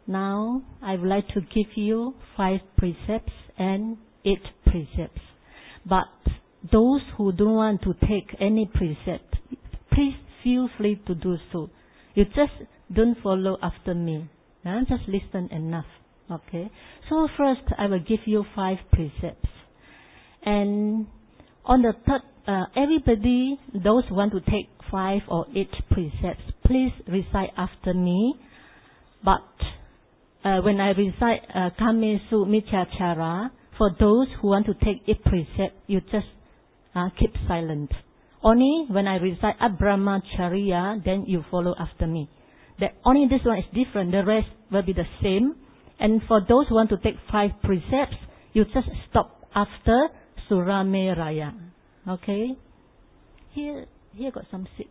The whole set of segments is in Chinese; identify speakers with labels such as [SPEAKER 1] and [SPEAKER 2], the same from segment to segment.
[SPEAKER 1] Now, I would like to give you 5 precepts and 8 precepts. But those who don't want to take any precept, please feel free to do so. You just don't follow after me. Just listen enough. Okay? So first, I will give you 5 precepts. And on the third, everybody, those who want to take 5 or 8 precepts, please recite after me. But when I recite Kamesu Michachara, for those who want to take 8 precepts, you just keep silent. Only when I recite Abramacharya, then you follow after me. Only this one is different. The rest will be the same. And for those who want to take 5 precepts, you just stop after Surame Raya. Okay? Here got some seat.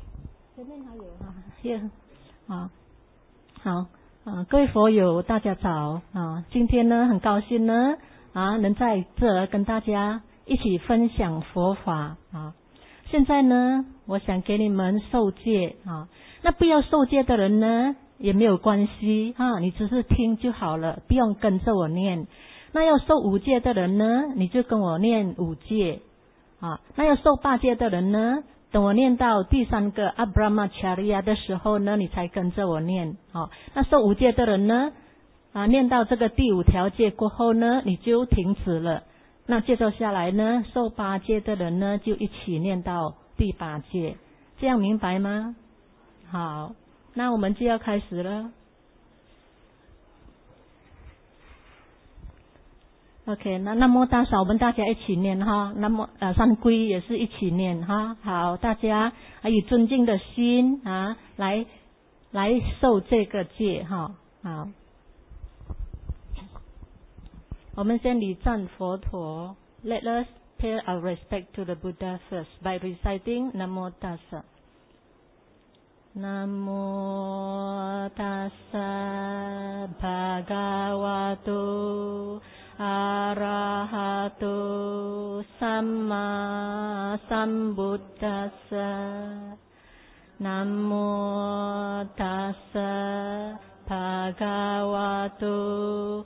[SPEAKER 1] Here. 好，各位佛友，大家早啊！今天呢，很高兴呢能在这跟大家一起分享佛法啊。现在呢，我想给你们受戒啊。那不要受戒的人呢，也没有关系你只是听就好了，不用跟着我念。那要受5戒的人呢，你就跟我念5戒啊。那要受8戒的人呢，等我念到第3个 Abramacharya 的时候呢，你才跟着我念那受5戒的人呢念到这个第5条戒过后呢，你就停止了。那接着下来呢，受8戒的人呢，就一起念到第8戒。这样明白吗？好，那我们就要开始了。OK， 那南无大嫂，我们大家一起念哈。南无三皈也是一起念哈。好，大家以尊敬的心来受这个戒哈。好，我们先礼赞佛陀。Let us pay our respect to the Buddha first by reciting Namo Tassa. Namo Tassa Bhagavato Arahato Samma Sambuddhassa. Namo Tassa Bhagavato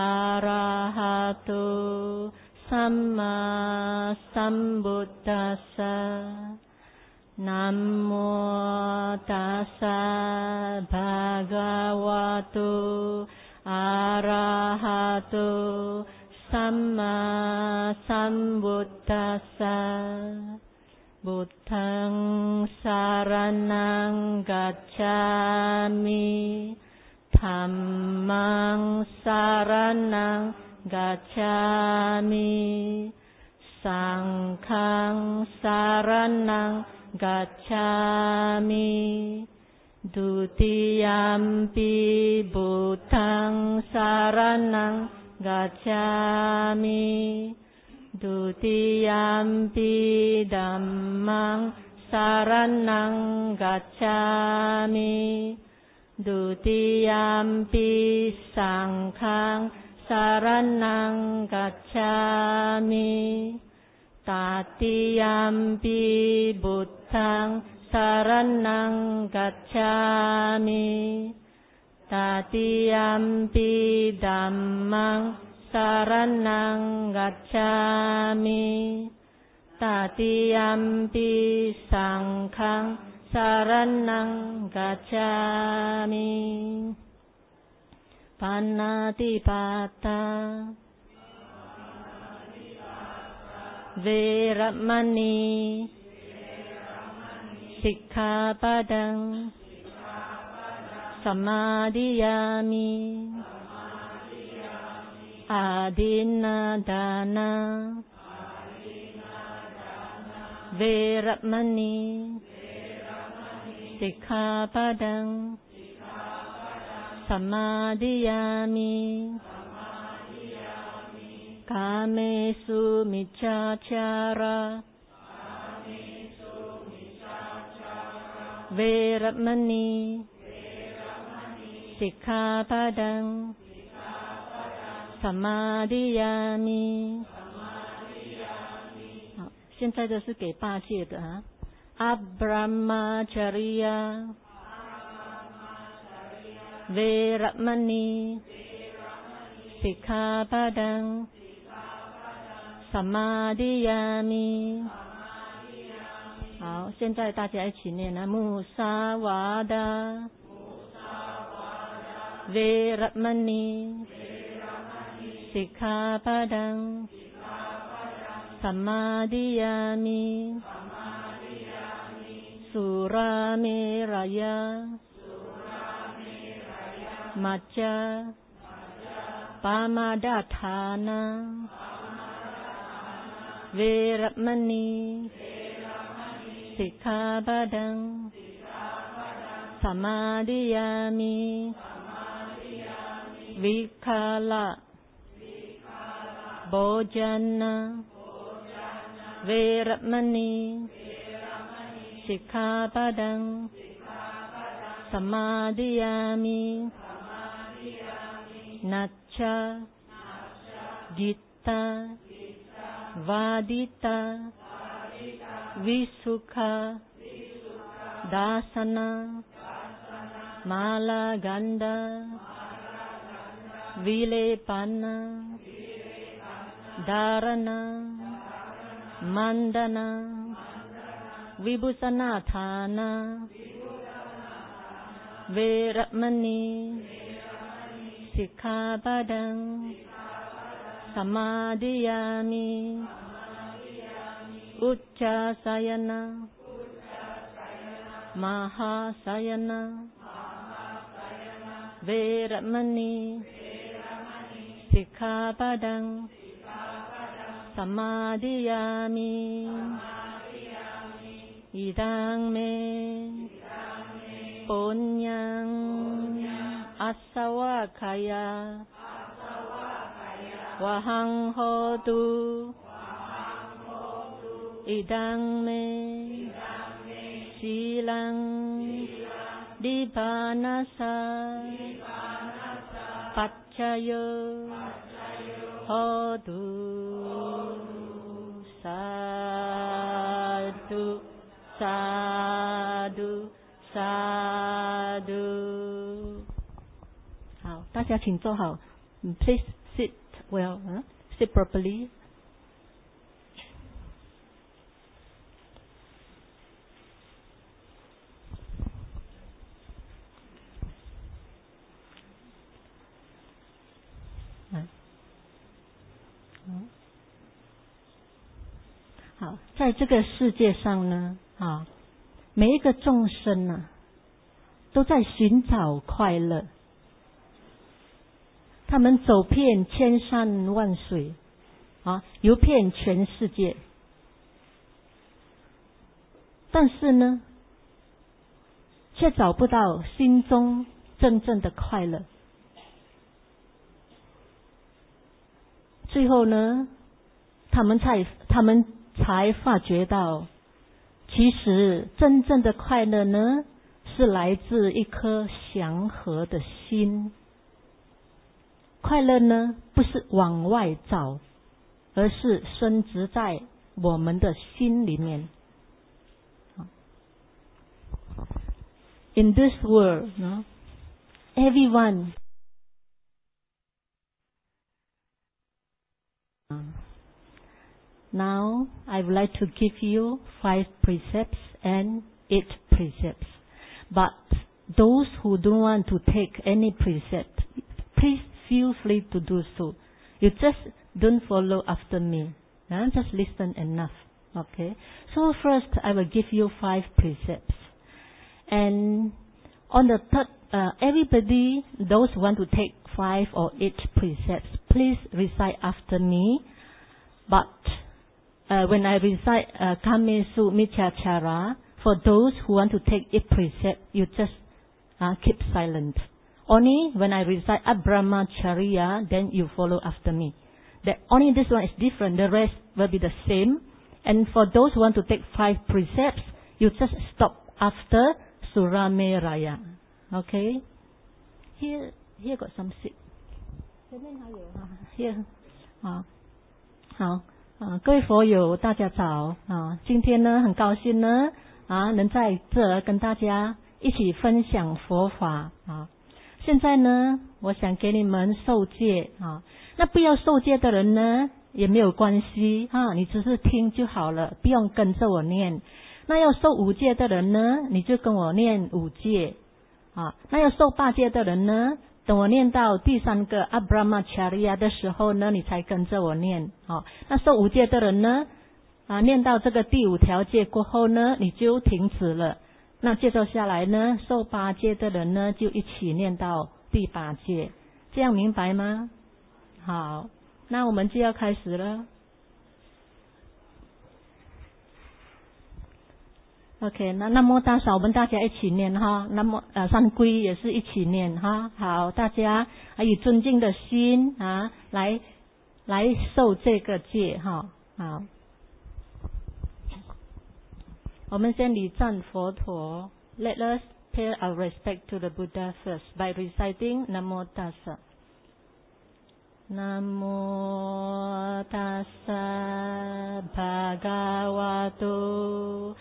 [SPEAKER 1] Arahato Samma Sambuddhassa. Namo Tassa Bhagavato Arahato Samma Sambuddhassa. Buddhaṃ saranang gacchami, Dhammaṃ saranang gacchami, Sanghaṃ saranang gacchami. Dutiyampi Buddhaṃ saranang gacchami, Dutiyampi Dhammaṃ saranang gacchami, Dutiyampi Sanghaṃ saranang gacchami. Tatiyampi Buddhaṃ saranang gacchami, Tatiyampi Dhammaṃ saranang gacchami, Tatiyampi Sanghaṃ saranang gacchami. Panatipata Veramani Sikkhapadang Samadhiyami Adinadana Veramani Sikkhapadang Samadhiyami Kamesu Michachara Veramani Sikkhapadang Samadhiyami。 好，现在的是给8戒的Abramacharya เวรมณีสิกขาปะดังสมาธิยามิ好，现在大家一起念啊，穆萨瓦达，เวรมณีสิกขาปะดังสมาธิยามิสุราเมรยะมัจจาปามาดาฐานะเวรมณีสิกขาปะดังสมาธิยามิวิคาละโภชนะเวรมณีสิกขาปะดังสมาธิยามินัจฉาดิตาวาดิตาวิสุขะดาสนะมาลากันดาวิเลปันนะดารณะมันดนะวิบุสนาฐานะเวรมณีสิกขาปะดังสมาธิยามิอุจจาสายนะมหาสายนะเวรมณีสิกขาปะดังสมาธิยามิอิดังเมปุญญังอัสสวะขายาวะหังโหตุอิดังเมศีลังดิปานัสสะปัจจโยโหตุสาธุสาธุสาธุ好，大家请坐好。Please sit well, sit properly.好，在这个世界上呢，每一个众生呢，都在寻找快乐。他们走遍千山万水，游遍全世界，但是呢，却找不到心中真正的快乐。最后呢，他们才发觉到，其实真正的快乐呢，是来自一颗祥和的心。快乐呢，不是往外找，而是深植在我们的心里面。In this world, everyone now I would like to give you 5 precepts and 8 precepts. But those who don't want to take any precept, please feel free to do so. You just don't follow after me. Just listen enough. Okay? So first I will give you 5 precepts. And on the third, everybody, those who want to take 5 or 8 precepts, please recite after me. But when I recite Kamesu Mityachara, for those who want to take 8 precepts, you just keep silent. Only when I recite Abramacharya, then you follow after me. Only this one is different. The rest will be the same. And for those who want to take 5 precepts, you just stop after Surameraya. Okay? Here got some seat. Here. 好，各位佛友，大家早今天呢，很高兴呢能在这跟大家一起分享佛法现在呢，我想给你们受戒啊。那不要受戒的人呢，也没有关系啊，你只是听就好了，不用跟着我念。那要受五戒的人呢，你就跟我念五戒啊。那要受八戒的人呢，等我念到第3个阿布拉玛查利亚的时候呢，你才跟着我念啊。那受五戒的人呢，念到这个第5条戒过后呢，你就停止了。那接着下来呢，受8戒的人呢，就一起念到第8戒，这样明白吗？好，那我们就要开始了。OK， 那南无大嫂，我们大家一起念哈。南无三皈也是一起念哈。好，大家以尊敬的心来受这个戒哈。好，我们先礼赞佛陀。Let us pay our respect to the Buddha first by reciting Namo Tassa. Namo Tassa Bhagavato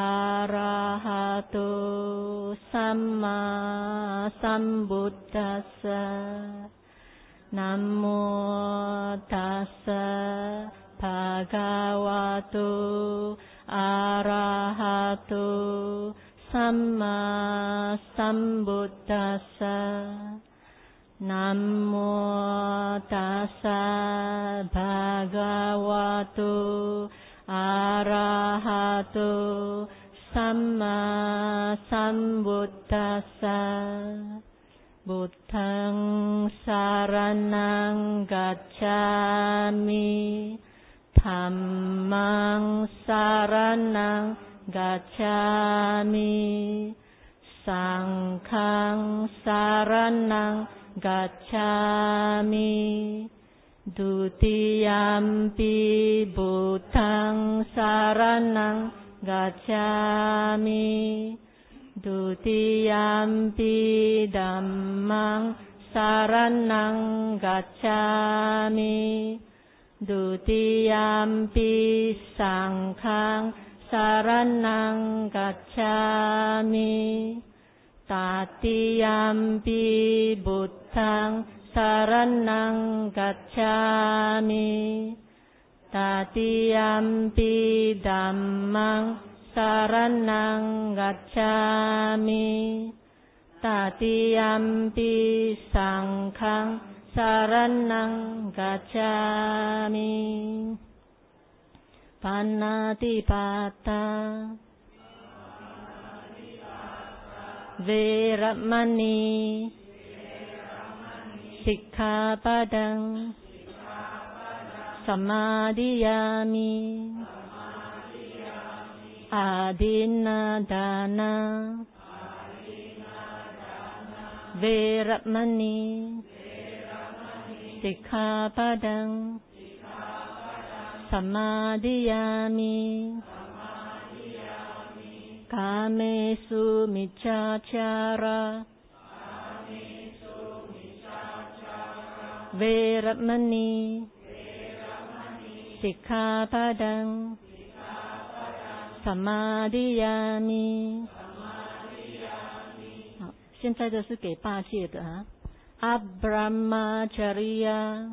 [SPEAKER 1] Arahato Samma Sambuddhassa. Namo Tassa Bhagavato Arahato Samma Sambuddhassa. Namo Tassa Bhagavato Arahato Samma Sambuddhassa. Buddhaṃ saranang gacchami, Dhammaṃ saranang gacchami, Sanghaṃ saranang gacchami. Dutiyampi Buddhaṃ saranang gacchami, Dutiyampi Dhammaṃ saranang gacchami, Dutiyampi Sanghaṃ saranang gacchami. Tatiyampi Buddhaṃ saranang gacchami, Tatiyampi Dhammaṃ saranang gacchami, Tatiyampi Sanghaṃ saranang gacchami. Panatipata Veramani Sikkhapadang Samadhiyami. Adinadana Veramani Sikkhapadang Samadhiyami. Kamesu Miccacara Veramani Sikkhapadang Samadhiyami. 好，现在这是给8戒的啊。Abrahmacharya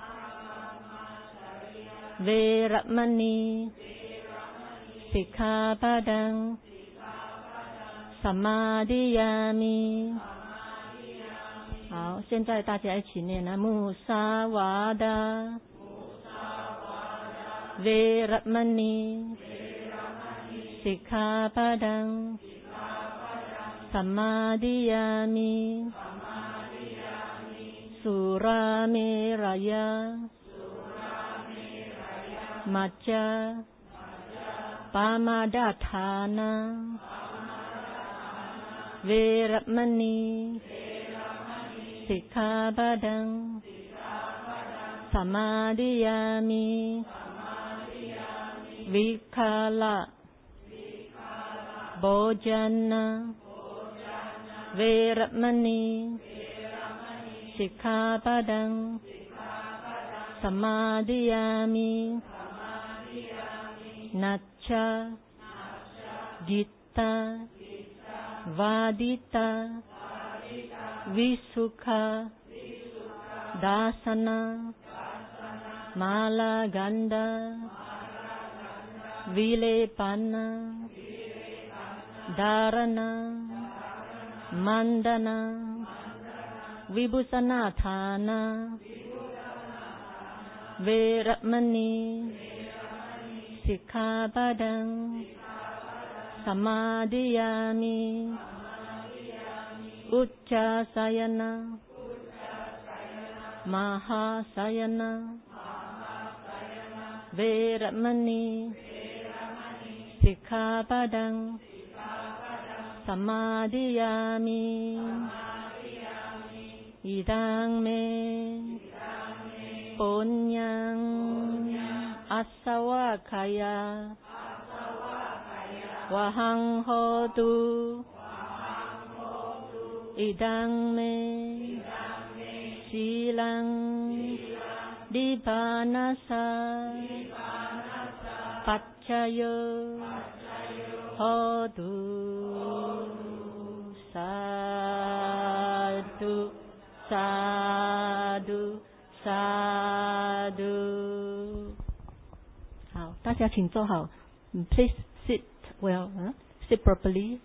[SPEAKER 1] Veramani Sikkhapadang Samadhiyami. 好，现在大家一起念啊。Musavada Veramani Sikkhapadang Samadhiyami. Surameraya Macca Pamadatthana Veramani Sikkhapadang Samadhiyami. Vikala Bhojana Veramani Sikkhapadang Samadhiyami. Nacha Gitta Vadita Visukkha Dasana Malaganda Vilepana Dharana Mandana Vibhusanatthana Veramani Sikkhapadang Samadhiyami Uccasayana Mahasayana Veramani Sikkhapadang Samadhiyami Idang me Punyang Asawakaya Wahang hotu Idang me Silang Dipanasa Paccayo hotu Sadhu Sadhu Sadhu 好，大家请坐好。Please sit well, sit properly.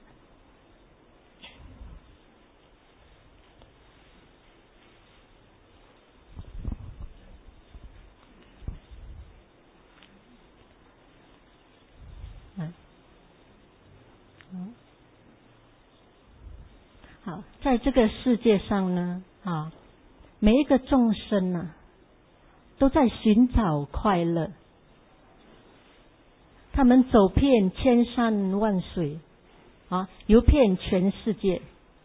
[SPEAKER 1] 好，在这个世界上呢，每一个众生呢，都在寻找快乐。他们走遍千山万水，游遍全世界。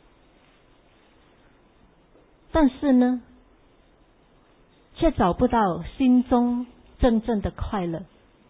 [SPEAKER 1] 但是呢，却找不到心中真正的快乐。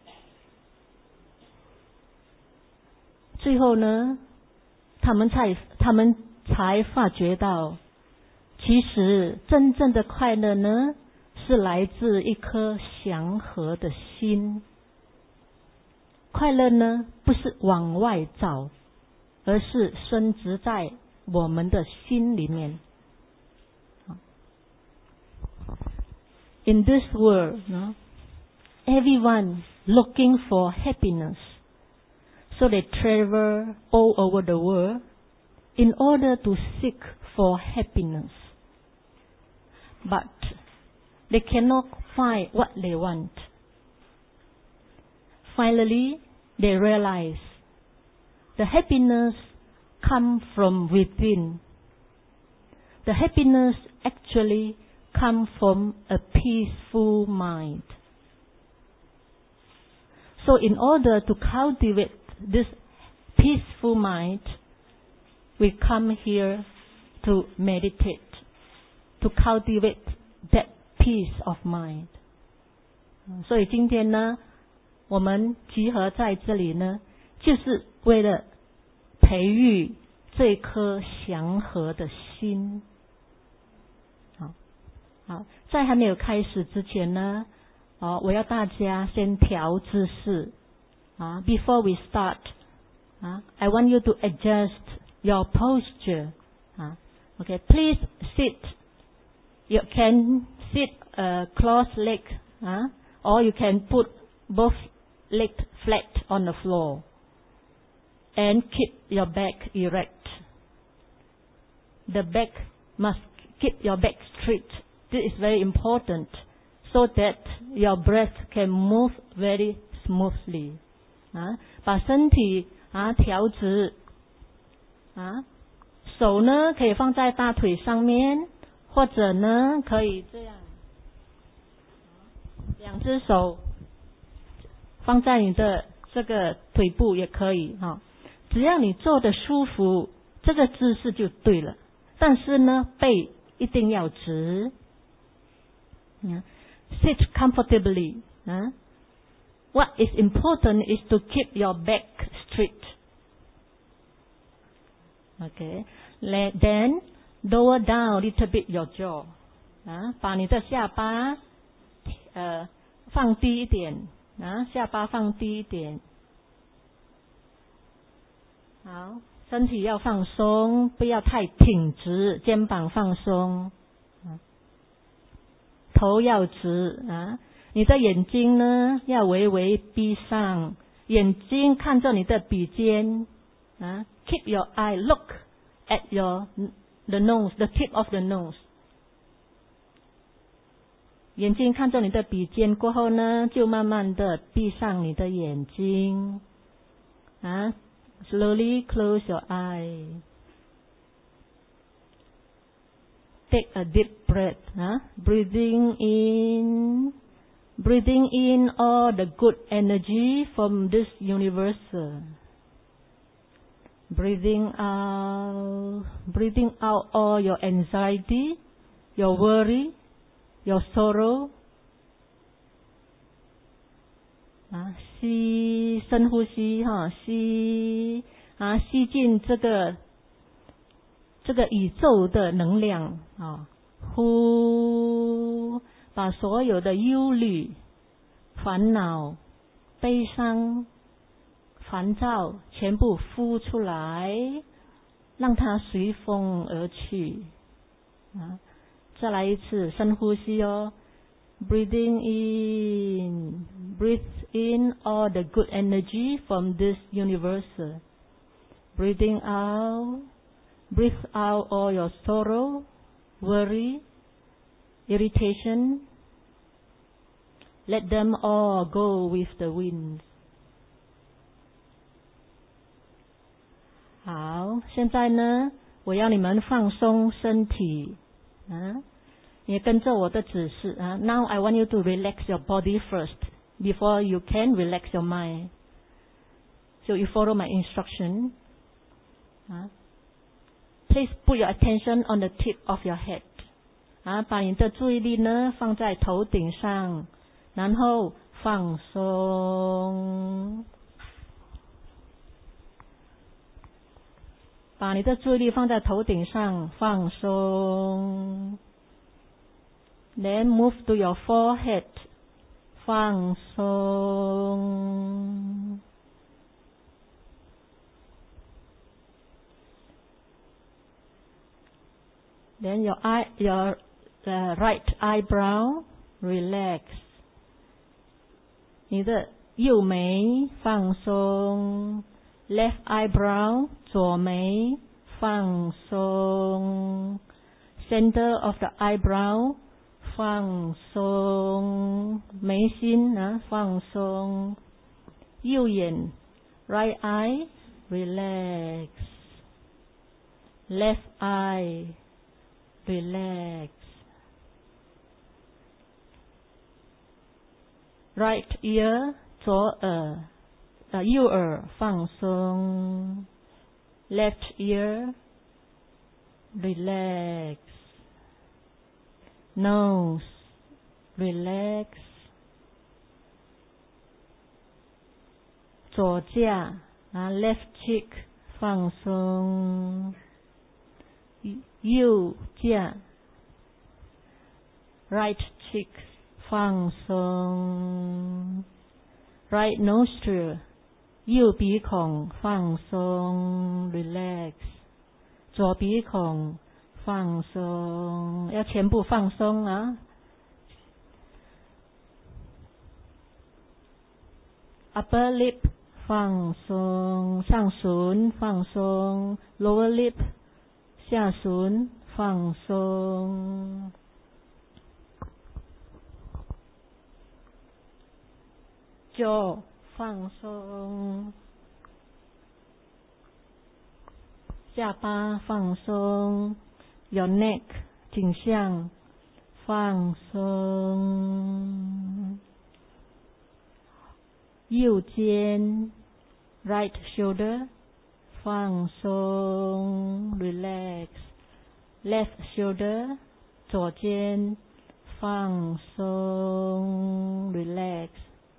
[SPEAKER 1] 最后呢，他们才发觉到，其实真正的快乐呢，是来自一颗祥和的心。快乐呢，不是往外找，而是深植在我们的心里面。In this world, everyone looking for happiness, so they travel all over the world in order to seek for happiness. But they cannot find what they want. Finally, they realize the happiness comes from within. The happiness actually comes from a peaceful mind. So in order to cultivate this peaceful mind, we come here to meditate, to cultivate that peace of mind. 所以今天呢，我们集合在这里呢，就是为了培育这颗祥和的心。好，在还没有开始之前呢，我要大家先调姿势。Before we start, I want you to adjust your posture. Okay, please sit. You can sit cross-leg, or you can put both legs flat on the floor and keep your back erect. The back must keep your back straight. This is very important, so that your breath can move very smoothly. 把身体调直，手呢可以放在大腿上面，或者呢可以这样，两只手放在你的这个腿部也可以只要你坐得舒服，这个姿势就对了。但是呢，背一定要直。Sit comfortably. What is important is to keep your back straight. Okay. Then lower down a little bit your jaw. 把你的下巴放低一点，下巴放低一点。 好，身体要放松，不要太挺直，肩膀放松，头要直啊。你的眼睛呢要微微闭上，眼睛看着你的鼻尖啊。Keep your eye look at the nose, the tip of the nose。眼睛看着你的鼻尖过后呢，就慢慢的闭上你的眼睛啊。Slowly close your eye. Take a deep breath. Breathing in all the good energy from this universe. Breathing out all your anxiety, your worry, your sorrow. 吸，深呼吸吸进这个宇宙的能量呼，把所有的忧虑、烦恼、悲伤、烦躁全部呼出来，让它随风而去再来一次深呼吸Breathing breathe in all the good energy from this universe. Breathing breathe out all your sorrow, worry, irritation. Let them all go with the wind. 好，现在呢，我要你们放松身体你跟着我的指示Now I want you to relax your body first before you can relax your mind. So you follow my instruction. Please put your attention on the tip of your head. 把你的注意力呢放在头顶上，然后放松。把你的注意力放在头顶上，放松。Then move to your forehead. 放松。Then your right eyebrow relax. 你的右眉放松。Left eyebrow 左眉放松。Center of the eyebrow放松，眉心放松，右眼 right eye relax, left eye relax, right ear 左耳右耳放松 left ear relax, nose relax, 左颊left cheek 放松，右颊 right cheek 放松， right nostril 右鼻孔放松 relax， 左鼻孔放松，要全部放松upper lip 放松，上唇放松 lower lip 下唇放松，jaw 放松，下巴放松， your neck 颈项放松，右肩 right shoulder 放松 relax， left shoulder 左肩放松 relax，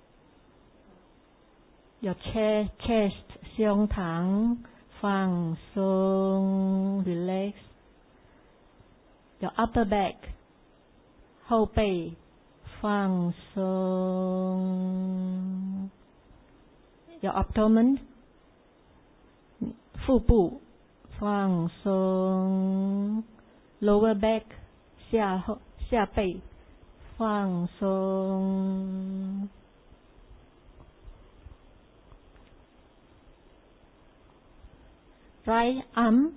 [SPEAKER 1] your chest 胸膛放松 relax， your upper back 后背放松， your abdomen 腹部放松 ，lower back 下背放松。Right arm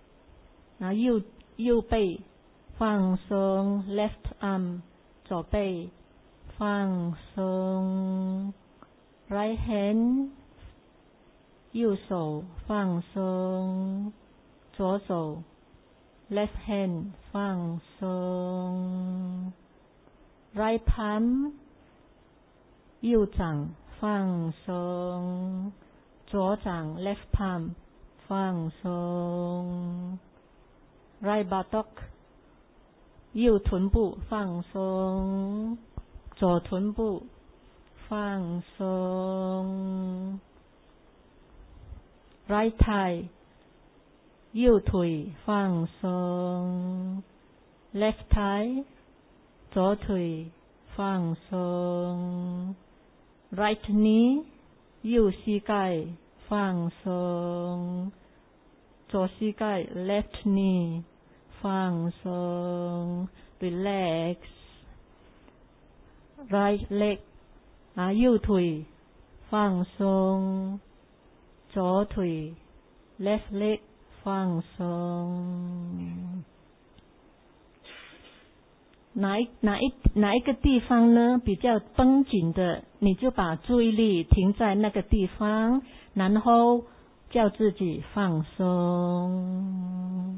[SPEAKER 1] 右背放松 ，left arm 左背放松 ，right hand 右手放松，左手 left hand 放松 ，right palm 右掌放松，左掌 left palm 放松 ，right buttock 右臀部放松，左臀部放松 ，right thigh 右腿放松 ，left thigh 左腿放松 ，right knee 右膝盖放松，左膝盖 left knee 放松 ，relax。right leg 右腿放松，左腿 left leg 放松。哪一个地方呢比较绷紧的，你就把注意力停在那个地方，然后叫自己放松。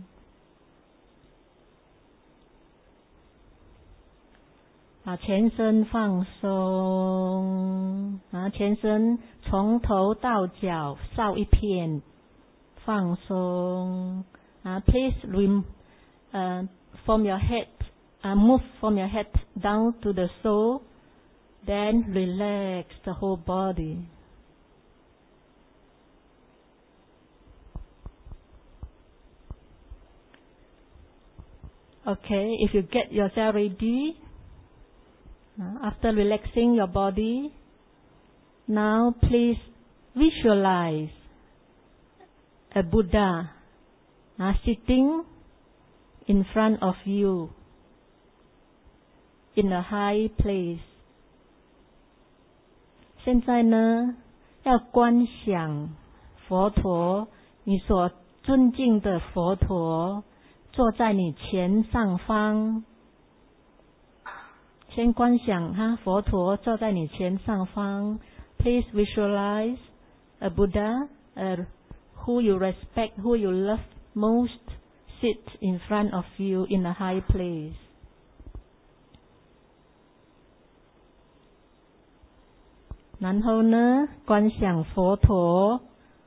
[SPEAKER 1] 把全身放松，全身从头到脚扫一遍，放松。Please from your head, move from your head down to the sole, then relax the whole body. Okay, if you get yourself ready.After relaxing your body, now please visualize a Buddha sitting in front of you in a high place. 现在呢，要观想佛陀，你所尊敬的佛陀，坐在你前上方。先观想佛陀坐在你前上方。Please visualize a Buddha who you respect, who you love most, sit in front of you in a high place. 然后呢，观想佛陀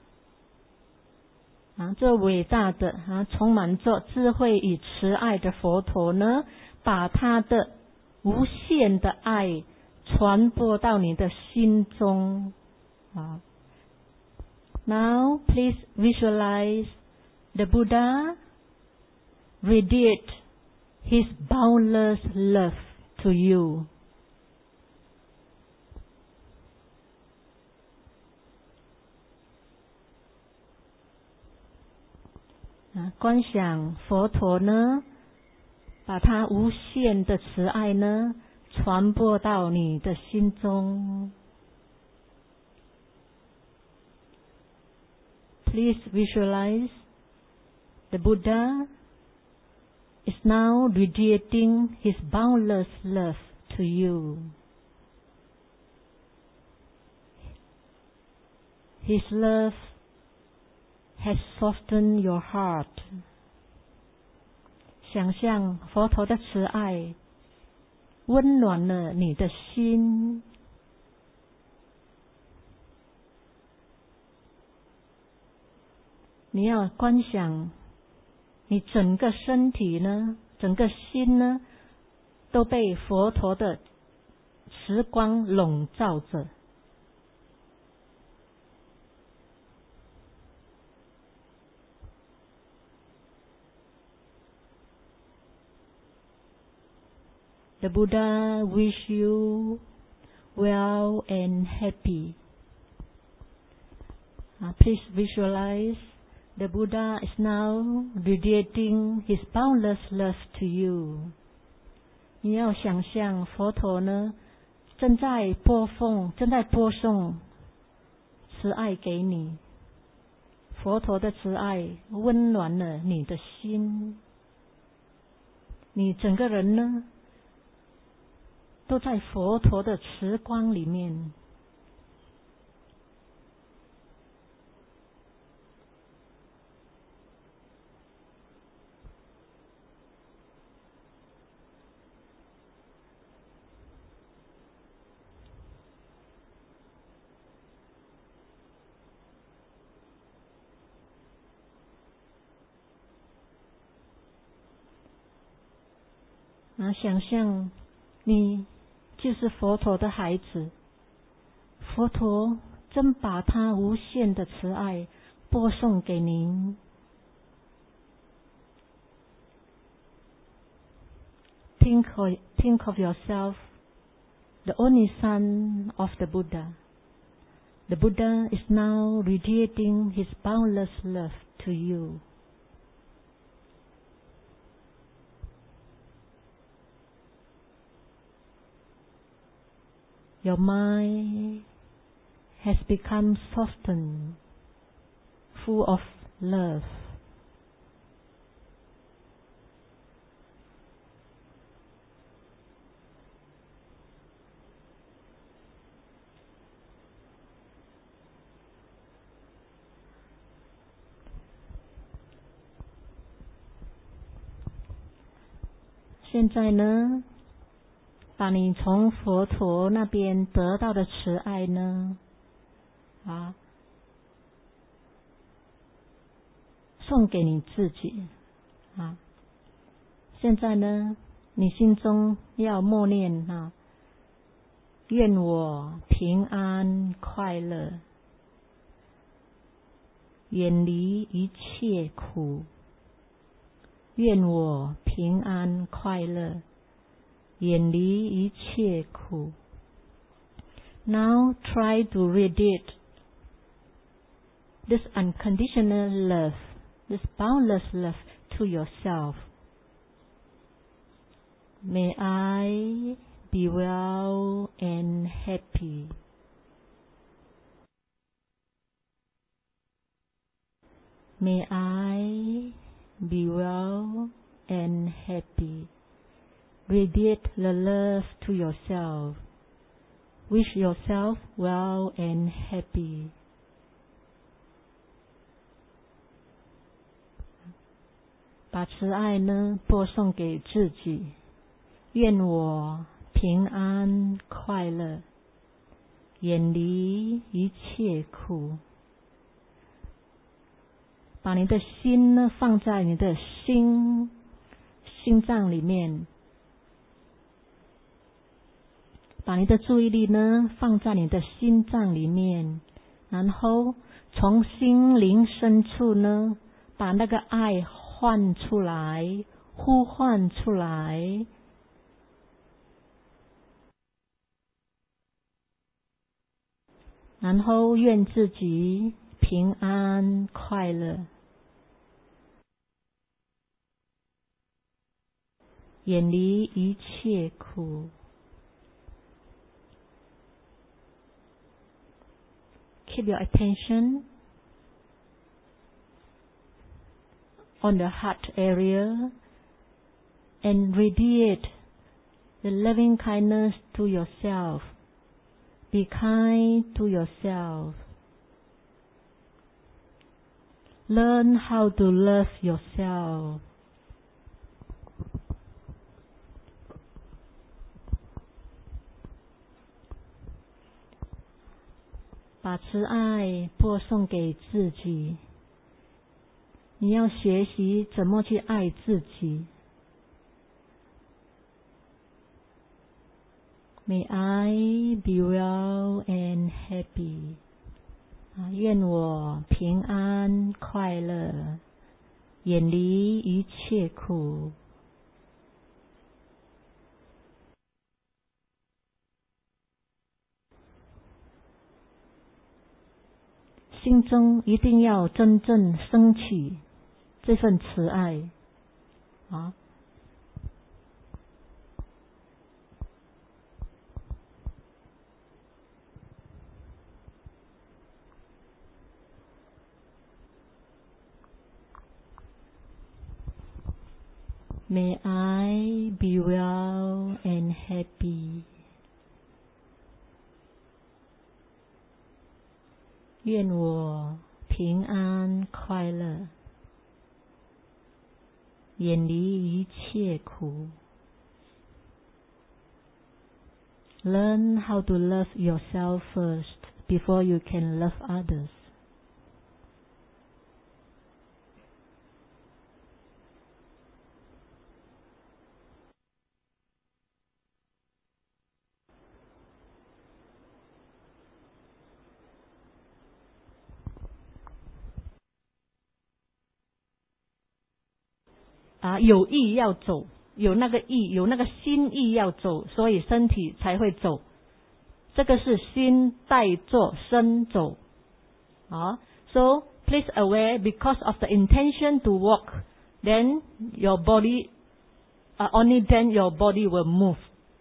[SPEAKER 1] 这伟大的充满着智慧与慈爱的佛陀呢，把他的无限的爱传播到你的心中。Now please visualize the Buddha radiate his boundless love to you. 观想佛陀呢，把他无限的慈爱呢传播到你的心中。Please visualize the Buddha is now radiating his boundless love to you. His love has softened your heart. 想象佛陀的慈爱温暖了你的心。你要观想你整个身体呢，整个心呢，都被佛陀的慈光笼罩着。The Buddha wish you well and happy. Please visualize The Buddha is now radiating his boundless love to you. 你要想象佛陀呢，正在播送慈爱给你。佛陀的慈爱温暖了你的心，你整个人呢，都在佛陀的慈光里面。想象你就是佛陀的孩子，佛陀真把他无限的慈爱播送给您。Think of yourself, the only son of the Buddha. The Buddha is now radiating his boundless love to you. Your mind has become softened, full of love. Hiện tại呢，把你从佛陀那边得到的慈爱呢，送给你自己。现在呢，你心中要默念愿我平安快乐，远离一切苦。愿我平安快乐，远离一切苦。Now try to radiate this unconditional love, this boundless love to yourself. May I be well and happy. May I be well and happy. Radiate the love to yourself. Wish yourself well and happy. 把慈爱呢播送给自己，愿我平安快乐，远离一切苦。把你的心呢放在你的心脏里面，把你的注意力呢放在你的心脏里面，然后从心灵深处呢把那个爱唤出来，呼唤出来。然后愿自己平安快乐，远离一切苦。Keep your attention on the heart area and radiate the loving kindness to yourself. Be kind to yourself. Learn how to love yourself. 把慈爱播送给自己，你要学习怎么去爱自己。May I be well and happy. 愿我平安快乐，远离一切苦。 心中一定要真正升起这份慈爱啊。May I be well and happy. 愿我平安快乐，远离一切苦。Learn how to love yourself first before you can love others. 有意要走，有那个意，有那个心意要走，所以身体才会走。这个是心带作身走。So please aware, because of the intention to walk, then your body, only then your body will move.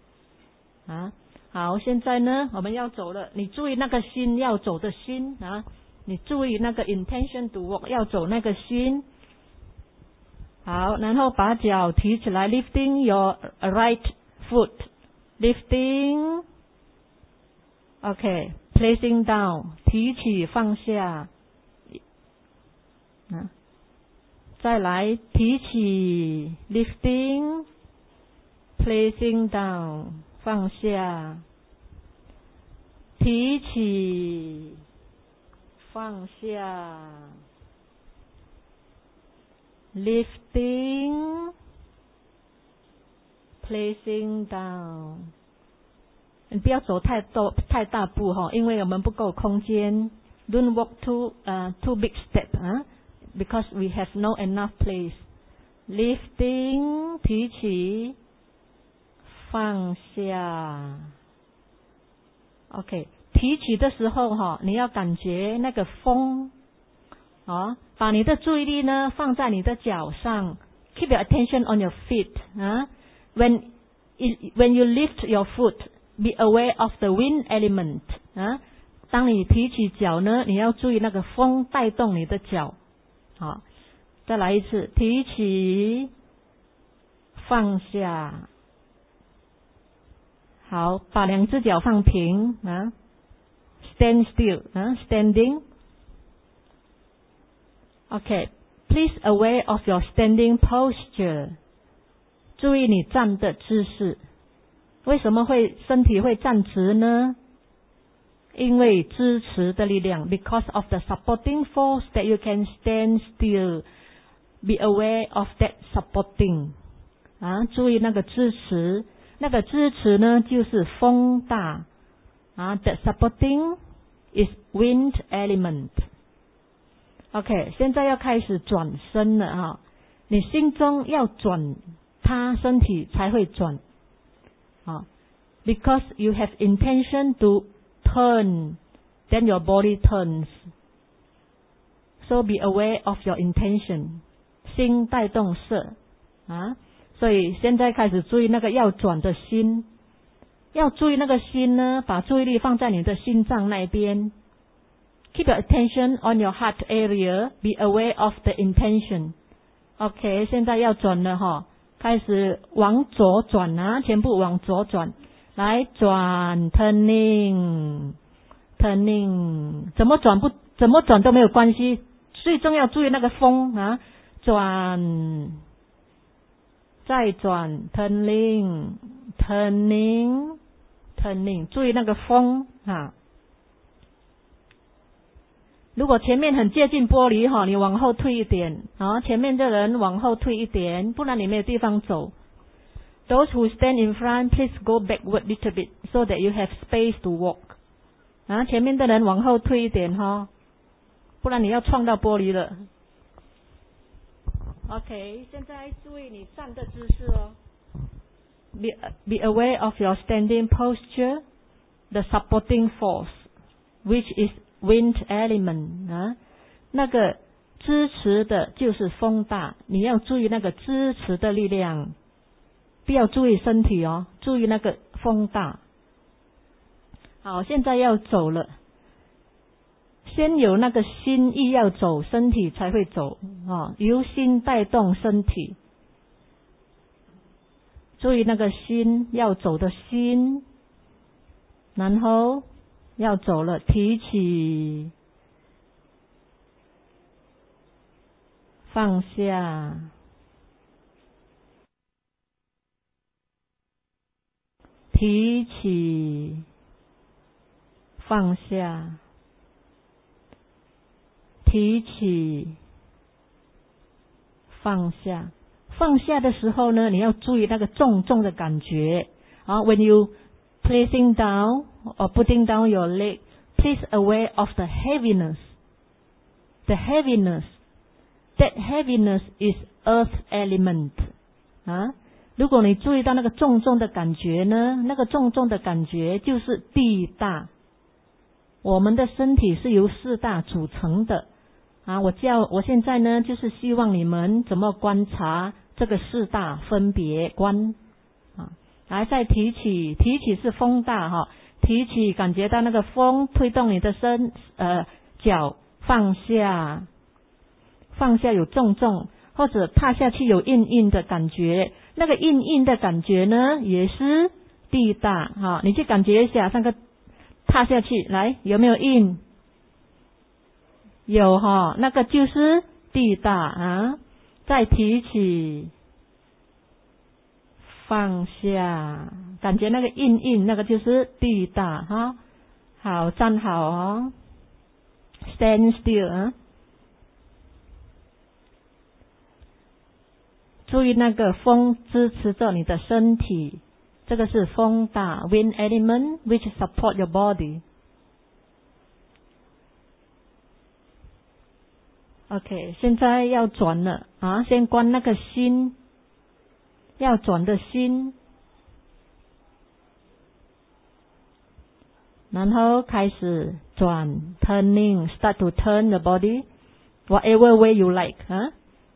[SPEAKER 1] 好，现在呢，我们要走了。你注意那个心要走的心你注意那个 intention to walk 要走那个心。好，然后把脚提起来 ，lifting your right foot, lifting, okay, placing down, 提起放下，再来提起 ，lifting, placing down, 放下，提起，放下。Lifting, placing down. 你不要走太大步因为我们不够空间。Don't walk too big step because we have no enough place. Lifting, 提起，放下。OK， 提起的时候你要感觉那个风。把你的注意力呢放在你的脚上 ，keep your attention on your feet. When you lift your foot, be aware of the wind element. 当你提起脚呢，你要注意那个风带动你的脚。好，再来一次，提起，放下。好，把两只脚放平，stand still. Standing. Okay, please aware of your standing posture. 注意你站的姿势。为什么身体会站直呢？因为支持的力量 ，because of the supporting force that you can stand still. Be aware of that supporting. 注意那个支持，那个支持呢就是风大，that supporting is wind element.OK， 现在要开始转身了你心中要转，它身体才会转because you have intention to turn, then your body turns. So be aware of your intention. 心带动色所以现在开始注意那个要转的心，要注意那个心呢，把注意力放在你的心脏那边。Keep your attention on your heart area. Be aware of the intention. OK， 现在要转了开始往左转全部往左转，来转 turning， 怎么转都没有关系，最重要注意那个风转，再转 turning， 注意那个风如果前面很接近玻璃你往后退一点前面的人往后退一点，不然你没有地方走。Those who stand in front, please go backward little bit so that you have space to walk. 前面的人往后退一点不然你要撞到玻璃了。OK， 现在注意你站的姿势Be aware of your standing posture, the supporting force, which is wind element 啊，那个支持的就是风大，你要注意那个支持的力量，不要注意身体哦，注意那个风大。好，现在要走了，先有那个心意要走，身体才会走啊，由心带动身体。注意那个心要走的心，然后要走了，提起，放下，提起，放下，提起，放下。放下的时候呢，你要注意那个重重的感觉啊。When you placing down or putting down your leg, please aware of the heaviness. The heaviness, that heaviness is earth element. 啊，如果你注意到那个重重的感觉呢，那个重重的感觉就是地大。我们的身体是由四大组成的啊。我现在呢，就是希望你们怎么观察这个四大分别观啊。来，再提起，提起是风大哈，提起感觉到那个风推动你的脚，放下，放下有重重，或者踏下去有硬硬的感觉，那个硬硬的感觉呢，也是地大哈。你去感觉一下，那个踏下去，来有没有硬？有哈，那个就是地大啊。再提起，放下，感觉那个硬硬，那个就是地大哈。好，站好哦 ，stand still 啊。注意那个风支持着你的身体，这个是风大 wind element which support your body。OK， 现在要转了啊！先观那个心，要转的心，然后开始转 ，turning start to turn the body whatever way you like 啊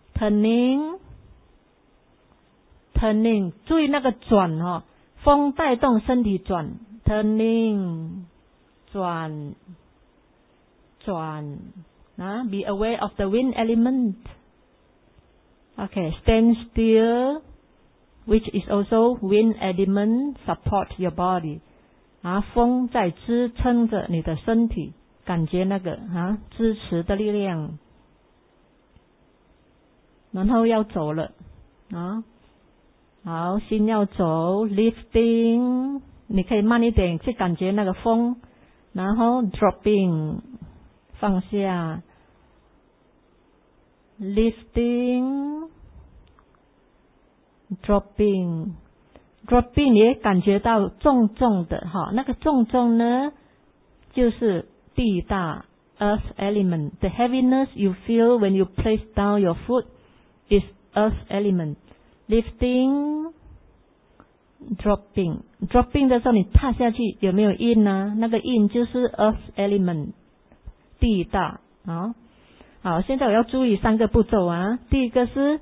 [SPEAKER 1] ，turning，注意那个转哦，风带动身体转 ，turning， 转。Be aware of the wind element. Okay, stand still, which is also wind element, support your body. 风在支撑着你的身体，感觉那个支持的力量。然后要走了好，心要走 ，lifting， 你可以慢一点去感觉那个风，然后 dropping。放下 ，lifting， dropping， 也感觉到重重的哈，那个重重呢，就是地大 earth element。The heaviness you feel when you place down your foot is earth element。Lifting， dropping 的时候你踏下去有没有印呢？那个印就是 earth element。地大好，现在我要注意3个步骤啊。第一个是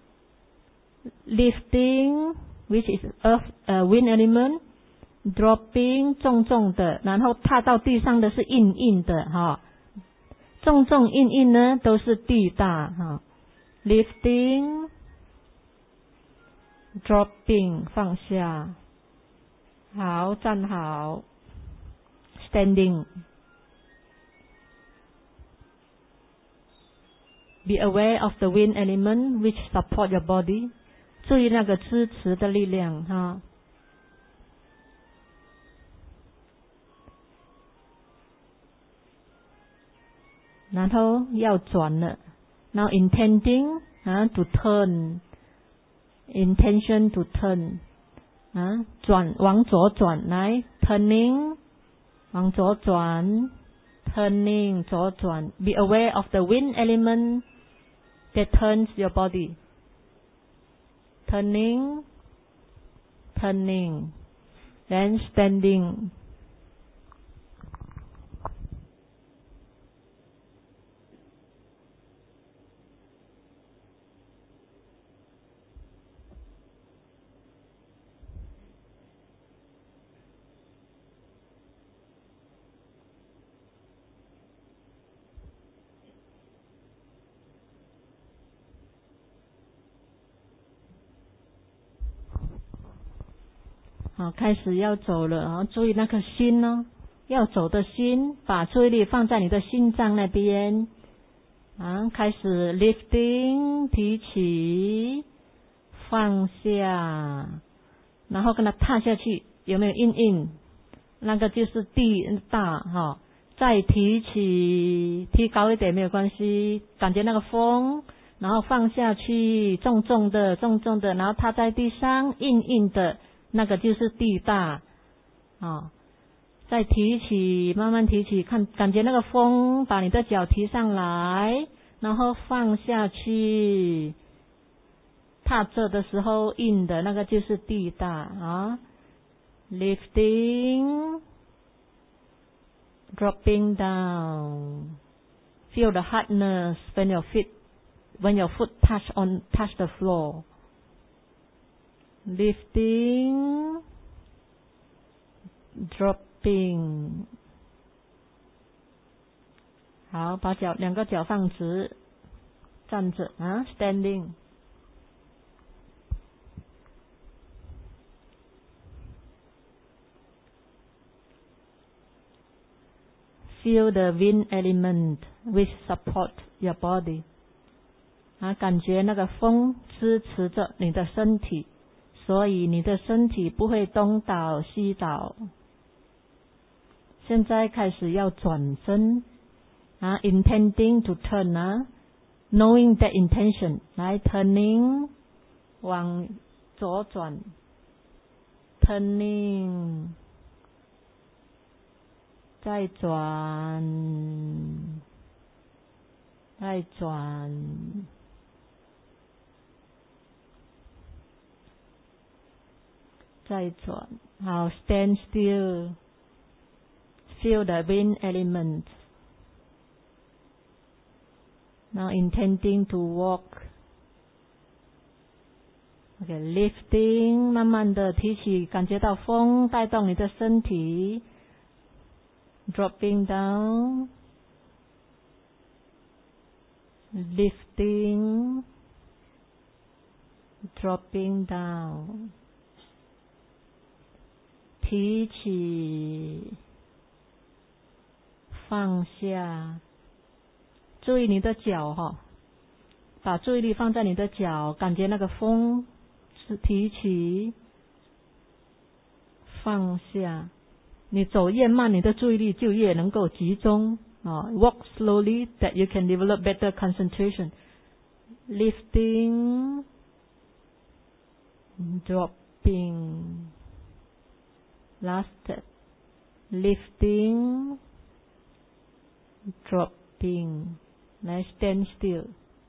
[SPEAKER 1] lifting which is earth wind element， dropping 重重的，然后踏到地上的是硬硬的哈，重重硬硬呢都是地大哈。lifting dropping 放下，好，站好 standing。Be aware of the wind element which support your body. 注意那个支持的力量哈。然后要转了。Now intending to turn. Intention to turn. 转往左转来 turning 往左转 turning 左转 Be aware of the wind element that turns your body. Turning, then standing. 好，开始要走了，然后注意那个心哦，要走的心，把注意力放在你的心脏那边。啊，开始 lifting 提起，放下，然后跟它踏下去，有没有印？那个就是地大哈。再提起，提高一点没有关系，感觉那个风，然后放下去，重重的，然后踏在地上，硬的，那个就是地大啊。再提起，慢慢提起，感觉那个风把你的脚提上来，然后放下去，踏着的时候硬的那个就是地大啊。Lifting, dropping down. Feel the hardness when your foot touch the floor. Lifting, dropping. 好，把两个脚放直，站着啊 ，standing。Feel the wind element which support your body. 啊，感觉那个风支持着你的身体，所以你的身体不会东倒西倒。现在开始要转身啊 ，intending to turn 啊 ，knowing that intention 来 turning 往左转 ，turning 再转，再转。再转，好 ，stand still, feel the wind element. Now intending to walk. Okay, lifting, 慢慢的提起，感觉到风带动你的身体。Dropping down, lifting, dropping down. 提起，放下，注意你的脚哈，把注意力放在你的脚，感觉那个风是提起，放下。你走越慢，你的注意力就越能够集中啊。Walk slowly that you can develop better concentration. Lifting, dropping. Last step. Lifting, dropping. 来 stand still.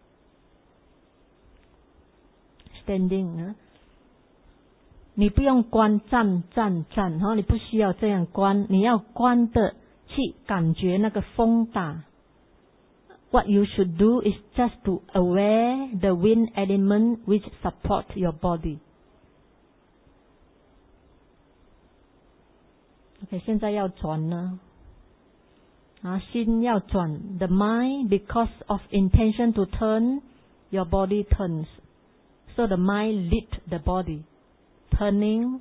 [SPEAKER 1] Standing 啊。你不用观站哈，你不需要这样观，你要观的去感觉那个风大。What you should do is just to aware the wind element which support your body. OK， 现在要转呢，啊，心要转 ，the mind because of intention to turn, your body turns. So the mind lead the body. Turning,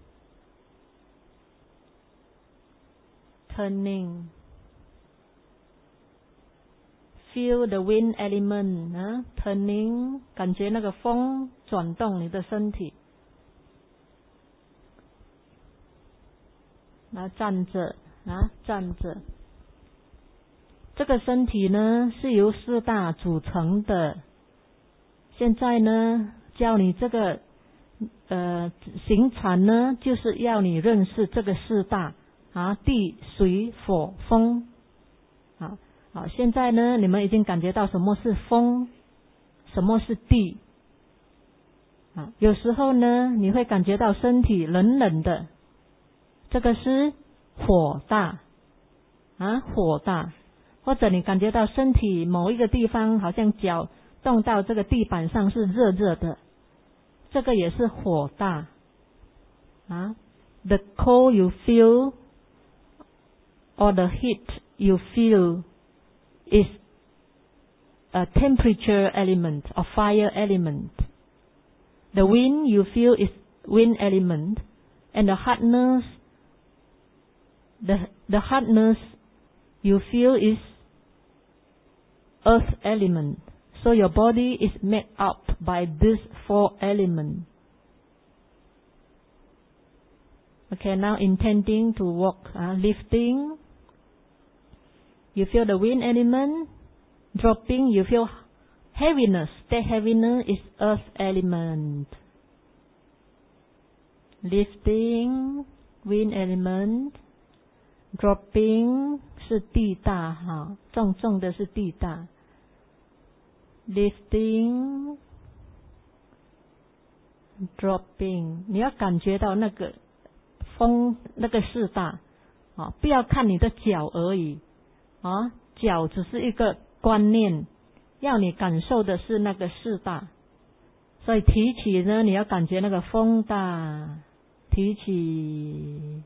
[SPEAKER 1] feel the wind element 啊 turning 感觉那个风转动你的身体。那站着啊，站着。这个身体呢是由四大组成的。现在呢，教你这个行禅呢，就是要你认识这个四大啊，地、水、火、风。好，现在呢，你们已经感觉到什么是风，什么是地。啊，有时候呢，你会感觉到身体冷冷的，这个是火大啊，火大。或者你感觉到身体某一个地方好像脚动到这个地板上是热热的。这个也是火大啊 ，the cold you feel or the heat you feel is a temperature element or fire element. The wind you feel is wind element. And the hardness, the hardness you feel is earth element. So your body is made up by these 4 elements. Okay, now intending to walk, lifting, you feel the wind element. Dropping, you feel heaviness. That heaviness is earth element. Lifting, wind element. Dropping 是地大哈，重重的是地大。Lifting, dropping， 你要感觉到那个风，那个四大啊，不要看你的脚而已啊，脚只是一个观念，要你感受的是那个四大。所以提起呢，你要感觉那个风大，提起，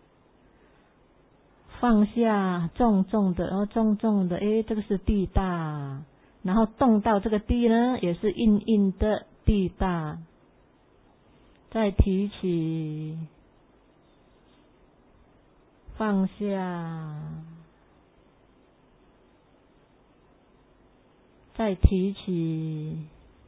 [SPEAKER 1] 放下，重重的，重重的，这个是地大。然后动到这个地呢，也是硬硬的地大。再提起，放下，再提起，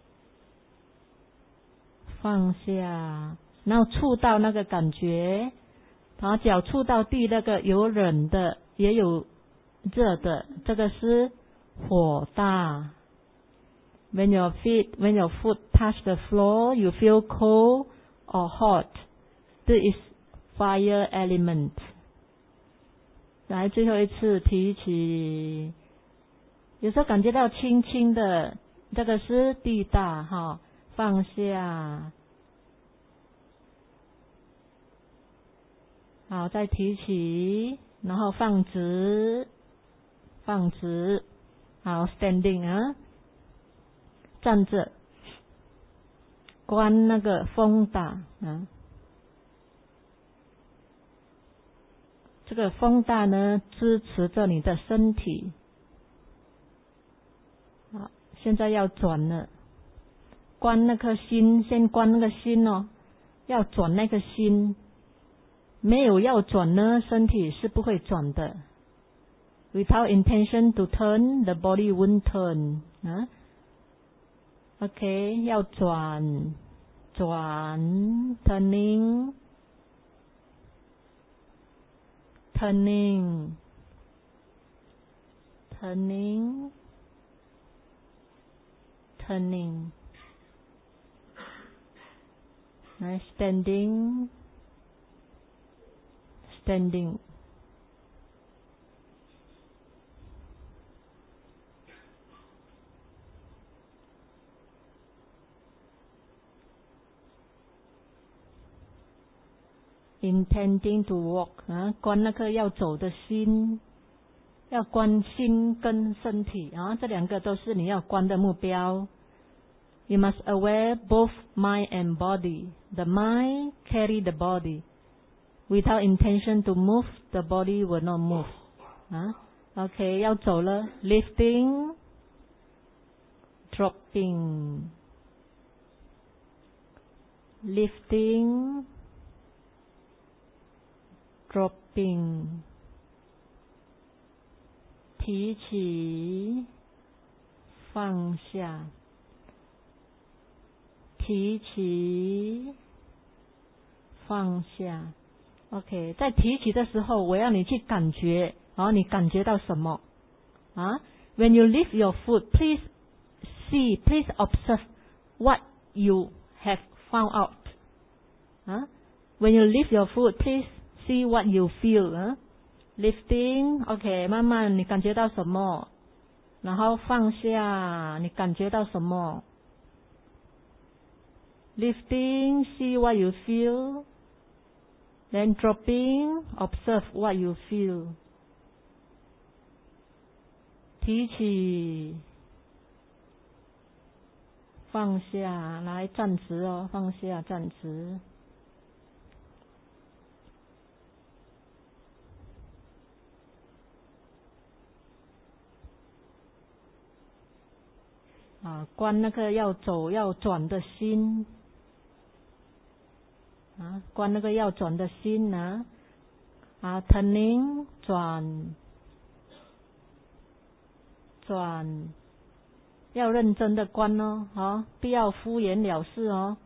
[SPEAKER 1] 放下，然后触到那个感觉，然后脚触到地，那个有冷的，也有热的，这个是火大。When your foot touch the floor, you feel cold or hot. This is fire element. 来，最后一次提起，有时候感觉到轻轻的，这个是地大哈，放下。好，再提起，然后放直，放直。好 ，standing 啊，站着，观那个风大啊。这个风大呢，支持着你的身体。好，现在要转了，观那颗心，先观那个心哦，要转那个心。没有要转呢，身体是不会转的。Without intention to turn, the body won't turn. OK， 要转，转 ，turning。Turning, turning, turning. Nice, standing, standing. Intending to walk 观那颗要走的心，要观心跟身体这两个都是你要观的目标。You must aware both mind and body. The mind carry the body. Without intention to move, the body will not move. OK， 要走了 ，lifting, dropping, lifting.Dropping， 提起，放下，提起，放下。OK， 在提起的时候，我要你去感觉，你感觉到什么？When you lift your foot, please see, please observe what you have found out. When you lift your foot, please.See what you feel, lifting, OK， 慢慢你感觉到什么？然后放下，你感觉到什么 ？Lifting, see what you feel. Then dropping, observe what you feel. 提起，放下，来站直哦，放下，站直。观那个要走要转的心。 啊，观那个要转的心啊，turning 转，要认真的观哦，不要敷衍了事哦，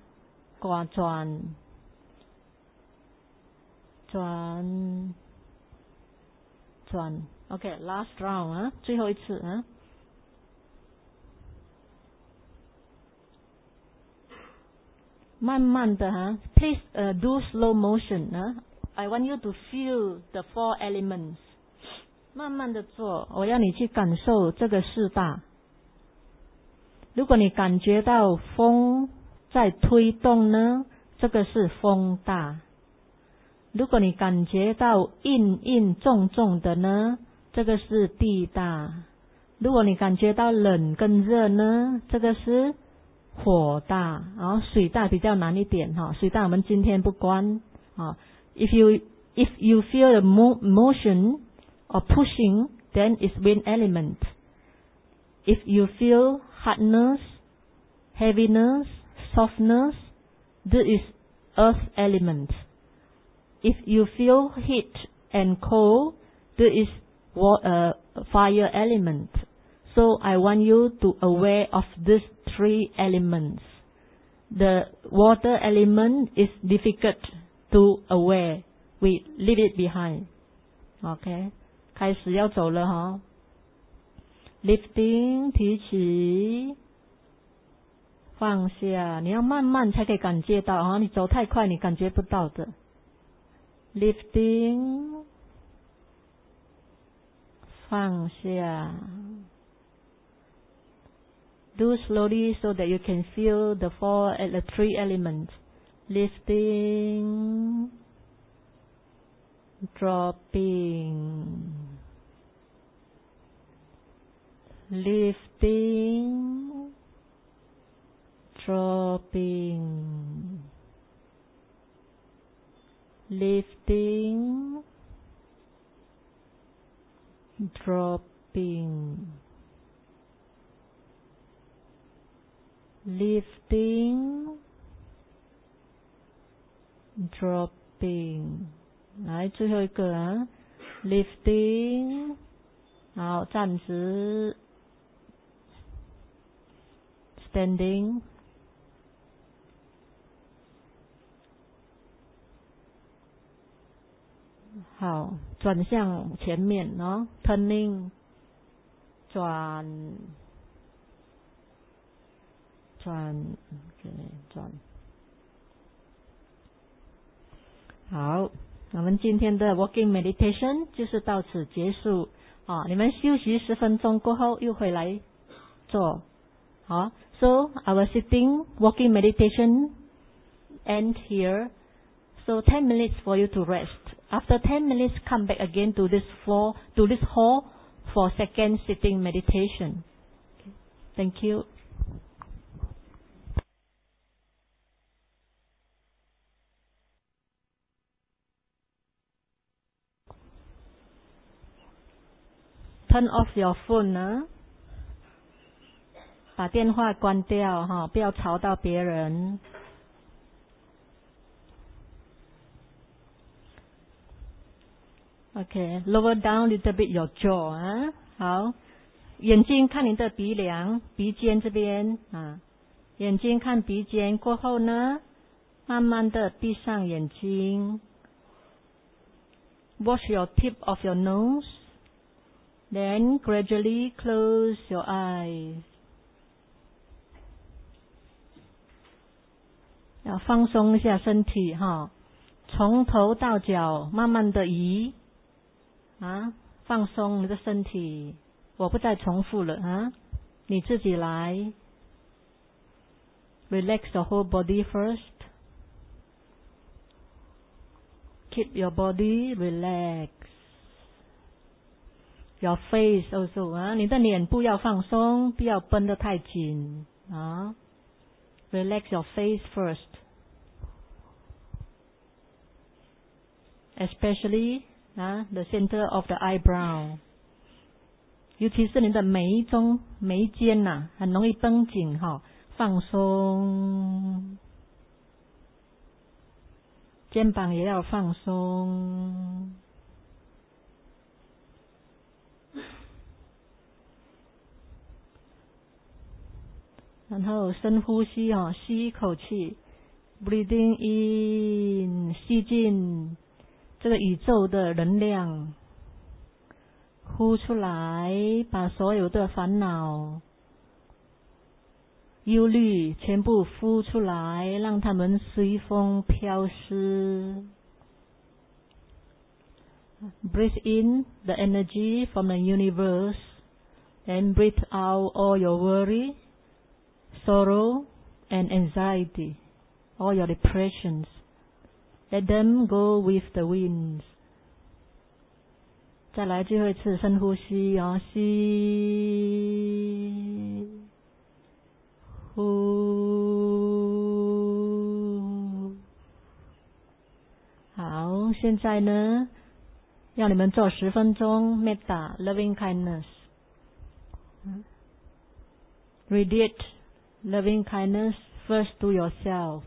[SPEAKER 1] 转 ，OK，last round 啊，最后一次啊。慢慢的please do slow motion I want you to feel the 4 elements。慢慢的做，我要你去感受这个四大。如果你感觉到风在推动呢，这个是风大。如果你感觉到硬重重的呢，这个是地大。如果你感觉到冷跟热呢，这个是火大。然后水大比较难一点水大我们今天不关if you feel the motion or pushing, then it's wind element. If you feel hardness, heaviness, softness, this is earth element. If you feel heat and cold, this is fire element. So I want you to aware of these 3 elements. The water element is difficult to aware. We leave it behind. Okay.开始要走了lifting 提起，放下，你要慢慢才可以感觉到你走太快你感觉不到的。lifting 放下 do slowly so that you can feel the 3 elements. Lifting, dropping, lifting, dropping, lifting, dropping, lifting, dropping. 来，最后一个啊 ，lifting， 好，暂时 standing， 好，转向前面哦 ，turning， 转，好。我们今天的 walking meditation 就是到此结束啊！你们休息10分钟过后又回来做好。So our sitting walking meditation end here. So 10 minutes for you to rest. After 10 minutes, come back again to this hall for second sitting meditation. Okay. Thank you. Turn off your phone 呢，把电话关掉哈，不要吵到别人。Okay, lower down a little bit your jaw 啊，好，眼睛看你的鼻梁、鼻尖这边啊，眼睛看鼻尖过后呢，慢慢的闭上眼睛。Watch your tip of your nose.Then gradually close your eyes. 要放松一下身体哈，从头到脚慢慢的移啊，放松你的身体。我不再重复了啊，你自己来。Relax the whole body first. Keep your body relaxed.Your face also 啊，你的脸部要放松，不要绷得太紧啊。Relax your face first, especially the center of the eyebrow. 尤其是你的眉间很容易绷紧哈，放松。 肩膀也要放松。然后深呼吸吸一口气 ，breathing in， 吸进这个宇宙的能量，呼出来，把所有的烦恼、忧虑全部呼出来，让它们随风飘失。Breathe in the energy from the universe and breathe out all your worry, sorrow and anxiety, all your depressions. Let them go with the winds. 再来最后一次深呼吸吸，呼。好，现在呢，要你们做10分钟 Metta Loving Kindness. Radiate loving kindness first to yourself.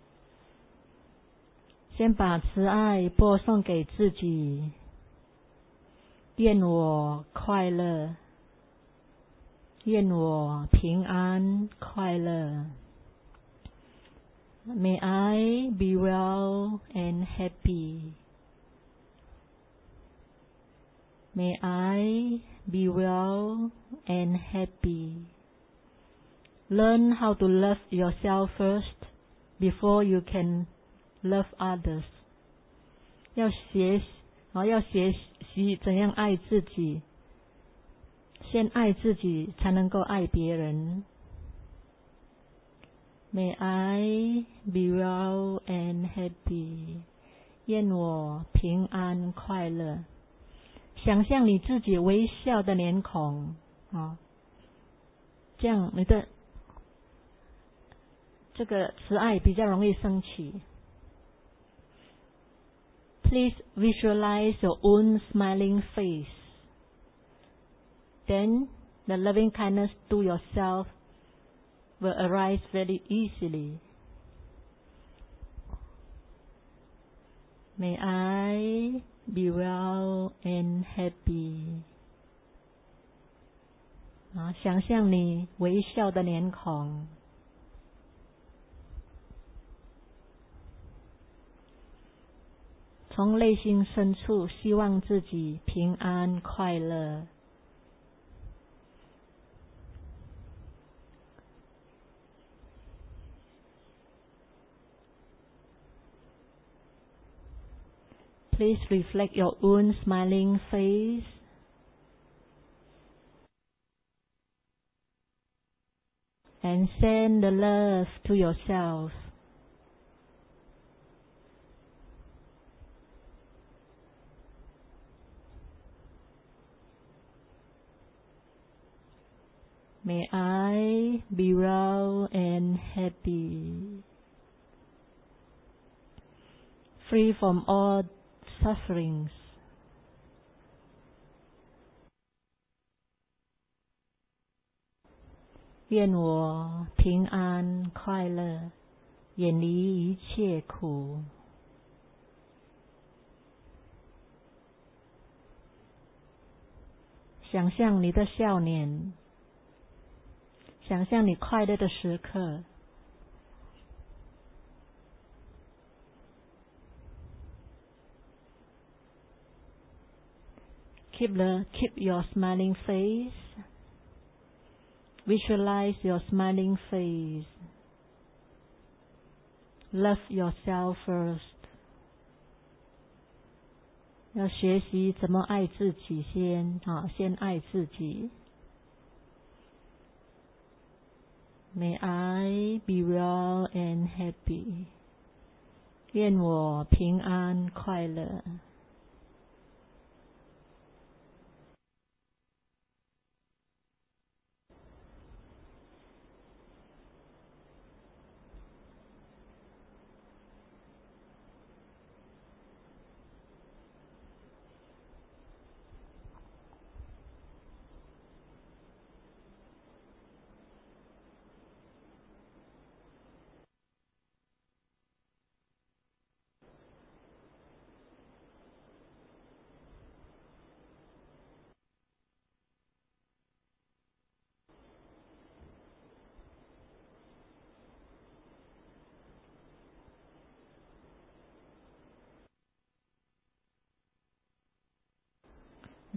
[SPEAKER 1] 先把慈爱播送给自己。愿我快乐，愿我平安快乐。May I be well and happy. May I be well and happy. Learn how to love yourself first before you can love others. 要学习怎样爱自己，先爱自己才能够爱别人。May I be well and happy. 愿我平安快乐。想象你自己微笑的脸孔这样你的这个慈爱比较容易升起。Please visualize your own smiling face. Then the loving kindness to yourself will arise very easily. May I be well and happy. 想象你微笑的脸孔。从内心深处希望自己平安快乐。Please reflect your own smiling face. And send the love to yourself. May I be well and happy, free from all sufferings. 愿我平安快乐，远离一切苦。想象你的笑脸，想象你快乐的时刻。Keep your smiling face. Visualize your smiling face. Love yourself first. 要学习怎么爱自己先爱自己。May I be well and happy. 愿我平安快乐。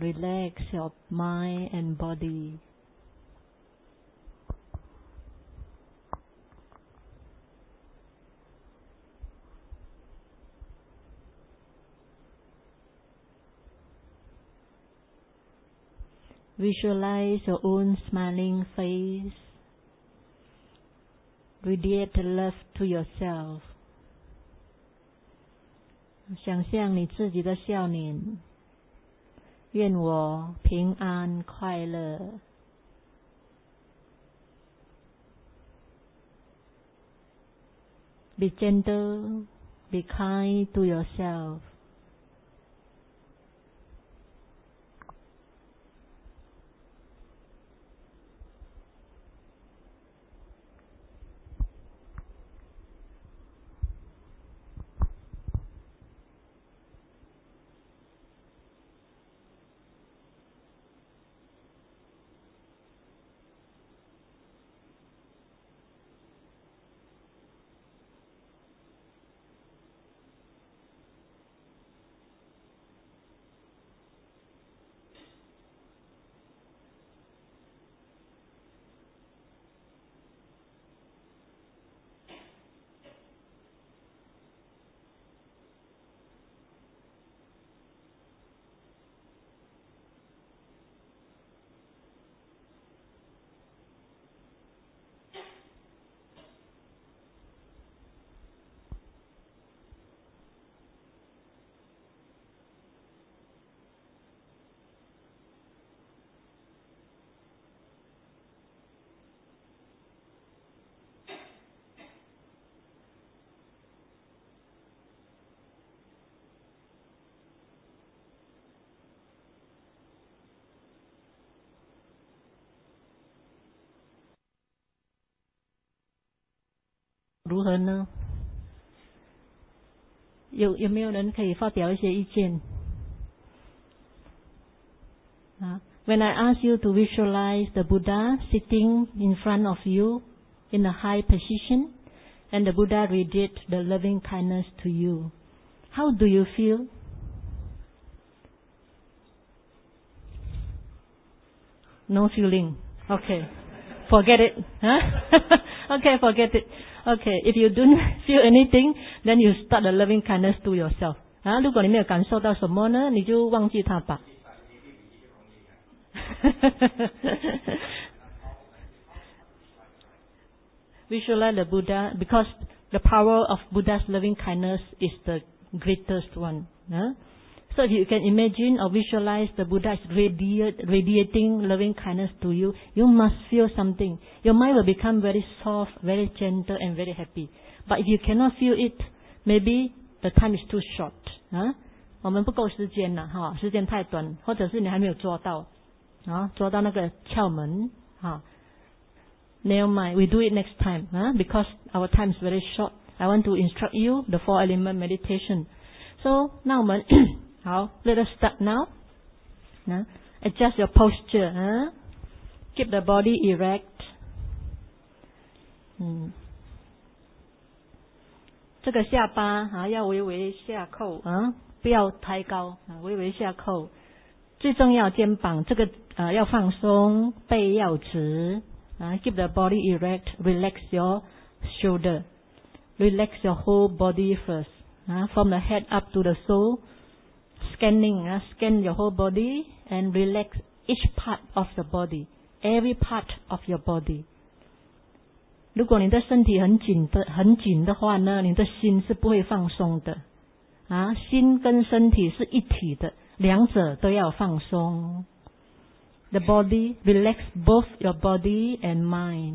[SPEAKER 1] relax your mind and body. Visualize your own smiling face. Radiate love to yourself. 想象你自己的笑脸。愿我平安快乐。Be gentle, be kind to yourself.如何呢？有没有人可以发表一些意见？When I ask you to visualize the Buddha sitting in front of you in a high position, and the Buddha radiates the loving kindness to you, how do you feel? No feeling. Okay. Forget it. Okay, forget it. Okay, if you don't feel anything, then you start the loving kindness to yourself. 如果你没有感受到什么呢，你就忘记它吧。Visualize the Buddha, because the power of Buddha's loving kindness is the greatest one. So if you can imagine or visualize the Buddha is radiating loving kindness to you, you must feel something. Your mind will become very soft, very gentle, and very happy. But if you cannot feel it, maybe the time is too short. 我们不够时间了，时间太短，或者是你还没有做到，做到那个窍门。Never mind, we do it next time, because our time is very short. I want to instruct you the 4-element meditation. So 那我们好 let us start now. Adjust your posture. Keep the body erect. 这个下巴要微微下扣，不要抬高，微微下扣。最重要肩膀这个要放松，背要直。Keep the body erect. Relax your shoulder. Relax your whole body first. From the head up to the sole. Scanning. Scan your whole body and relax each part of the body. Every part of your body. 如果你的身体很紧的话呢，你的心是不会放松的。心跟身体是一体的，两者都要放松。The body, relax both your body and mind.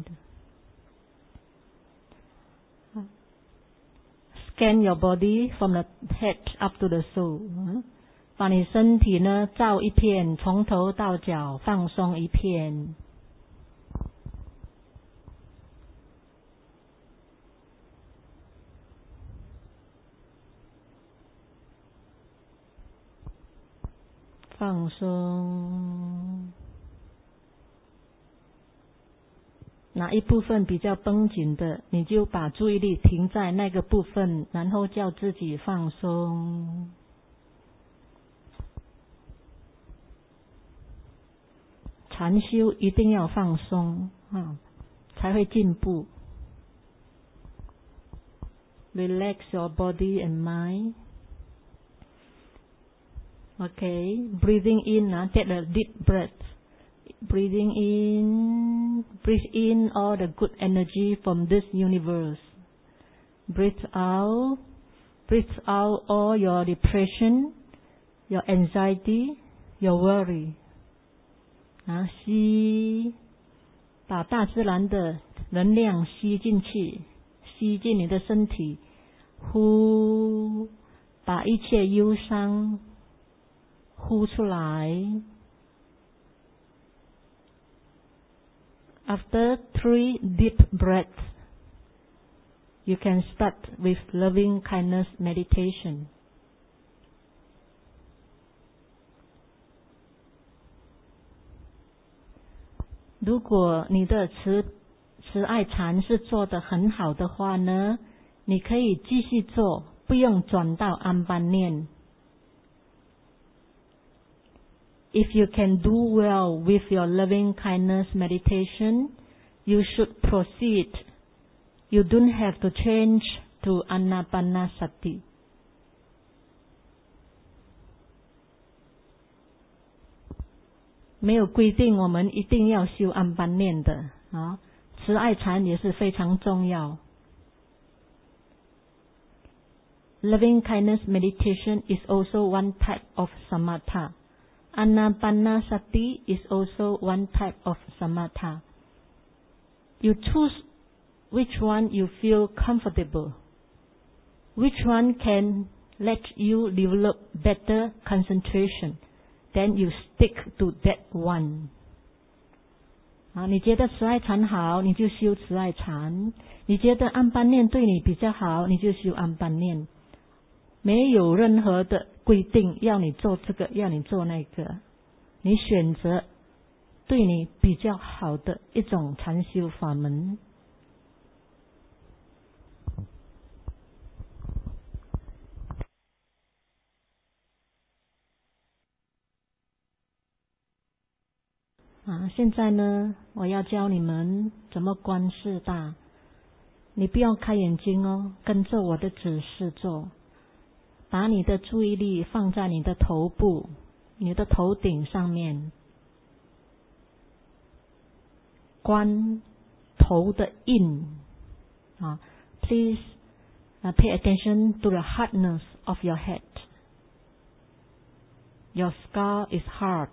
[SPEAKER 1] Scan your body from the head up to the sole. 把你身体呢照一片，从头到脚放松一片。放松。哪一部分比较绷紧的，你就把注意力停在那个部分，然后叫自己放松。 禅修一定要放松才会进步。Relax your body and mind. Okay, breathing in, take a deep breath. Breathing in, breathe in all the good energy from this universe. Breathe out all your depression, your anxiety, your worry. 吸，把大自然的能量吸进去，吸进你的身体。呼，把一切忧伤呼出来。After 3 deep breaths, you can start with loving kindness meditation. 如果你的慈爱禅是做得很好的话呢，你可以继续做，不用转到安般念。If you can do well with your loving kindness meditation, you should proceed. You don't have to change to Anapanasati. 没有规定我们一定要修安般念的慈爱禅也是非常重要。Loving kindness meditation is also one type of samatha. Anapanasati is also one type of samatha. You choose which one you feel comfortable, which one can let you develop better concentration, then you stick to that one. 你觉得慈爱禅好，你就修慈爱禅；你觉得安般念对你比较好，你就修安般念。没有任何的规定要你做这个，要你做那个，你选择对你比较好的一种禅修法门。现在呢，我要教你们怎么观四大。你不要开眼睛哦，跟着我的指示做。把你的注意力放在你的头部，你的头顶上面，观头的印Please pay attention to the hardness of your head. Your skull is hard.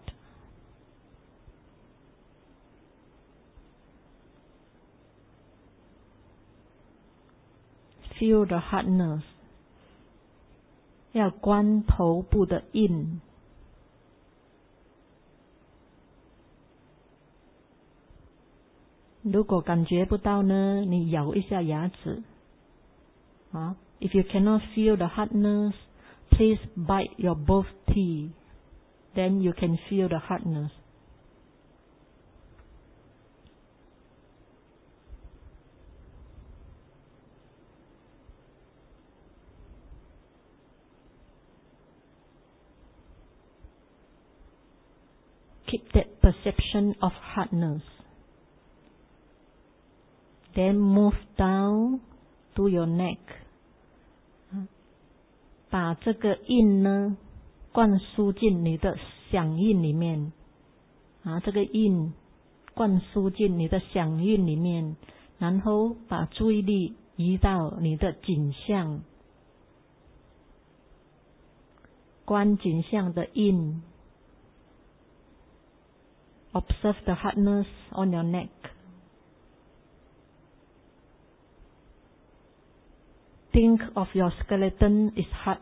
[SPEAKER 1] Feel the hardness. 要观头部的印。如果感觉不到呢，你咬一下牙齿。If you cannot feel the hardness, please bite your both teeth. Then you can feel the hardness. Keep that perception of hardness. Then move down to your neck. 把这个印呢灌输进你的响应里面。这个印灌输进你的响应里面，然后把注意力移到你的颈项，观颈项的印。Observe the hardness on your neck. Think of your skeleton is hard.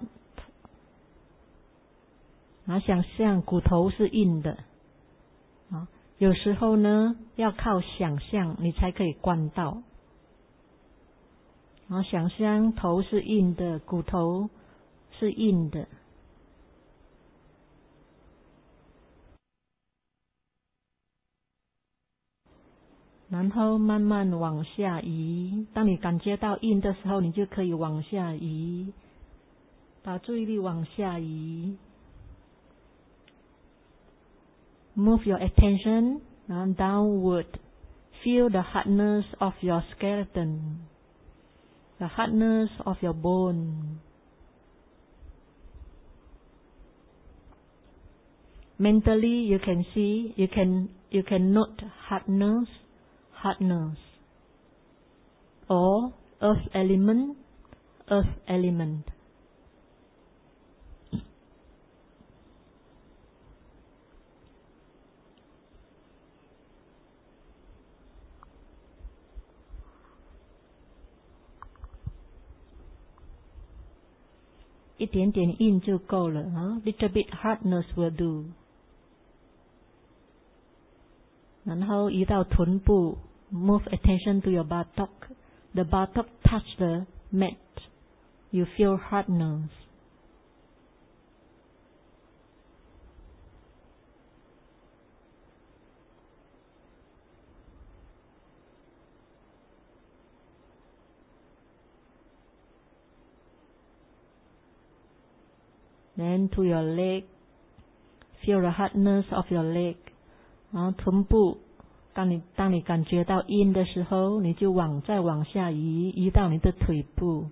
[SPEAKER 1] 想象骨头是硬的。有时候呢，要靠想象你才可以观到。想象头是硬的，骨头是硬的。然后慢慢往下移，当你感觉到硬的时候，你就可以往下移，把注意力往下移。Move your attention and downward. Feel the hardness of your skeleton, the hardness of your bone. Mentally, you can see, you can note hardness, or earth element.一点点硬就够了啊 ，little bit hardness will do。然后移到臀部 ，move attention to your buttock. The buttock touch the mat. You feel hardness. Then to your leg, feel the hardness of your leg. 然后臀部，当你感觉到硬的时候，你就再往下移到你的腿部。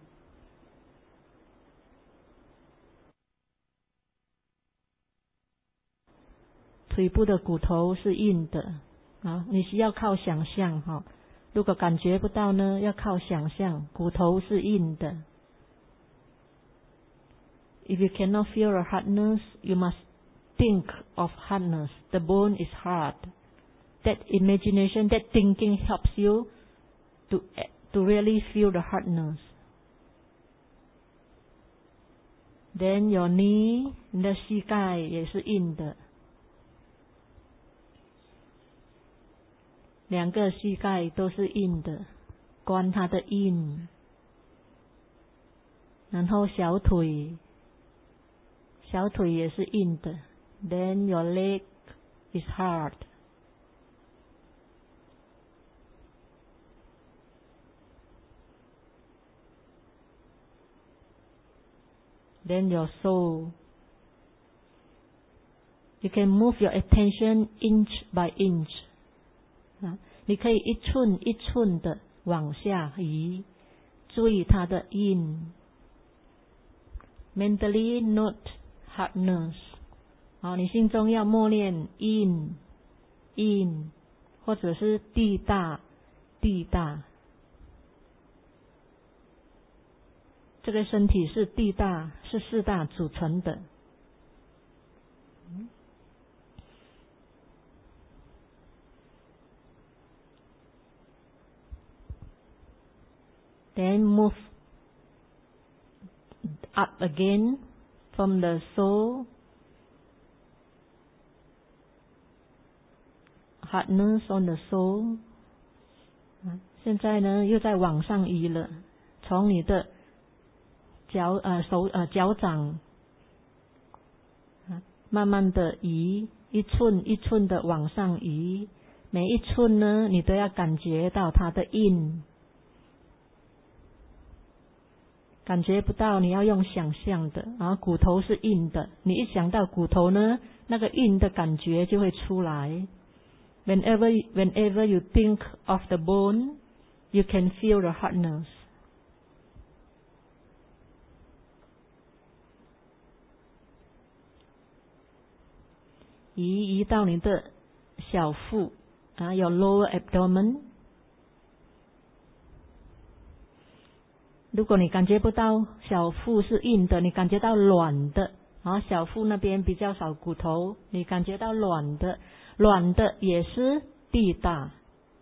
[SPEAKER 1] 腿部的骨头是硬的啊，你需要靠想象哈。如果感觉不到呢，要靠想象，骨头是硬的。If you cannot feel the hardness, you must think of hardness. The bone is hard. That imagination, that thinking helps you to really feel the hardness. Then your knee, 你的膝盖也是硬的，两个膝盖都是硬的，观它的硬。然后小腿也是硬的。Then your leg is hard. Then your soul. You can move your attention inch by inch. 你可以一寸一寸的往下移，注意它的硬。Mentally note hardness. 你心中要默念硬，或者是地大。这个身体是地大，是四大组成的。Then move up again from the soul. Hardness on the soul. 现在呢，又在往上移了，从你的脚掌，慢慢的移，一寸一寸的往上移，每一寸呢，你都要感觉到它的硬。感觉不到，你要用想象的。然后骨头是硬的，你一想到骨头呢，那个硬的感觉就会出来。Whenever you think of the bone, you can feel the hardness. 移到你的小腹your lower abdomen。如果你感觉不到小腹是硬的，你感觉到软的，小腹那边比较少骨头，你感觉到软的也是地大，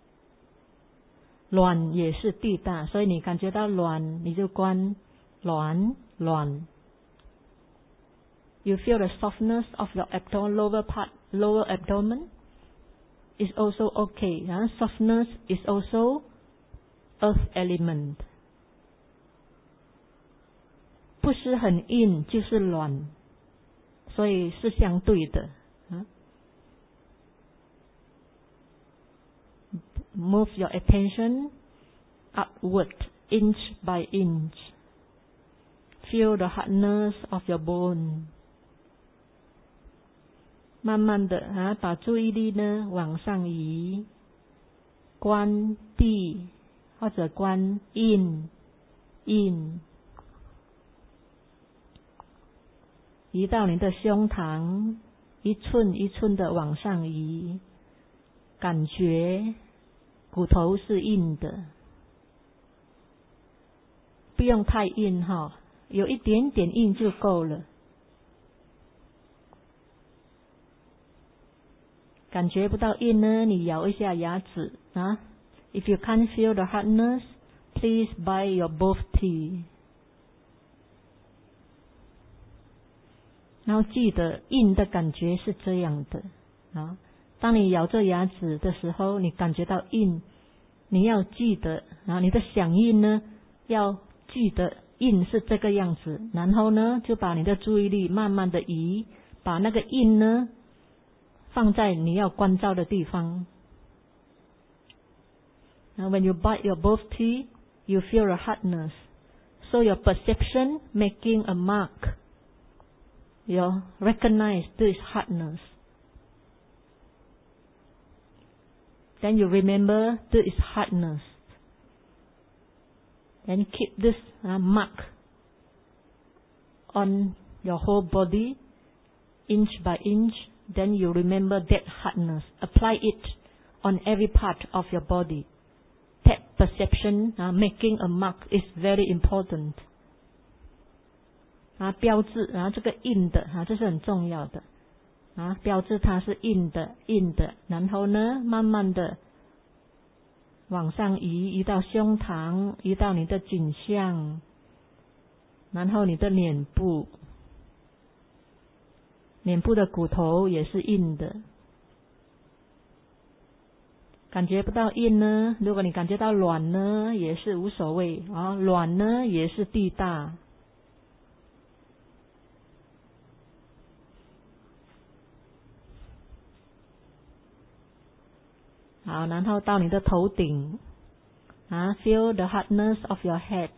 [SPEAKER 1] 软也是地大，所以你感觉到软，你就观软。You feel the softness of your abdomen, lower abdomen is also okay. Softness is also earth element. 不是很硬就是软，所以是相对的。Move your attention upward, inch by inch. Feel the hardness of your bone. 慢慢的把注意力呢往上移，观地或者观印，移到你的胸膛，一寸一寸的往上移，感觉骨头是硬的，不用太硬有一点点硬就够了。感觉不到硬呢，你咬一下牙齿If you can't feel the hardness, please bite your both teeth. 然后记得硬的感觉是这样的当你咬着牙齿的时候，你感觉到硬，你要记得你的响应呢要记得硬是这个样子，然后呢就把你的注意力慢慢的移，把那个硬呢放在你要关照的地方。Now when you bite your both teeth, you feel a hardness. So your perception making a mark. You recognize this hardness. Then you remember this hardness. Then keep this mark on your whole body, inch by inch. Then you remember that hardness. Apply it on every part of your body.That perception, making a mark is very important. 标志这个硬的这是很重要的标志它是硬的，然后呢慢慢的往上移到胸膛，移到你的颈项，然后你的脸部的骨头也是硬的。感觉不到硬呢，如果你感觉到软呢也是无所谓软呢也是地大。好，然后到你的头顶feel the hardness of your head.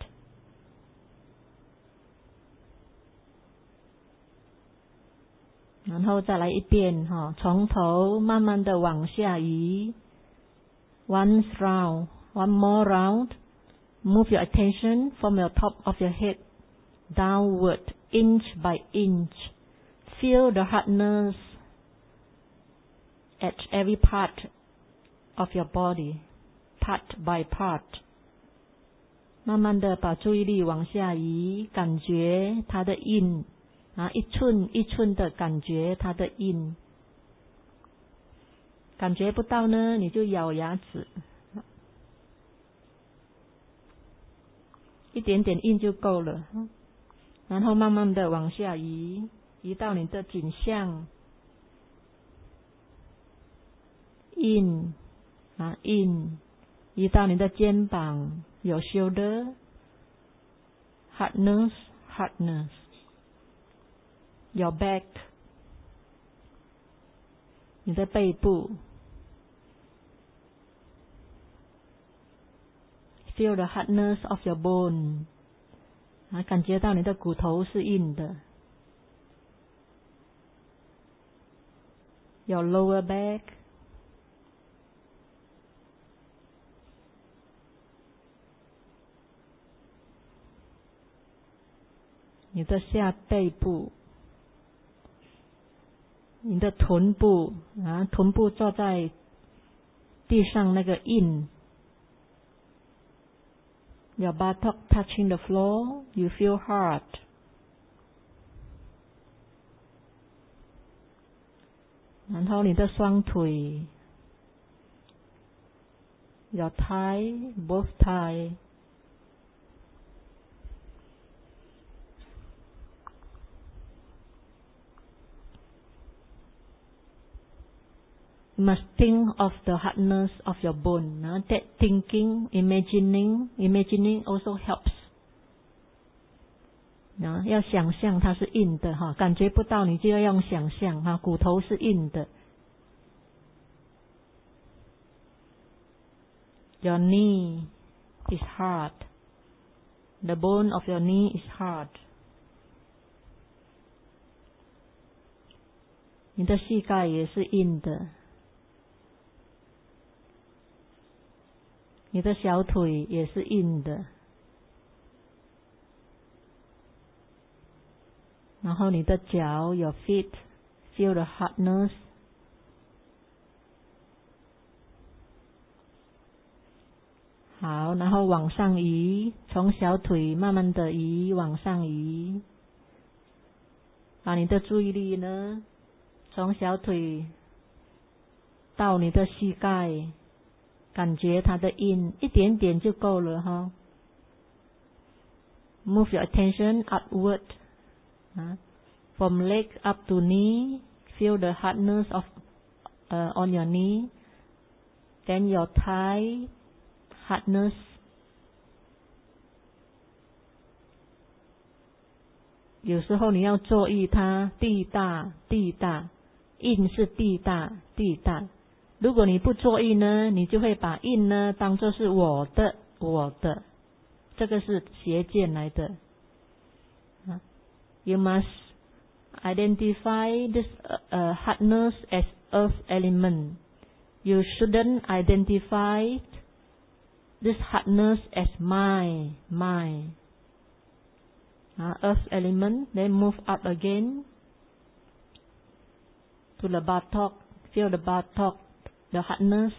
[SPEAKER 1] 然后再来一遍从头慢慢的往下移。One round, one more round. Move your attention from the top of your head downward, inch by inch. Feel the hardness at every part of your body, part by part. 慢慢的把注意力往下移，感觉它的硬一寸一寸的感觉它的硬。感觉不到呢，你就咬牙齿，一点点硬就够了。然后慢慢的往下移到你的颈项，硬移到你的肩膀，有 shoulder hardness your back 你的背部。Feel the hardness of your bone. 感觉到你的骨头是硬的。Your lower back. 你的下背部。你的臀部臀部坐在地上那个硬。Your buttock touching the floor, you feel hard. 然后你的双腿 Your thigh, both thigh. You must think of the hardness of your bone. That thinking, imagining also helps. 要想象它是硬的感觉不到你就要用想象骨头是硬的。Your knee is hard. The bone of your knee is hard. 你的膝盖也是硬的，你的小腿也是硬的，然后你的脚 your feet feel the hardness。好，然后往上移，从小腿慢慢的移往上移，把你的注意力呢，从小腿到你的膝盖，感觉它的硬，一点点就够了哈。Move your attention upward, from leg up to knee, feel the hardness of on your knee, then your thigh hardness. 有时候你要注意它地大，硬是地大。如果你不注意呢，你就会把硬呢当作是我的，这个是邪见来的。You must identify this hardness as earth element. You shouldn't identify this hardness as my earth element. Then move up again to the buttock. Feel the buttock, the hardness.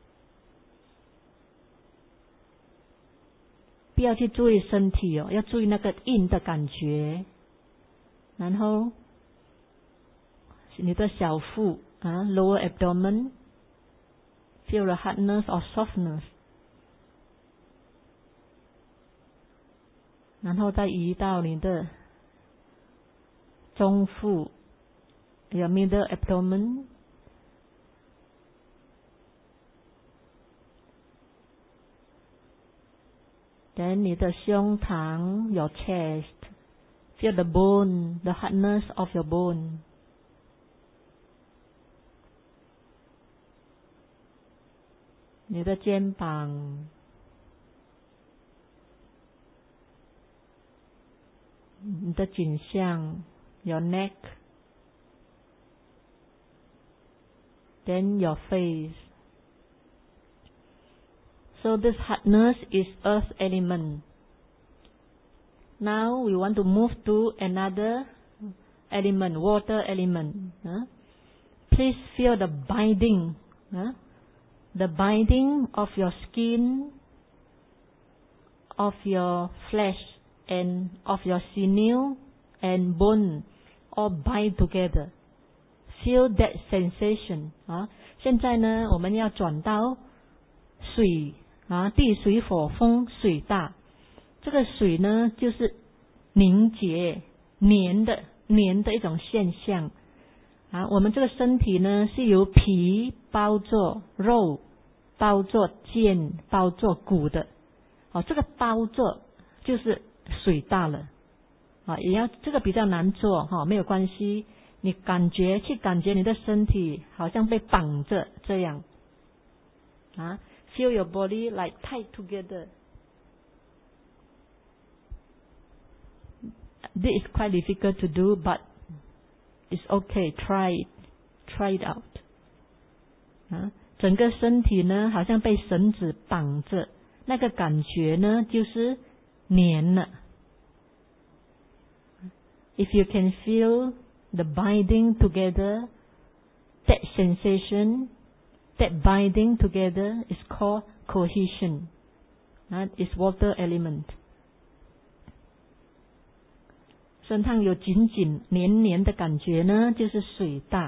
[SPEAKER 1] 不要去注意身体哦，要注意那个硬的感觉。然后你的小腹lower abdomen, feel the hardness or softness. 然后再移到你的中腹 your middle abdomen. 你的胸膛 your chest, feel the bone, the hardness of your bone. 你的肩膀，你的颈项 your neck, then your face. So this hardness is earth element. Now we want to move to another element, water element. Please feel the binding, the binding of your skin, of your flesh, and of your sinew and bone, all bind together. Feel that sensation. 现在呢，我们要转到水地水火风水大。这个水呢，就是凝结、黏的一种现象。我们这个身体呢，是由皮包着，肉包着，腱包着，骨的。这个包着就是水大了。也要这个比较难做没有关系。你感觉你的身体好像被绑着这样。Feel your body like tied together. This is quite difficult to do, but it's okay. Try it out. 整个身体呢，好像被绳子绑着，那个感觉呢，就是黏了。If you can feel the binding together, that sensation, that binding together is called cohesion. It's water element. 身上有紧紧黏黏的感觉呢，就是水大。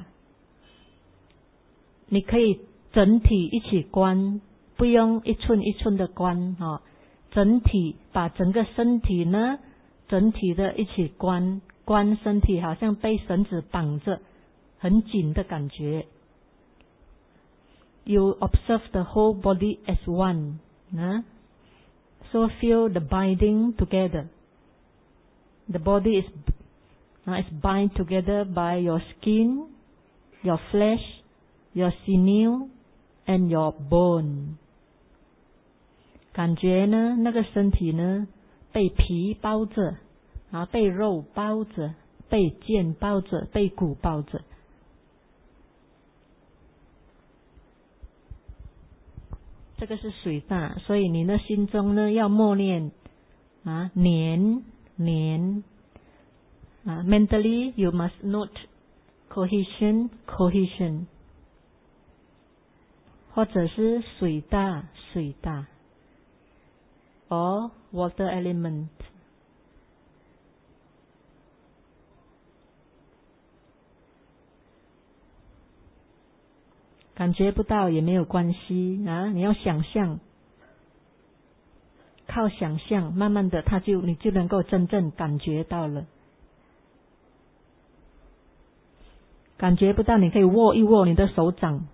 [SPEAKER 1] 你可以整体一起观，不用一寸一寸的观整体把整个身体呢，整体的一起观身体，好像被绳子绑着，很紧的感觉。You observe the whole body as one. So feel the binding together. The body is bind together by your skin, your flesh, your sinew, and your bone. 感觉呢，那个身体呢，被皮包着，被肉包着，被腱包着，被骨包着。 这个是水大，所以你的心中呢要默念年mentally you must note cohesion 或者是水大 or water element。感觉不到也没有关系你要想象，靠想象，慢慢的你就能够真正感觉到了。感觉不到，你可以握一握你的手掌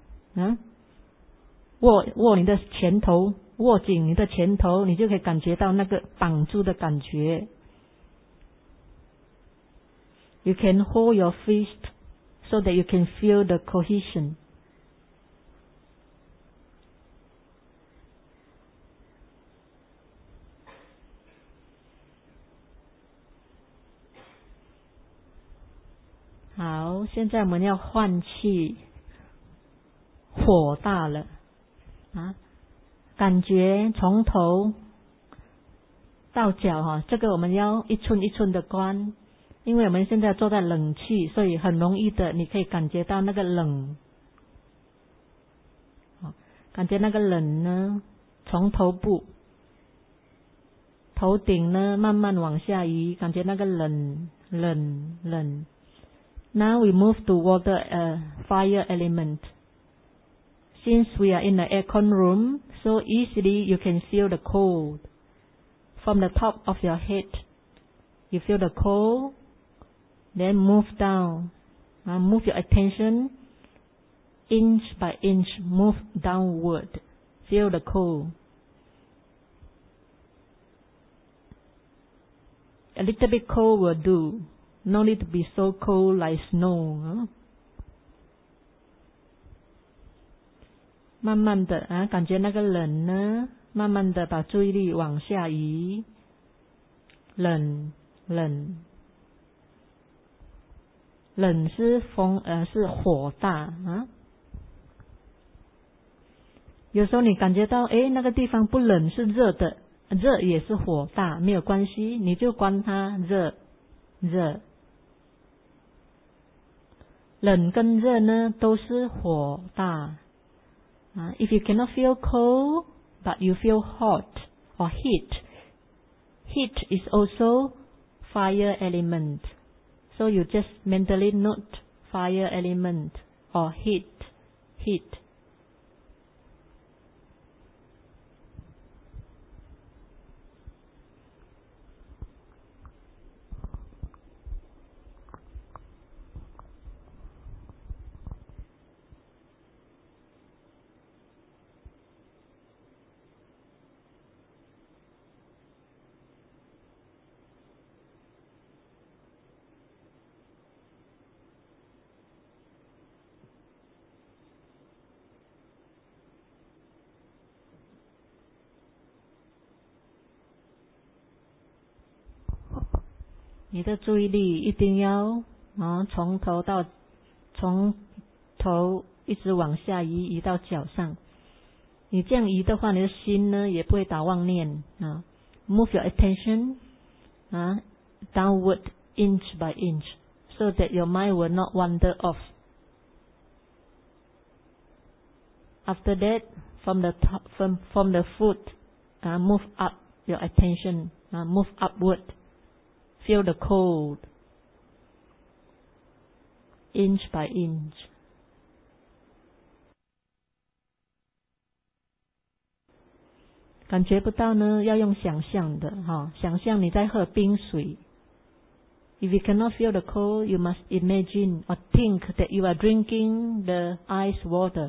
[SPEAKER 1] 握你的拳头，握紧你的拳头，你就可以感觉到那个绑住的感觉。You can hold your fist so that you can feel the cohesion。好，现在我们要换气，火大了感觉从头到脚这个我们要一寸一寸的关，因为我们现在坐在冷气，所以很容易的你可以感觉到那个冷感觉那个冷呢从头部头顶呢慢慢往下移，感觉那个冷。Now we move to water fire element. Since we are in the aircon room, so easily you can feel the cold. From the top of your head, you feel the cold, then move down. Move your attention inch by inch, move downward. Feel the cold. A little bit cold will do. No need to be so cold like snow. 慢慢的感觉那个冷呢，慢慢的把注意力往下移。冷是是火大有时候你感觉到那个地方不冷是热的，热也是火大，没有关系，你就观它热。冷跟热呢都是火大If you cannot feel cold, but you feel hot or heat is also fire element. So you just mentally note fire element or heat. 你的注意力一定要从头一直往下移到脚上。你这样移的话，你的心呢也不会打妄念Move your attention downward inch by inch, so that your mind will not wander off. After that, from the top, from the foot, move up your attention, move upward. Feel the cold, inch by inch. 感觉不到呢，要用想象的想象你在喝冰水。If you cannot feel the cold, you must imagine or think that you are drinking the ice water.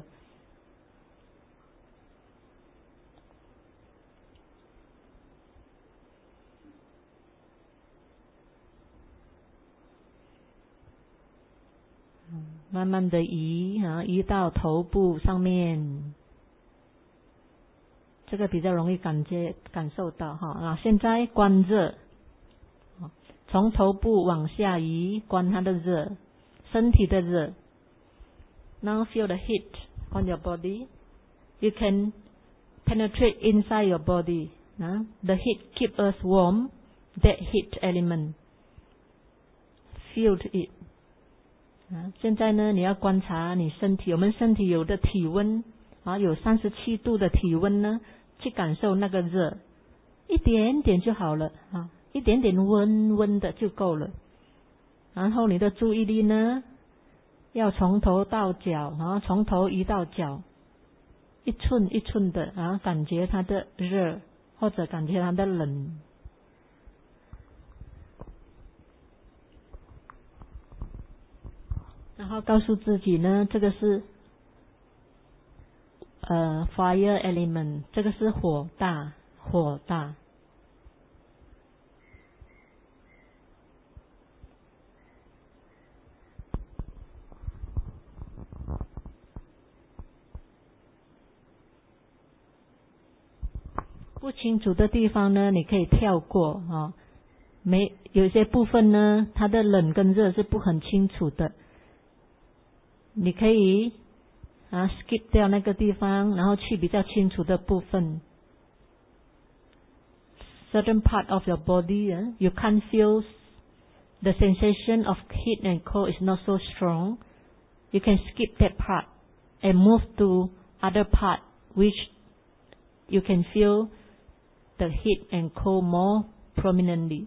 [SPEAKER 1] 慢慢的移到头部上面，这个比较容易感受到现在观热，从头部往下移，观它的热，身体的热。Now feel the heat on your body. You can penetrate inside your body. The heat keep us warm. That heat element. Feel it. 现在呢，你要观察你身体，我们身体有的体温有37度的体温呢，去感受那个热，一点点就好了一点点温温的就够了。然后你的注意力呢，要从头到脚，然后从头移到脚，一寸一寸的感觉它的热，或者感觉它的冷。然后告诉自己呢，这个是fire element， 这个是火大。不清楚的地方呢，你可以跳过有些部分呢，它的冷跟热是不很清楚的，你可以skip 掉那个地方，然后去比较清楚的部分。Certain part of your body, you can't feel the sensation of heat and cold is not so strong. You can skip that part and move to other part which you can feel the heat and cold more prominently.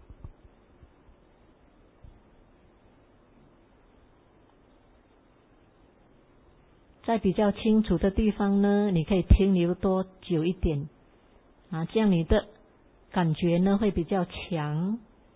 [SPEAKER 1] 在比较清楚的地方呢，你可以停留多久一点这样你的感觉呢会比较强。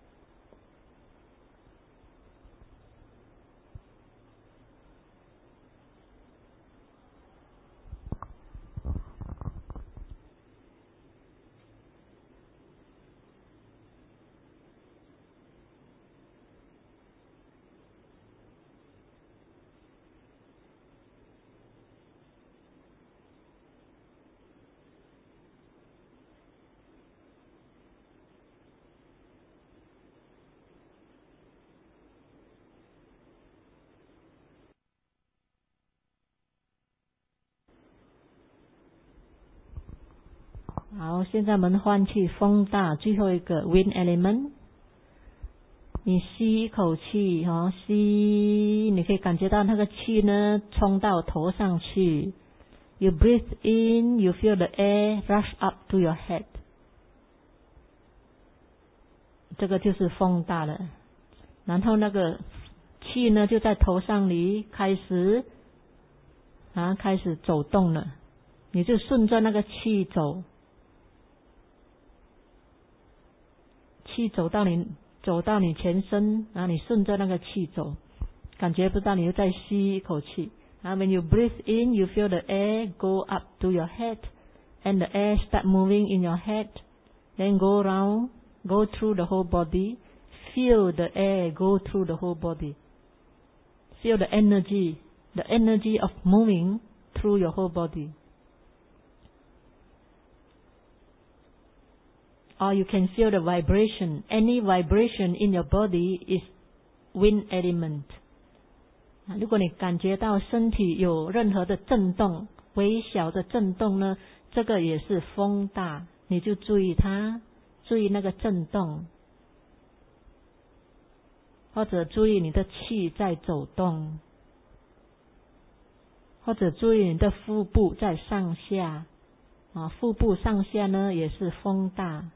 [SPEAKER 1] 好，现在我们换气风大，最后一个 wind element。你吸一口气吸，你可以感觉到那个气呢冲到头上去。You breathe in, you feel the air rush up to your head。这个就是风大了。然后那个气呢就在头上里开始走动了，你就顺着那个气走。气走到你全身你顺着那个气走，感觉不到你又再吸一口气When you breathe in, you feel the air go up to your head, and the air start moving in your head, then go around, go through the whole body. Feel the air go through the whole body. Feel the energy of moving through your whole body. Or you can feel the vibration. Any vibration in your body is wind element. 如果你感觉到身体有任何的震动，微小的震动呢，这个也是风大，你就注意它，注意那个震动，或者注意你的气在走动，或者注意你的腹部在上下腹部上下呢也是风大，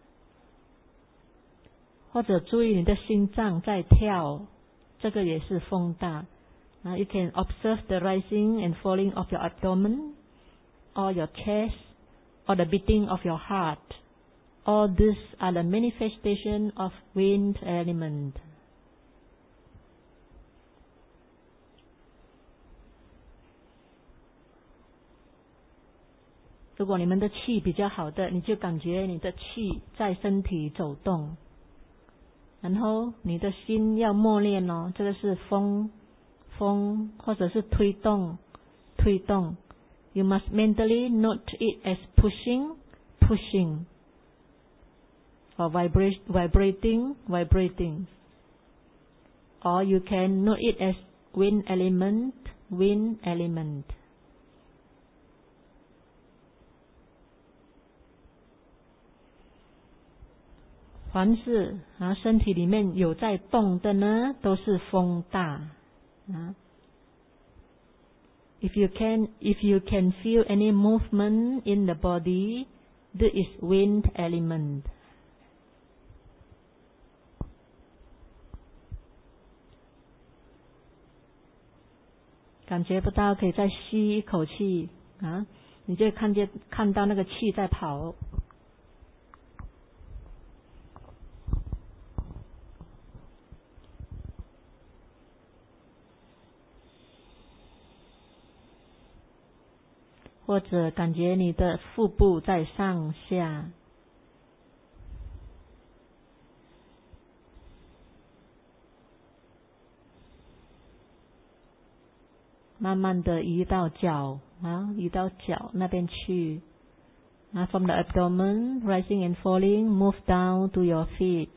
[SPEAKER 1] 或者注意你的心脏在跳，这个也是风大。You can observe the rising and falling of your abdomen, or your chest, or the beating of your heart. All these are the manifestation of wind element. 如果你们的气比较好的，你就感觉你的气在身体走动，然后你的心要默念这个是风，或者是推动。You must mentally note it as pushing, or vibrating. Or you can note it as wind element. 凡是身体里面有在动的呢，都是风大If you can feel any movement in the body, this is wind element. 感觉不到，可以再吸一口气你就看到那个气在跑。或者感觉你的腹部在上下，慢慢的移到脚那边去from the abdomen, rising and falling, move down to your feet.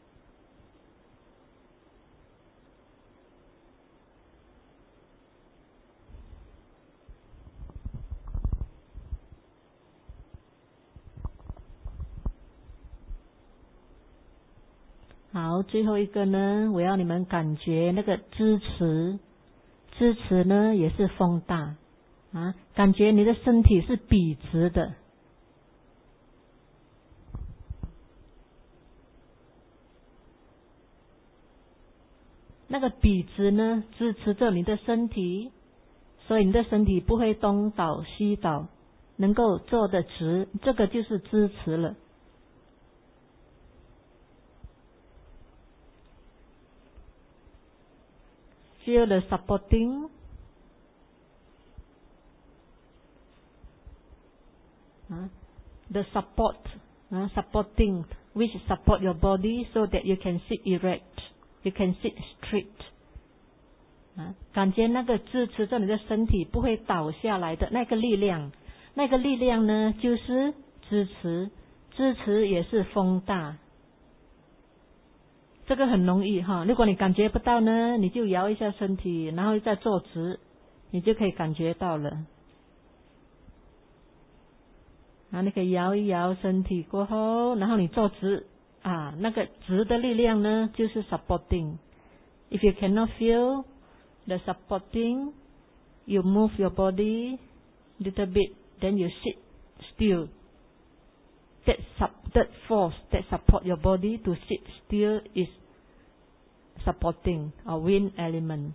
[SPEAKER 1] 好，最后一个呢，我要你们感觉那个支持呢也是风大感觉你的身体是笔直的，那个笔直呢支持着你的身体，所以你的身体不会东倒西倒，能够坐得直，这个就是支持了。Feel the supporting the supporting which support your body so that you can sit erect, you can sit straight 感觉那个支持着你的身体不会倒下来的那个力量，那个力量呢就是支持也是风大。这个很容易如果你感觉不到呢，你就摇一下身体，然后再坐直，你就可以感觉到了。你可以摇一摇身体过后，然后你坐直那个直的力量呢就是 supporting. If you cannot feel the supporting, you move your body little bit, then you sit still. That force that support your body to sit still is supporting or wind element.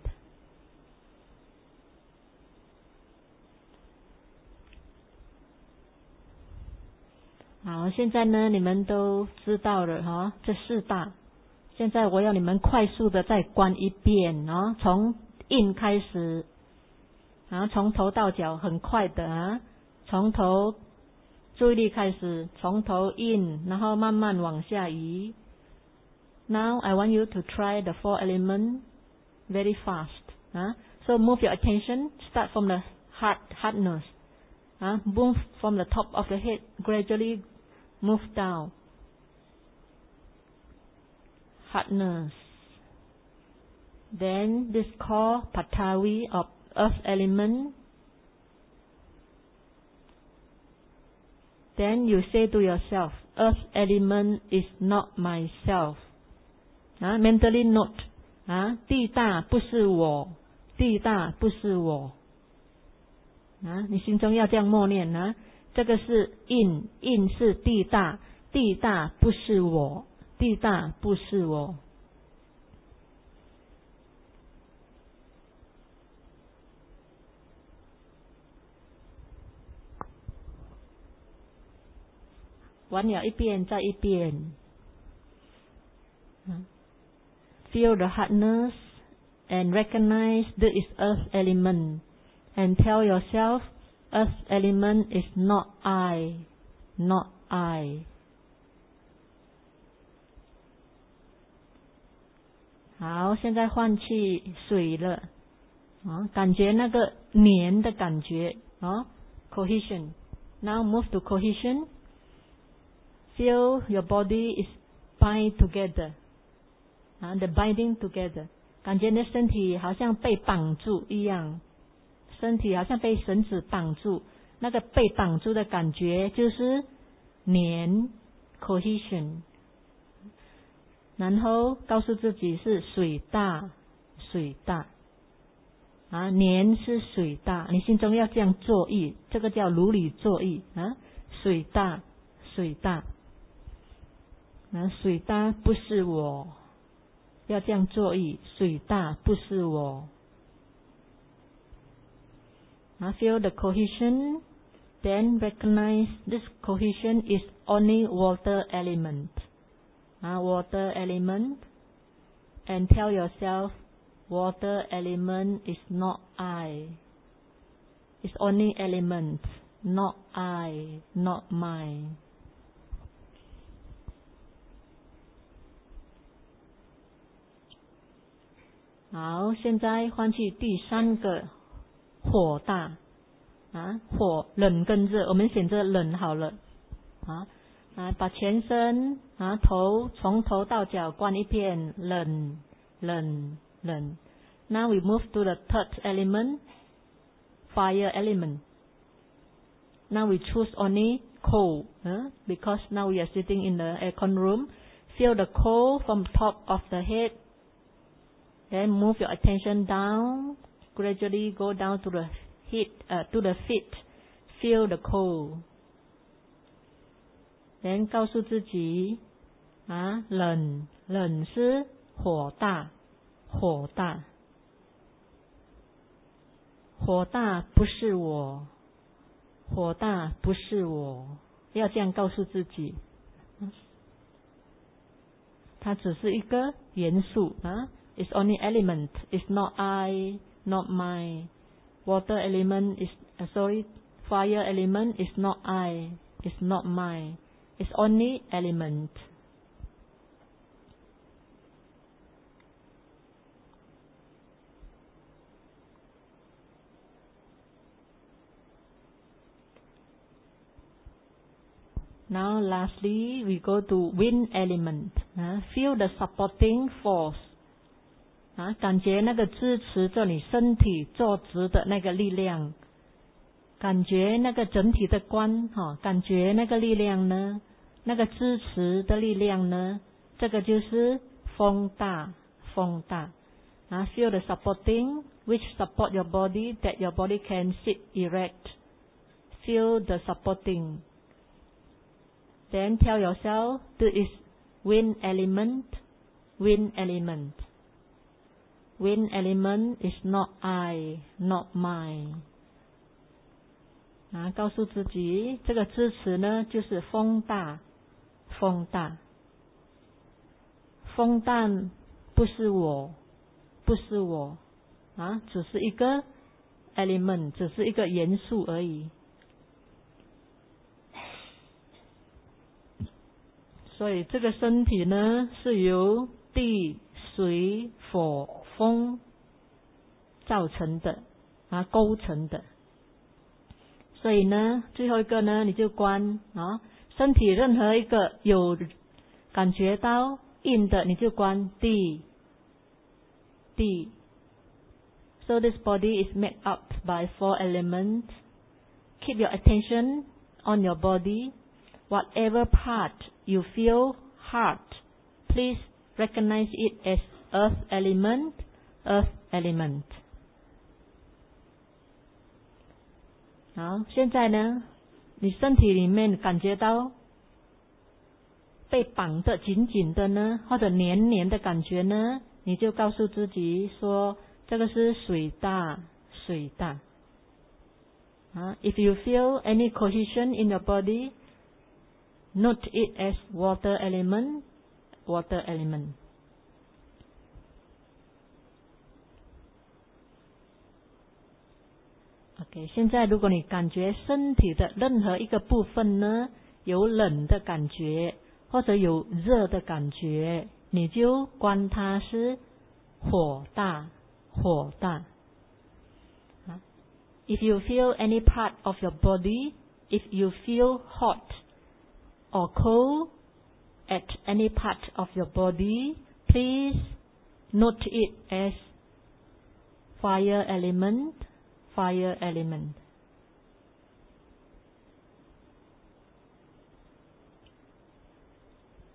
[SPEAKER 1] 好，现在呢你们都知道了这四大。现在我要你们快速的再观一遍从 in 开始从头到脚很快的从头注意力开始，从头 in， 然后慢慢往下移。Now I want you to try the four elements very fast. So move your attention, start from the hardness. Move from the top of the head, gradually move down. Hardness. Then this called Patavi of earth element. Then you say to yourself, earth element is not myself. Mentally note, 地大不是我，地大不是我。你心中要这样默念这个是 in 是地大，地大不是我，地大不是我。完了一遍再一遍。Feel the hardness and recognize this is earth element and tell yourself earth element is not I, not I. 好，现在换气水了感觉那个黏的感觉cohesion. Now move to cohesion. Feel your body is bind together. The binding together. 感觉你的身体好像被绑住一样，身体好像被绳子绑住，那个被绑住的感觉就是黏 cohesion. 然后告诉自己是水大，水大。年是水大，你心中要这样作意，这个叫如理作意水大，水大。水大不是我，要这样作意，水大不是我。Feel the cohesion, then recognize this cohesion is only water element. Water element, and tell yourself, water element is not I. It's only element, not I, not mine. 好，现在换去第3个火大火冷跟热，我们选择冷好了把全身头从头到脚灌一遍冷冷冷。Now we move to the third element, fire element. Now we choose only cold because now we are sitting in the aircon room. Feel the cold from top of the head. Then move your attention down. Gradually go down to the feet. Feel the cold. Then 告诉自己冷，冷是火大，火大，火大不是我，火大不是我，要这样告诉自己。它只是一个元素It's only element. It's not I, not mine. Water element is fire element is not I, it's not mine. It's only element. Now lastly, we go to wind element. Feel the supporting force. 感觉那个支持着你身体坐直的那个力量，感觉那个整体的观感觉那个力量呢，那个支持的力量呢，这个就是风大，风大。Feel the supporting, which support your body, that your body can sit erect. Feel the supporting. Then tell yourself, this is wind element, wind element. Wind element is not I, not mine. 告诉自己，这个支持呢，就是风大，风大。风大不是我，不是我只是一个 element， 只是一个元素而已。所以这个身体呢，是由地、水、火、风造成的构成的。所以呢，最后一个呢，你就观身体任何一个有感觉到硬的，你就观地，地。So this body is made up by 4 elements. Keep your attention on your body. Whatever part you feel hard, please recognize it as earth element, earth element. 好，现在呢，你身体里面感觉到被绑得紧紧的呢，或者黏黏的感觉呢，你就告诉自己说，这个是水大，水大。If you feel any cohesion in your body, note it as water element, water element. OK， 现在如果你感觉身体的任何一个部分呢，有冷的感觉，或者有热的感觉，你就观它是火大，火大。If you feel any part of your body, if you feel hot or cold at any part of your body, please note it as fire element, fire element.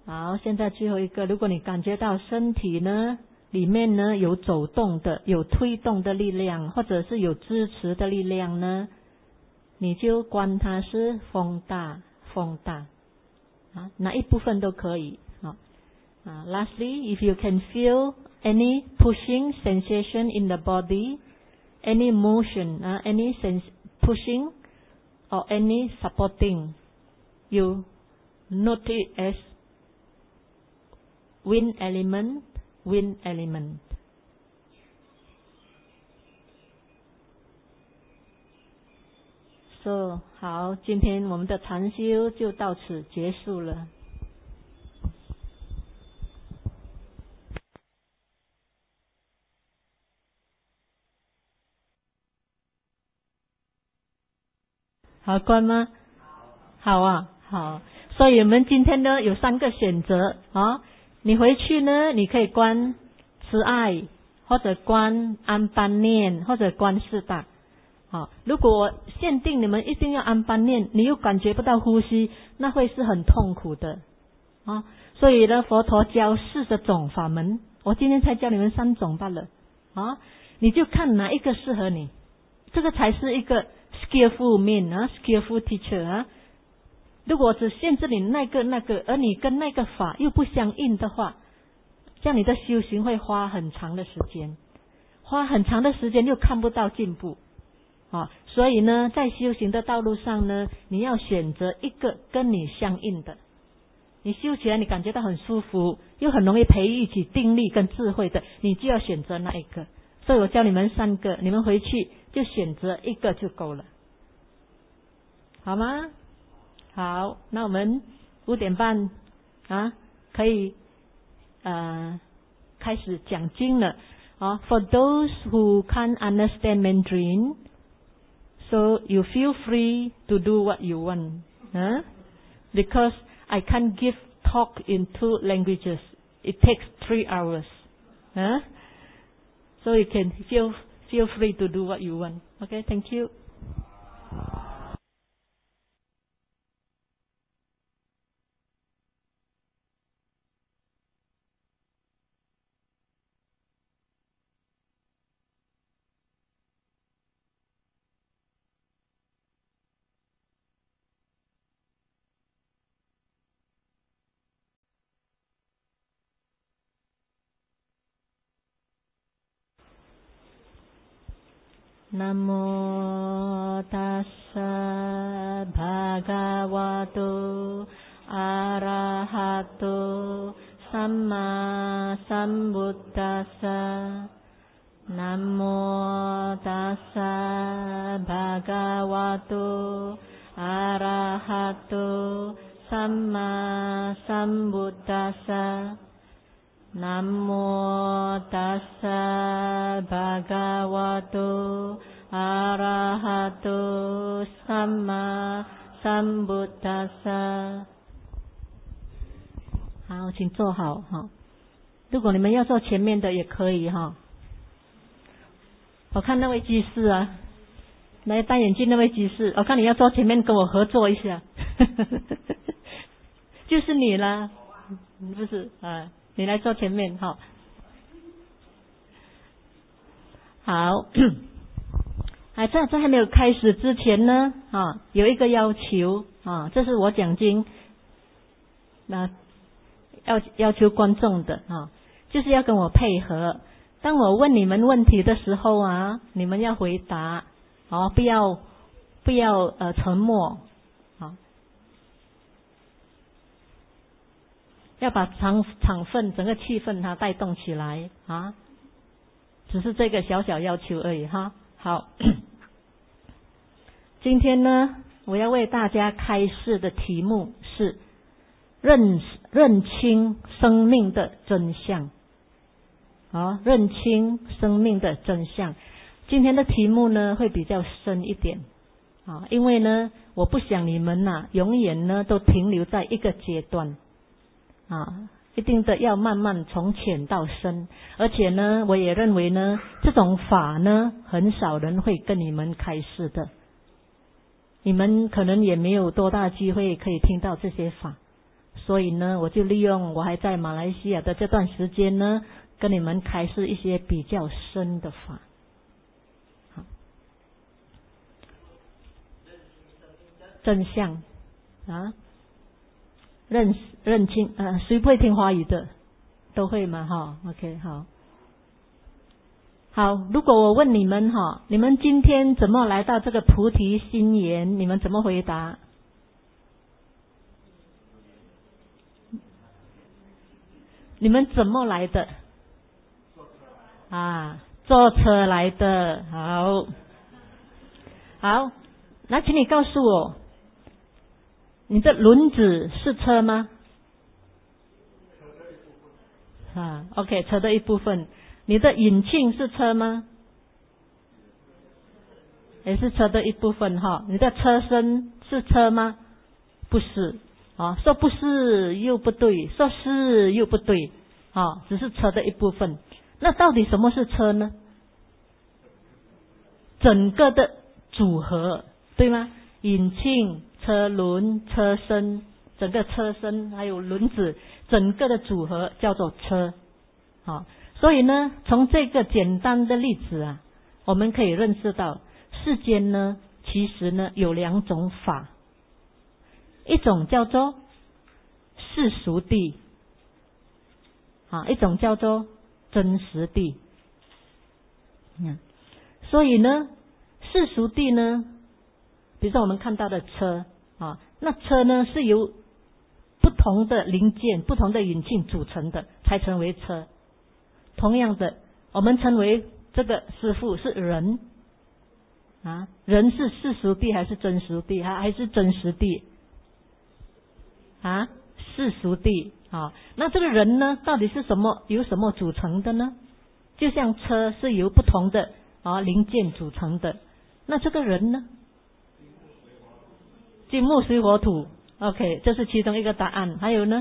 [SPEAKER 1] 好，现在最后一个，如果你感觉到身体呢里面呢有走动的、有推动的力量，或者是有支持的力量呢，你就观它是风大，风大啊，哪一部分都可以啊。Lastly, if you can feel any pushing sensation in the body, any motion, any pushing or any supporting, you note it as wind element, wind element. So, 好，今天我们的禅修就到此结束了。好关吗？好啊，好。所以我们今天呢有3个选择啊，你回去呢，你可以观慈爱，或者观安般念，或者观四大。好，如果限定你们一定要安般念，你又感觉不到呼吸，那会是很痛苦的啊。所以呢，佛陀教40种法门，我今天才教你们3种罢了啊。你就看哪一个适合你，这个才是一个 skillful man 啊 ，skillful teacher 啊。如果只限制你那个，而你跟那个法又不相应的话，这样你的修行会花很长的时间，花很长的时间又看不到进步啊。所以呢，在修行的道路上呢，你要选择一个跟你相应的，你修起来你感觉到很舒服，又很容易培育起定力跟智慧的，你就要选择那一个。所以我教你们3个，你们回去就选择一个就够了，好吗？好，那我们5点半啊，可以开始讲经了啊。For those who can't understand Mandarin, so you feel free to do what you want, because I can't give talk in 2 languages. It takes 3 hours, so you can feel free to do what you want. Okay, thank you. Namo tassa bhagavato arahato samma sambuddhassa. Namo tassa bhagavato arahato samma sambuddhassa. Namo tassa bhagavato arahato samma sambuddhassa。 好，请坐好哈。如果你们要坐前面的也可以哈。我看那位居士啊，来戴眼镜那位居士，我看你要坐前面跟我合作一下。就是你啦，不是啊？你来坐前面哈。好，在还没有开始之前呢，有一个要求啊，这是我讲经那要求观众的啊，就是要跟我配合。当我问你们问题的时候啊，你们要回答哦，不要沉默啊。要把场氛整个气氛它带动起来啊，只是这个小小要求而已哈。好，今天呢，我要为大家开示的题目是认清生命的真相。认清生命的真相。今天的题目呢会比较深一点因为呢，我不想你们永远呢都停留在一个阶段。一定的要慢慢从浅到深，而且呢，我也认为呢，这种法呢，很少人会跟你们开示的，你们可能也没有多大机会可以听到这些法， 所以呢，我就利用我还在马来西亚的这段时间呢，跟你们开示一些比较深的法。好，真相啊，认清谁不会听华语的都会吗？哈 ，OK， 好。好，如果我问你们哈，你们今天怎么来到这个菩提心园？你们怎么回答？你们怎么来的？啊，坐车来的。好，好，那请你告诉我，你的轮子是车吗？啊 ，OK， 车的一部分。你的引擎是车吗？也是车的一部分哈。你的车身是车吗？不是啊，说不是又不对，说是又不对啊，只是车的一部分。那到底什么是车呢？整个的组合，对吗？引擎、车轮、车身，整个车身还有轮子，整个的组合叫做车啊。所以呢，从这个简单的例子啊，我们可以认识到，世间呢，其实呢有两种法，一种叫做世俗谛啊，一种叫做真实谛。所以呢，世俗谛呢，比如说我们看到的车啊，那车呢是由不同的零件、不同的引擎组成的，才成为车。同样的，我们称为这个师父是人啊，人是世俗谛还是真实谛还是真实谛啊？世俗谛啊。那这个人呢，到底是什么？由什么组成的呢？就像车是由不同的零件组成的，那这个人呢？金木水火土。OK， 这是其中一个答案。还有呢？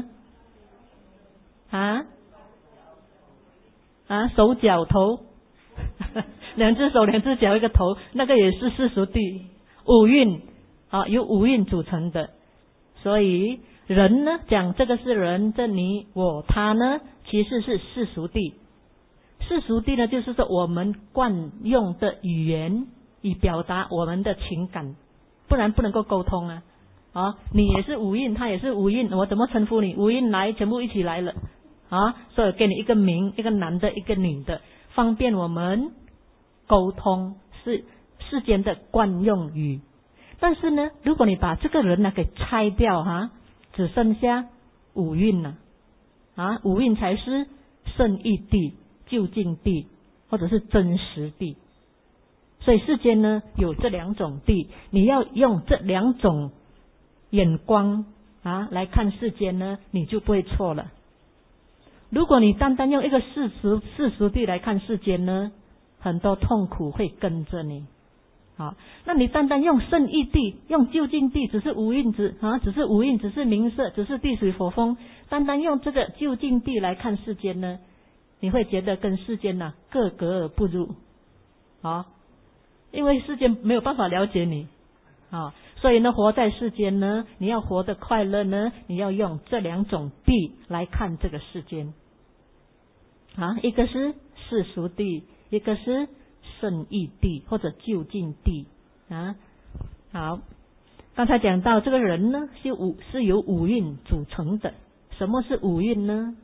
[SPEAKER 1] 手脚头，两只手两只脚一个头，那个也是世俗谛。五蕴由五蕴组成的。所以人呢，讲这个是人，这你我他呢，其实是世俗谛。世俗谛呢，就是说我们惯用的语言以表达我们的情感，不然不能够沟通啊。你也是五蕴，他也是五蕴，我怎么称呼你？五蕴来，全部一起来了所以给你一个名，一个男的，一个女的，方便我们沟通，是世间的惯用语。但是呢，如果你把这个人呢给拆掉只剩下五蕴了五蕴才是圣义谛、究竟谛，或者是真实谛。所以世间呢有这两种谛，你要用这两种眼光来看世间呢，你就不会错了。如果你单单用一个世俗谛来看世间呢，很多痛苦会跟着你。那你单单用圣义谛、用究竟谛，只是五蕴只是五蕴，只是名色，只是地水火风，单单用这个究竟谛来看世间呢，你会觉得跟世间各格而不入因为世间没有办法了解你所以呢，活在世间呢，你要活得快乐呢，你要用这两种谛来看这个世间一个是世俗谛，一个是圣义谛或者究竟谛好，刚才讲到这个人呢是由五蕴组成的。什么是五蕴呢？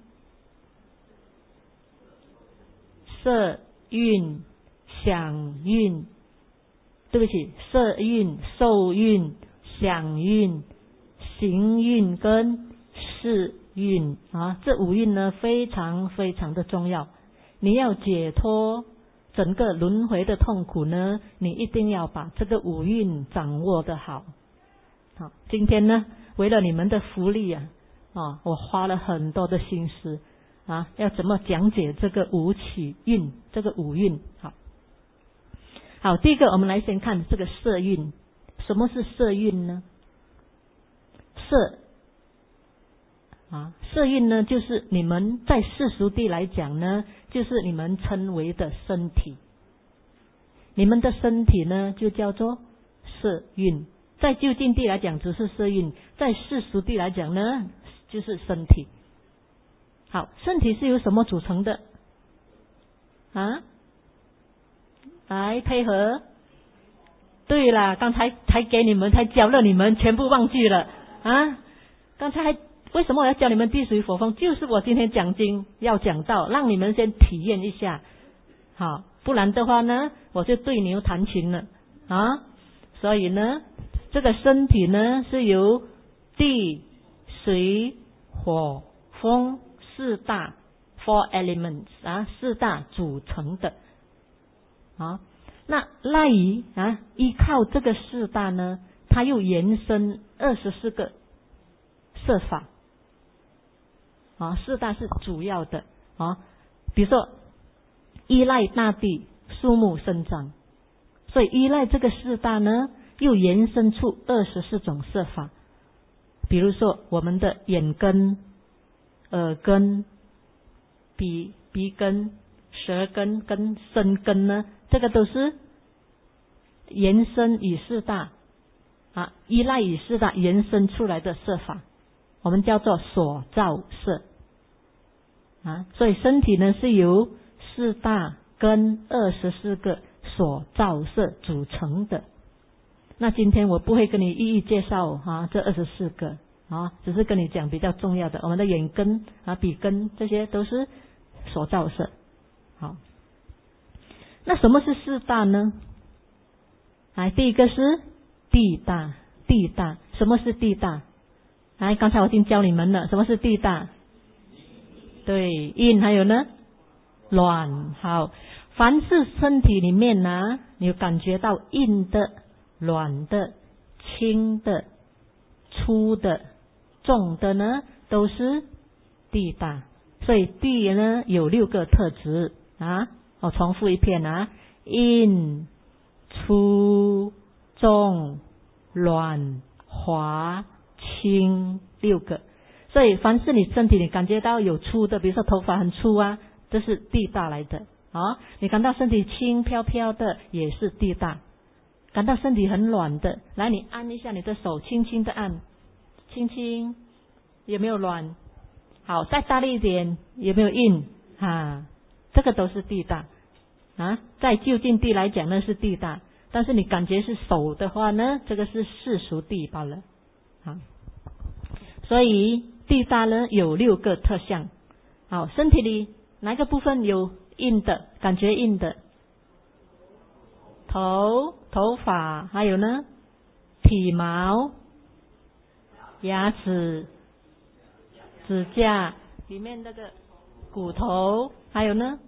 [SPEAKER 1] 色蕴、想蕴，对不起，色蕴、受蕴、想蕴、行蕴跟识蕴这五蕴呢非常非常的重要。你要解脱整个轮回的痛苦呢，你一定要把这个五蕴掌握得好。今天呢，为了你们的福利我花了很多的心思要怎么讲解这个五起蕴，这个五蕴。好，第一个我们来先看这个色蕴。什么是色蕴呢？色蕴呢，就是你们在世俗谛来讲呢，就是你们称为的身体。你们的身体呢，就叫做色蕴。在究竟谛来讲，只是色蕴；在世俗谛来讲呢， 就是身体。好，身体是由什么组成的？啊？来配合。对啦，刚才才给你们，才教了你们，全部忘记了啊！刚才为什么我要教你们地水火风？就是我今天讲经要讲到，让你们先体验一下。好，不然的话呢，我就对牛弹琴了啊！所以呢，这个身体呢是由地、水、火、风四大 four elements 啊，四大组成的啊。那赖于啊，依靠这个四大呢，它又延伸24个色法啊，四大是主要的啊。比如说依赖大地树木生长，所以依赖这个四大呢，又延伸出24种色法。比如说我们的眼根、耳根、鼻根、舌根跟身根呢，这个都是延伸与四大啊，依赖与四大延伸出来的色法，我们叫做所造色啊。所以身体呢是由四大跟24个所造色组成的。那今天我不会跟你一一介绍啊，这24个啊，只是跟你讲比较重要的。我们的眼根啊、鼻根这些都是所造色。好，那什么是四大呢？来，第一个是地大，地大，什么是地大？来，刚才我已经教你们了，什么是地大？对，阴还有呢，卵。好，凡是身体里面呢，你有感觉到硬的、软的、轻的、粗的、重的呢，都是地大。所以地呢有6个特质啊，我重复一遍啊，硬、粗、重、软、滑、轻，6个。所以凡是你身体你感觉到有粗的，比如说头发很粗啊，这是地大来的啊。你感到身体轻飘飘的，也是地大。感到身体很软的，来你按一下你的手，轻轻的按，轻轻，有没有软？好，再大力一点，有没有硬啊？这个都是地大啊。在就近地来讲呢是地大，但是你感觉是手的话呢，这个是世俗地罢了啊。所以地大呢有6个特项。好，身体里哪个部分有硬的，感觉硬的？头发，还有呢体毛、牙齿、指甲里面那个骨头，还有呢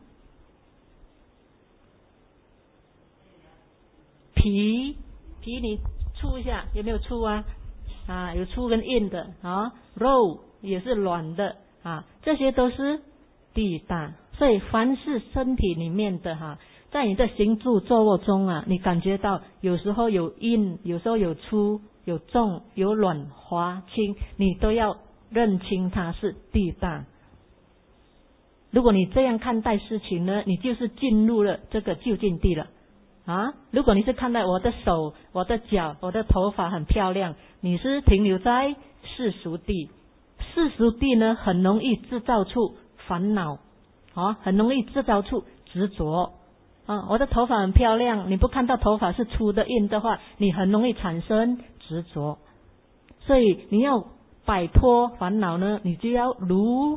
[SPEAKER 1] 皮你触一下，有没有触啊？啊，有粗跟硬的啊，肉也是软的啊，这些都是地大。所以凡是身体里面的哈，在你的行住坐卧中啊，你感觉到有时候有硬，有时候有粗，有重，有软滑轻，你都要认清它是地大。如果你这样看待事情呢，你就是进入了这个就近地了啊。如果你是看待我的手、我的脚、我的头发很漂亮，你是停留在世俗地。世俗地呢，很容易制造出烦恼啊，很容易制造出执着啊。我的头发很漂亮，你不看到头发是粗的硬的话，你很容易产生执着。所以你要摆脱烦恼呢，你就要如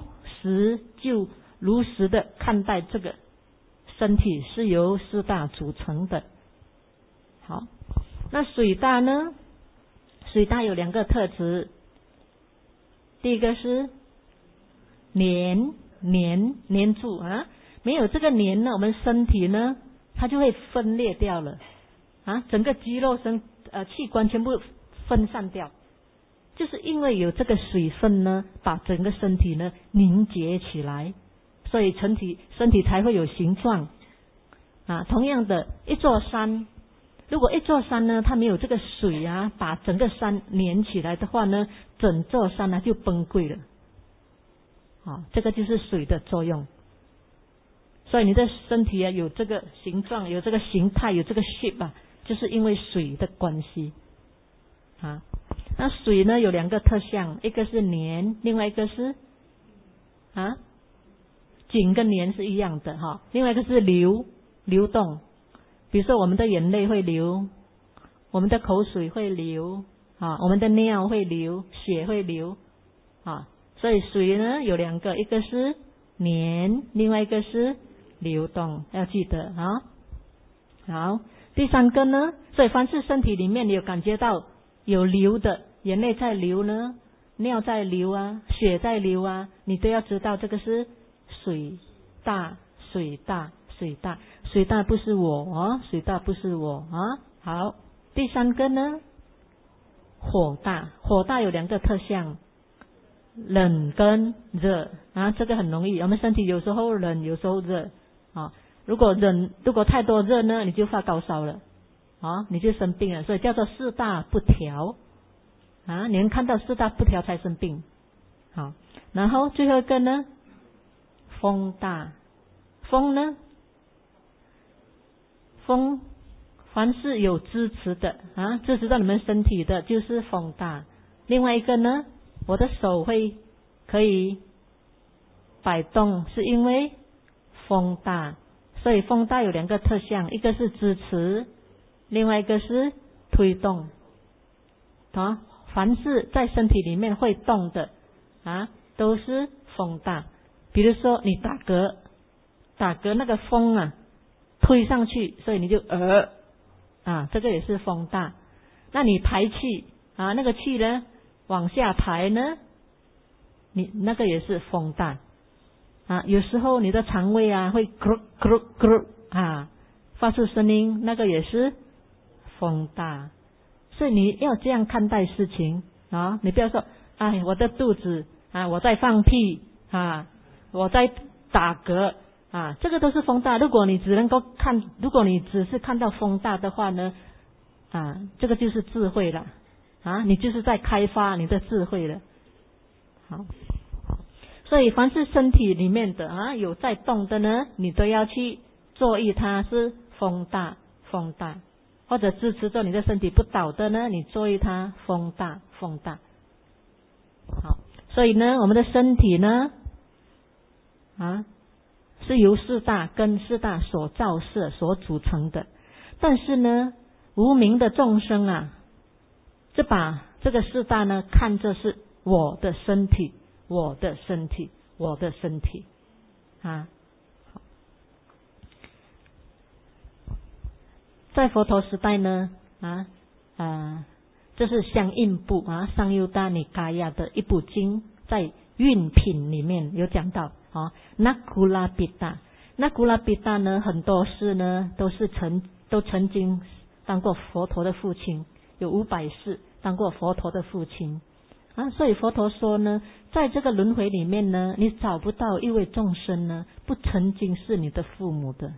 [SPEAKER 1] 实的看待这个身体是由4大组成的。好，那水大呢？水大有2个特质。第一个是黏住啊，没有这个黏呢，我们身体呢它就会分裂掉了啊，整个肌肉器官全部分散掉，就是因为有这个水分呢，把整个身体呢凝结起来，所以身体才会有形状啊。同样的，一座山，如果一座山呢，它没有这个水啊，把整个山连起来的话呢，整座山呢就崩溃了。啊，这个就是水的作用。所以你的身体啊有这个形状，有这个形态，有这个 shape 啊，就是因为水的关系啊。 那水呢有两个特相，一个是黏，另外一个是紧跟黏是一样的哈。另外一个是流动，比如说我们的眼泪会流，我们的口水会流我们的尿会流，血会流所以水呢有两个，一个是黏，另外一个是流动，要记得好，第三个呢，所以凡是身体里面你有感觉到有流的，眼泪在流呢，尿在流血在流你都要知道这个是水大不是我水大不是我好，第三个呢，火大有两个特相，冷跟热这个很容易，我们身体有时候冷有时候热如果太多热呢，你就发高烧了你就生病了，所以叫做四大不调你能看到四大不调才生病。好，然后最后一个呢，风大，风凡是有支持的支持到你们身体的就是风大。另外一个呢，我的手可以摆动，是因为风大。所以风大有两个特相，一个是支持，另外一个是推动凡是在身体里面会动的都是风大。比如说你打嗝那个风推上去，所以你就这个也是风大。那你排气那个气呢往下排呢，你那个也是风大有时候你的肠胃会咕咕咕发出声音，那个也是风大。所以你要这样看待事情你不要说我的肚子我在放屁我在打嗝这个都是风大。如果你只是看到风大的话呢这个就是智慧了你就是在开发你的智慧了。好，所以凡是身体里面的有在动的呢，你都要去注意它是风大，或者支持着你的身体不倒的呢，你注意它风大。好，所以呢我们的身体呢是由四大跟四大所造色所组成的。但是呢无明的众生就把这个四大呢看作是我的身体在佛陀时代呢这是相应部上优达尼嘎亚的一部经，在运品里面有讲到那古拉比达呢很多事呢都曾经当过佛陀的父亲，有500世当过佛陀的父亲所以佛陀说呢，在这个轮回里面呢，你找不到一位众生呢不曾经是你的父母的。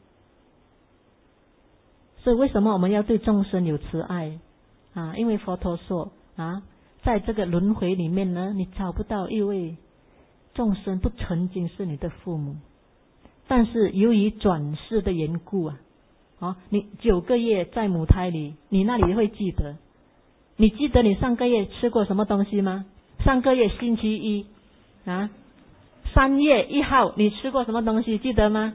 [SPEAKER 1] 所以为什么我们要对众生有慈爱因为佛陀说在这个轮回里面呢，你找不到一位众生不曾经是你的父母。但是由于转世的缘故你9个月在母胎里，你那里会记得？你记得你上个月吃过什么东西吗？上个月星期一3月1号你吃过什么东西？记得吗？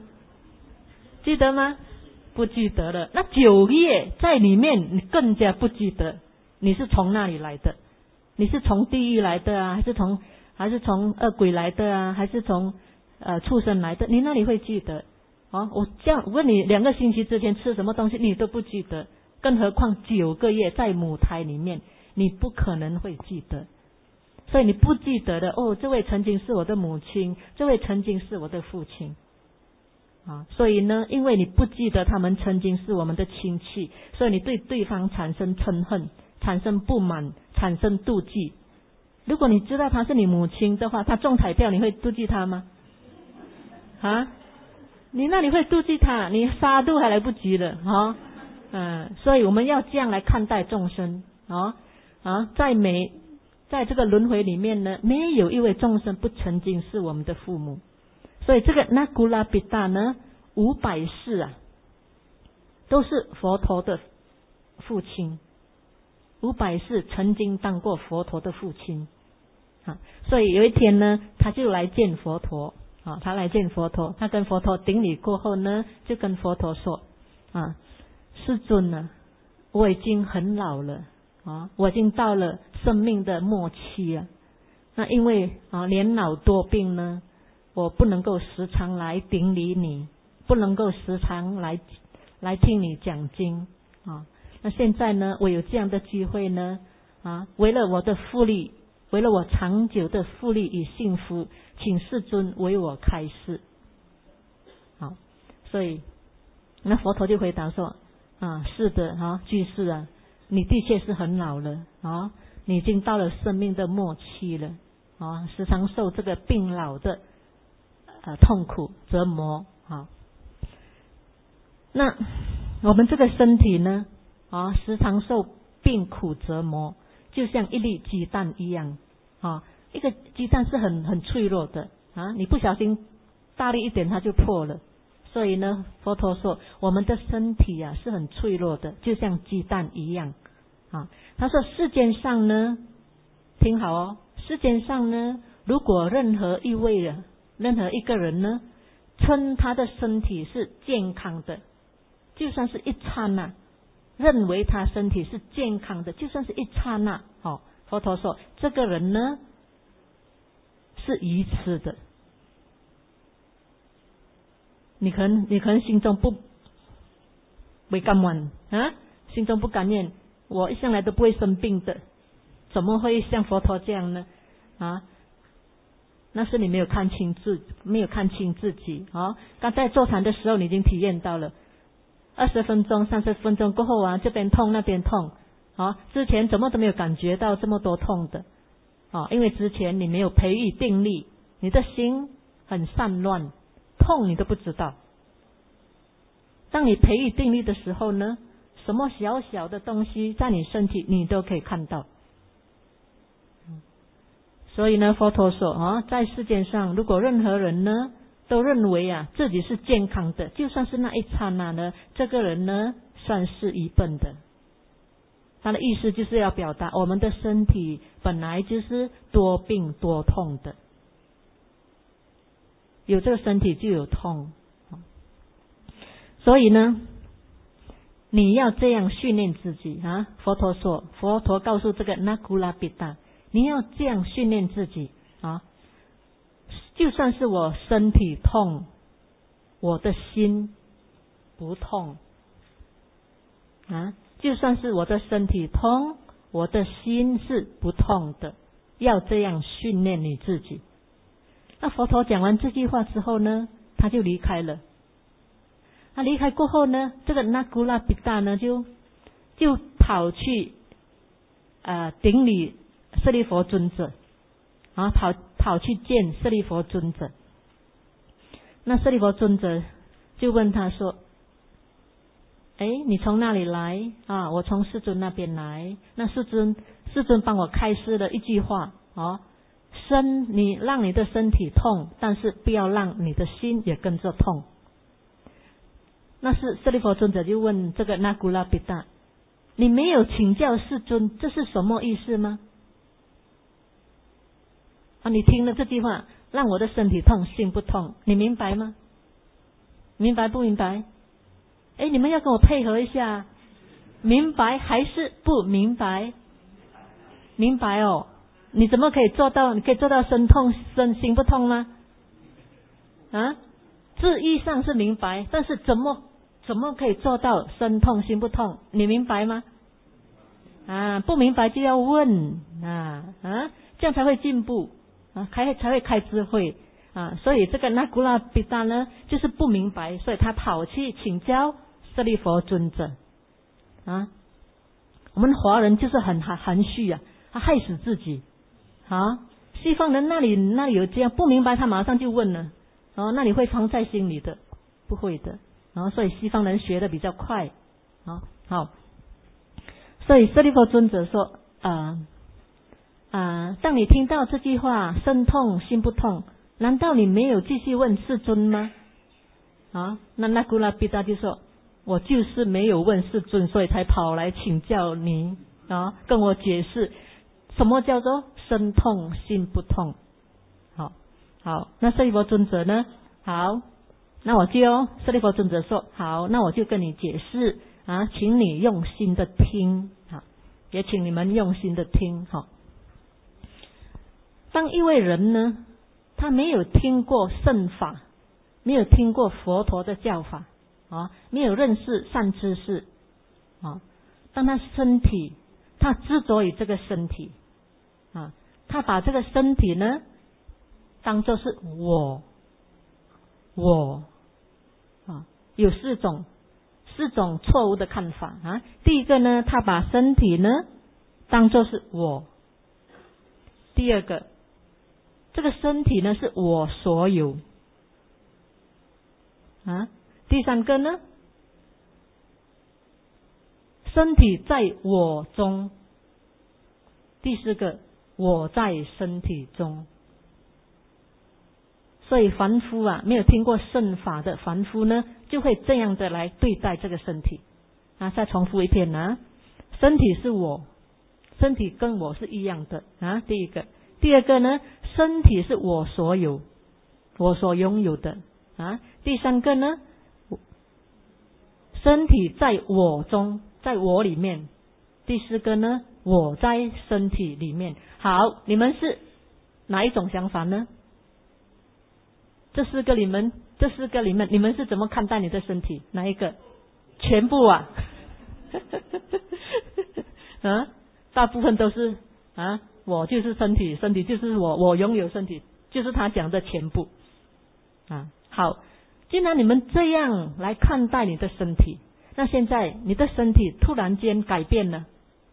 [SPEAKER 1] 不记得了。那9月在里面你更加不记得你是从哪里来的，你是从地狱来的还是从恶鬼来的还是从畜生来的？你那里会记得我这样问你2个星期之前吃什么东西你都不记得，更何况9个月在母胎里面，你不可能会记得。所以你不记得的这位曾经是我的母亲，这位曾经是我的父亲所以呢，因为你不记得他们曾经是我们的亲戚，所以你对对方产生嗔恨，产生不满，产生妒忌。如果你知道他是你母亲的话，他中彩票你会妒忌他吗？你那里会妒忌他，你杀都还来不及了所以我们要这样来看待众生在这个轮回里面呢，没有一位众生不曾经是我们的父母。所以这个那古拉比达呢，500世都是佛陀的父亲伍佰是曾经当过佛陀的父亲啊，所以有一天呢，他就来见佛陀啊，他来见佛陀，他跟佛陀顶礼过后呢，就跟佛陀说啊，世尊啊，我已经很老了啊，我已经到了生命的末期啊，那因为年老多病呢，我不能够时常来顶礼你，不能够时常来听你讲经啊。那现在呢，我有这样的机会呢啊，为了我的福利，为了我长久的福利与幸福，请世尊为我开示。好，所以那佛陀就回答说啊，是的啊，居士啊，你的确是很老了啊，你已经到了生命的末期了啊，时常受这个病老的痛苦折磨啊。那我们这个身体呢啊，时常受病苦折磨，就像一粒鸡蛋一样啊。一个鸡蛋是很脆弱的啊，你不小心大力一点它就破了。所以呢，佛陀说我们的身体啊是很脆弱的，就像鸡蛋一样啊。他说世间上呢，听好哦，世间上呢，如果任何一个人呢，称他的身体是健康的，就算是一刹那，认为他身体是健康的，就算是一刹那，佛陀说这个人呢是愚痴的。你可能心中不甘愿啊，心中不甘愿，我一向来都不会生病的，怎么会像佛陀这样呢？啊，那是你没有看清自己啊。刚才坐禅的时候，你已经体验到了，20分钟、30分钟过后啊，这边痛那边痛啊，之前怎么都没有感觉到这么多痛的啊，因为之前你没有培育定力，你的心很散乱，痛你都不知道。当你培育定力的时候呢，什么小小的东西在你身体你都可以看到。所以呢，佛陀说啊，在世界上如果任何人呢都认为啊自己是健康的，就算是那一刹那呢，这个人呢算是愚笨的。他的意思就是要表达我们的身体本来就是多病多痛的，有这个身体就有痛。所以呢，你要这样训练自己啊。佛陀告诉这个那古拉比达，你要这样训练自己啊。就算是我身体痛，我的心不痛啊。就算是我的身体痛，我的心是不痛的。要这样训练你自己。那佛陀讲完这句话之后呢，他就离开了。他离开过后呢，这个那古拉比达呢就跑去顶礼舍利佛尊者啊，跑去见舍利佛尊者。那舍利佛尊者就问他说：你从哪里来啊？我从世尊那边来。那世尊帮我开示了一句话啊，你让你的身体痛，但是不要让你的心也跟着痛。那是舍利佛尊者就问这个那古拉比达：你没有请教世尊，这是什么意思吗？你听了这句话，让我的身体痛，心不痛，你明白吗？明白不明白？你们要跟我配合一下，明白还是不明白？明白哦。你怎么可以做到？你可以做到身痛心不痛吗？啊？字义上是明白，但是怎么可以做到身痛心不痛？你明白吗？不明白就要问这样才会进步才会开智慧所以这个那古拉比达呢，就是不明白，所以他跑去请教舍利佛尊者我们华人就是很含蓄他害死自己西方人那里有这样不明白，他马上就问了那你会放在心里的？不会的所以西方人学的比较快好，所以舍利佛尊者说当你听到这句话身痛心不痛，难道你没有继续问世尊吗？那古拉比达就说：我就是没有问世尊，所以才跑来请教你跟我解释什么叫做身痛心不痛。好，那舍利弗尊者呢？好，那我就舍利弗尊者说，好，那我就跟你解释请你用心的听，也请你们用心的听。当一位人呢，他没有听过圣法，没有听过佛陀的教法，没有认识善知识，当他身体，他执着于这个身体，他把这个身体呢当作是我，有四种错误的看法。第一个呢，他把身体呢当作是我；第二个，这个身体呢是我所有；第三个呢，身体在我中；第四个，我在身体中。所以凡夫没有听过圣法的凡夫呢，就会这样的来对待这个身体。再重复一遍身体是我，身体跟我是一样的第一个。第二个呢，身体是我所有，我所拥有的第三个呢，身体在我中，在我里面。第四个呢，我在身体里面。好，你们是哪一种想法呢？这四个里面，你们是怎么看待你的身体？哪一个？全部大部分都是我就是身体，身体就是我，我拥有身体，就是他讲的全部好，既然你们这样来看待你的身体，那现在你的身体突然间改变了，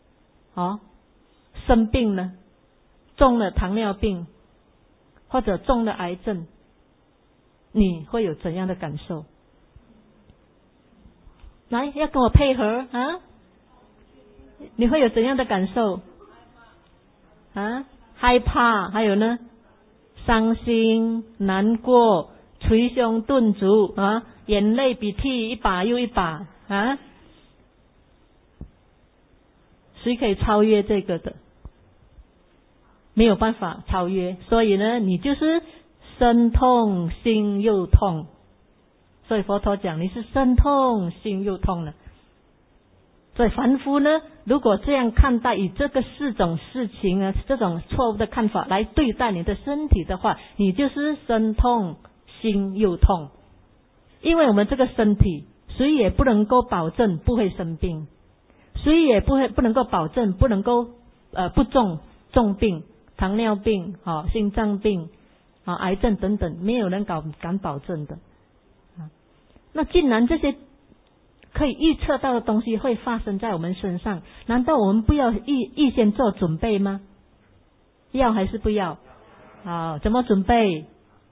[SPEAKER 1] 生病了，中了糖尿病，或者中了癌症，你会有怎样的感受？来，要跟我配合你会有怎样的感受？害怕，还有呢，伤心、难过、捶胸顿足眼泪鼻涕一把又一把谁可以超越这个的？没有办法超越，所以呢，你就是身痛心又痛。所以佛陀讲你是身痛心又痛了。所以凡夫呢，如果这样看待以这个四种事情这种错误的看法来对待你的身体的话，你就是身痛心又痛。因为我们这个身体谁也不能够保证不会生病，谁也不能够保证不能够不重病，糖尿病心脏病癌症等等，没有人敢保证的那既然这些可以预测到的东西会发生在我们身上，难道我们不要预先做准备吗？要还是不要？怎么准备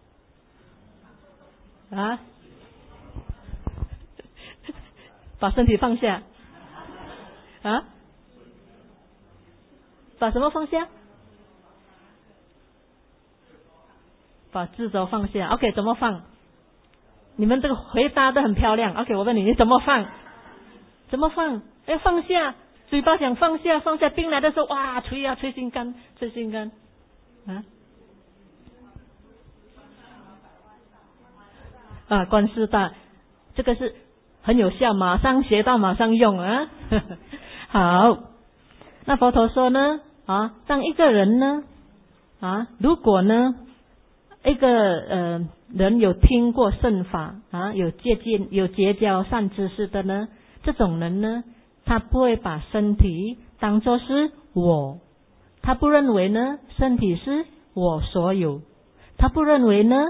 [SPEAKER 1] 把身体放下把什么放下？把执着放下。 OK， 怎么放？你们这个回答得很漂亮。 OK， 我问你怎么放？怎么放？要放下，嘴巴讲放下，放下，病来的时候哇捶心肝观世大，这个是很有效，马上学到马上用好，那佛陀说呢当一个人呢如果呢一个人有听过圣法有结交善知识的呢，这种人呢，他不会把身体当作是我，他不认为呢身体是我所有，他不认为呢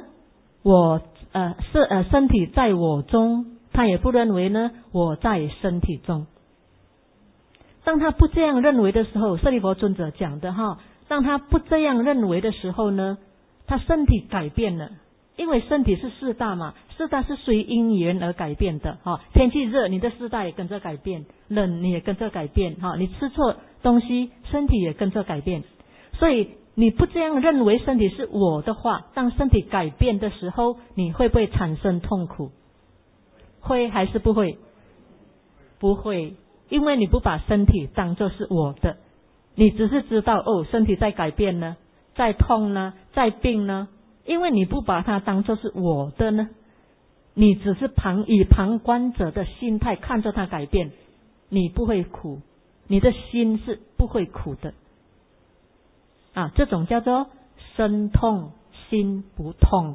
[SPEAKER 1] 身体在我中，他也不认为呢我在身体中。当他不这样认为的时候，舍利弗尊者讲的当他不这样认为的时候呢，他身体改变了。因为身体是四大嘛，四大是随因缘而改变的天气热，你的四大也跟着改变，冷你也跟着改变你吃错东西，身体也跟着改变。所以你不这样认为身体是我的话，当身体改变的时候，你会不会产生痛苦？会还是不会？不会。 因为你不把身体当作是我的，你只是知道身体在改变呢，在痛呢，在病呢，因为你不把它当作是我的呢，你只是以旁观者的心态看着它改变，你不会苦，你的心是不会苦的这种叫做身痛心不痛。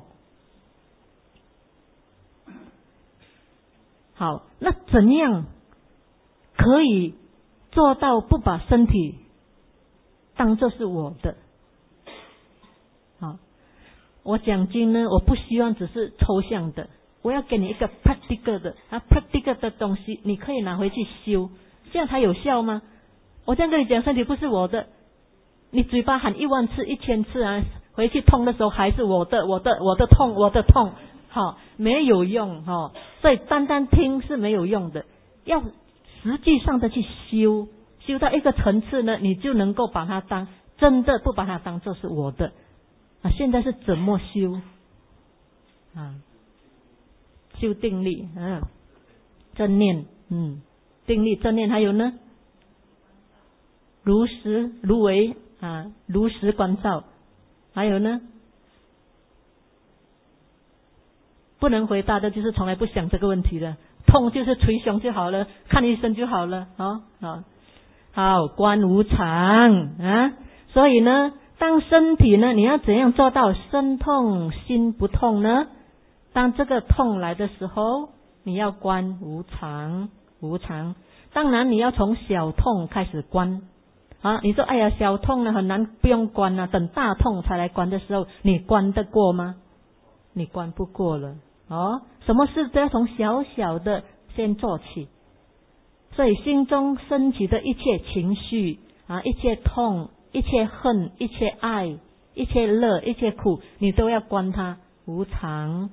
[SPEAKER 1] 好，那怎样可以做到不把身体当作是我的？好，我讲经呢，我不希望只是抽象的，我要给你一个 practical 的practical 的东西，你可以拿回去修，这样才有效吗？我这样跟你讲，身体不是我的，你嘴巴喊10000次1000次回去痛的时候还是我的痛，好，没有用所以单单听是没有用的，要实际上的去修到一个层次呢，你就能够把它真的不把它当作是我的现在是怎么修修定力正念定力正念，还有呢如实如为如实观照，还有呢不能回答的就是从来不想这个问题的，痛就是捶胸就好了，看医生就好了好，观无常所以呢，当身体呢，你要怎样做到身痛心不痛呢？当这个痛来的时候，你要观无常，当然你要从小痛开始观你说哎呀小痛呢很难不用观等大痛才来观的时候，你观得过吗？你观不过了什么事都要从小小的先做起，所以心中升起的一切情绪一切痛，一切恨，一切爱，一切乐，一切苦，你都要观它无常，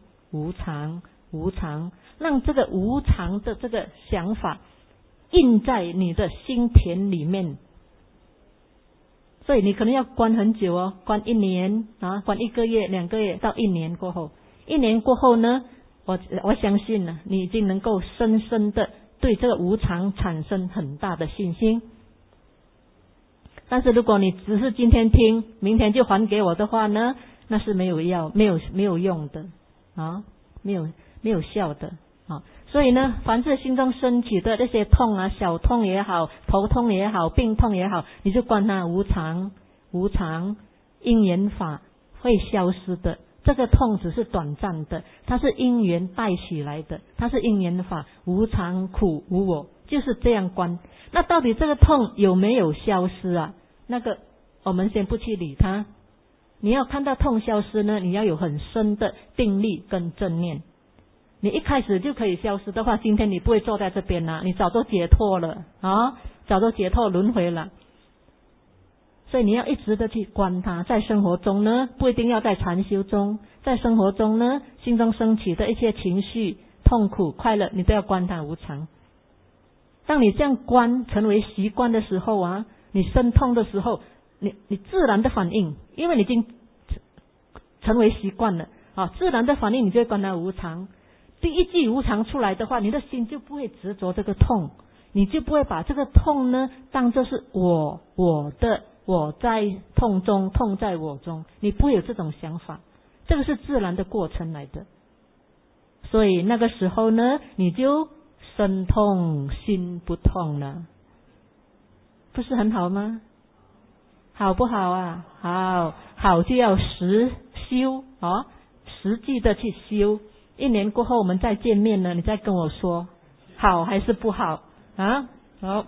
[SPEAKER 1] 让这个无常的这个想法印在你的心田里面。所以你可能要观很久观1年观1个月2个月到1年过后，1年过后呢，我相信呢，你已经能够深深的对这个无常产生很大的信心。但是如果你只是今天听，明天就还给我的话呢，那是没有用的没有效的所以呢，凡是心中升起的那些痛小痛也好，头痛也好，病痛也好，你就观它无常，因缘法会消失的，这个痛只是短暂的，它是因缘带起来的，它是因缘法，无常苦无我，就是这样观。那到底这个痛有没有消失那个我们先不去理它。你要看到痛消失呢，你要有很深的定力跟正念。你一开始就可以消失的话，今天你不会坐在这边你早都解脱了早都解脱轮回了。所以你要一直的去观它，在生活中呢，不一定要在禅修中，在生活中呢，心中升起的一些情绪、痛苦、快乐，你都要观它无常。当你这样观成为习惯的时候你身痛的时候，你自然的反应，因为你已经成为习惯了自然的反应，你就会观它无常。第一句无常出来的话，你的心就不会执着这个痛，你就不会把这个痛呢当作是我的，我在痛中，痛在我中，你不会有这种想法，这个是自然的过程来的。所以那个时候呢，你就身痛心不痛了，不是很好吗？好不好好就要实修实际的去修。1年过后我们再见面呢，你再跟我说好还是不好好。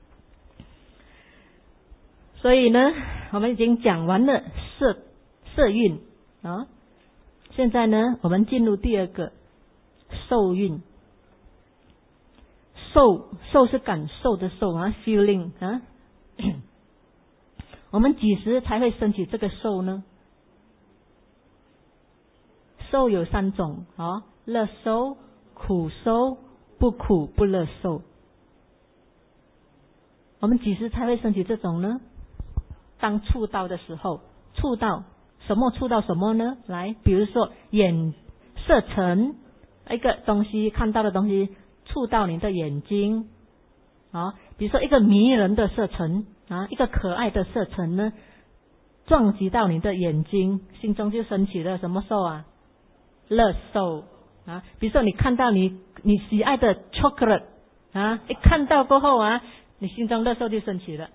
[SPEAKER 1] 所以呢，我们已经讲完了色蕴现在呢，我们进入第2个受蕴。受是感受的受feeling 我们几时才会升起这个受呢？受有3种乐受、苦受、不苦不乐受。我们几时才会升起这种呢？当触到的时候，触到什么呢？来，比如说眼色尘，一个东西看到的东西触到你的眼睛比如说一个迷人的色尘啊，一个可爱的色尘呢，撞击到你的眼睛，心中就升起了什么受啊？乐受啊。比如说你看到你喜爱的 chocolate 啊，一看到过后啊，你心中乐受就升起了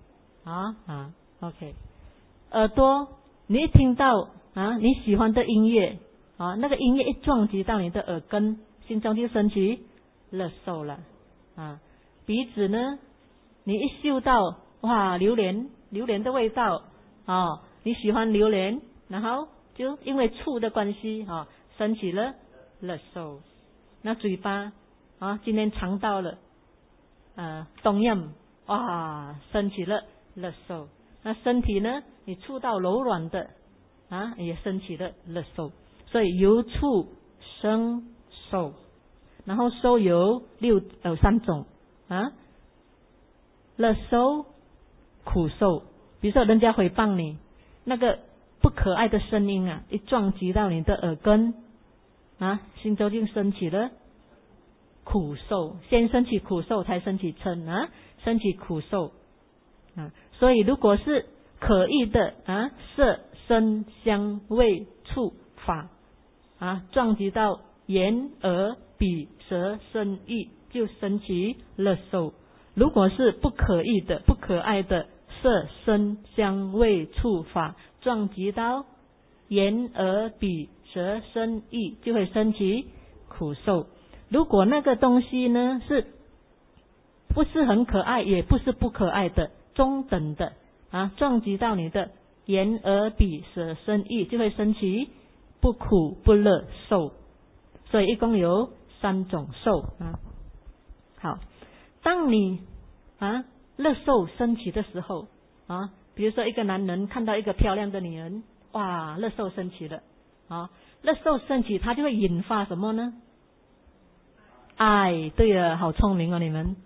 [SPEAKER 1] OK。耳朵，你一听到啊你喜欢的音乐啊，那个音乐一撞击到你的耳根，心中就升起乐受了啊。鼻子呢，你一嗅到哇榴莲的味道你喜欢榴莲，然后就因为触的关系升起了乐受。那嘴巴今天尝到了冬阴哇升起了乐受。那身体呢，你触到柔软的也升起了乐受。所以由触生受，然后受有3种乐受、苦受。比如说人家诽谤你，那个不可爱的声音一撞击到你的耳根心中就升起了苦受。先升起苦受，才升起嗔升起苦受所以如果是可意的色声香味触法撞击到眼耳鼻舌身意，就升起乐受。如果是不可意的不可爱的色声香味触法，撞击到眼耳鼻舌身意，就会升起苦受。如果那个东西呢是不是很可爱，也不是不可爱的，中等的撞击到你的眼耳鼻舌身意，就会升起不苦不乐受。所以一共有3种受好，当你乐受升起的时候比如说一个男人看到一个漂亮的女人，哇，乐受升起了乐受升起，他就会引发什么呢？爱。对了，好聪明你们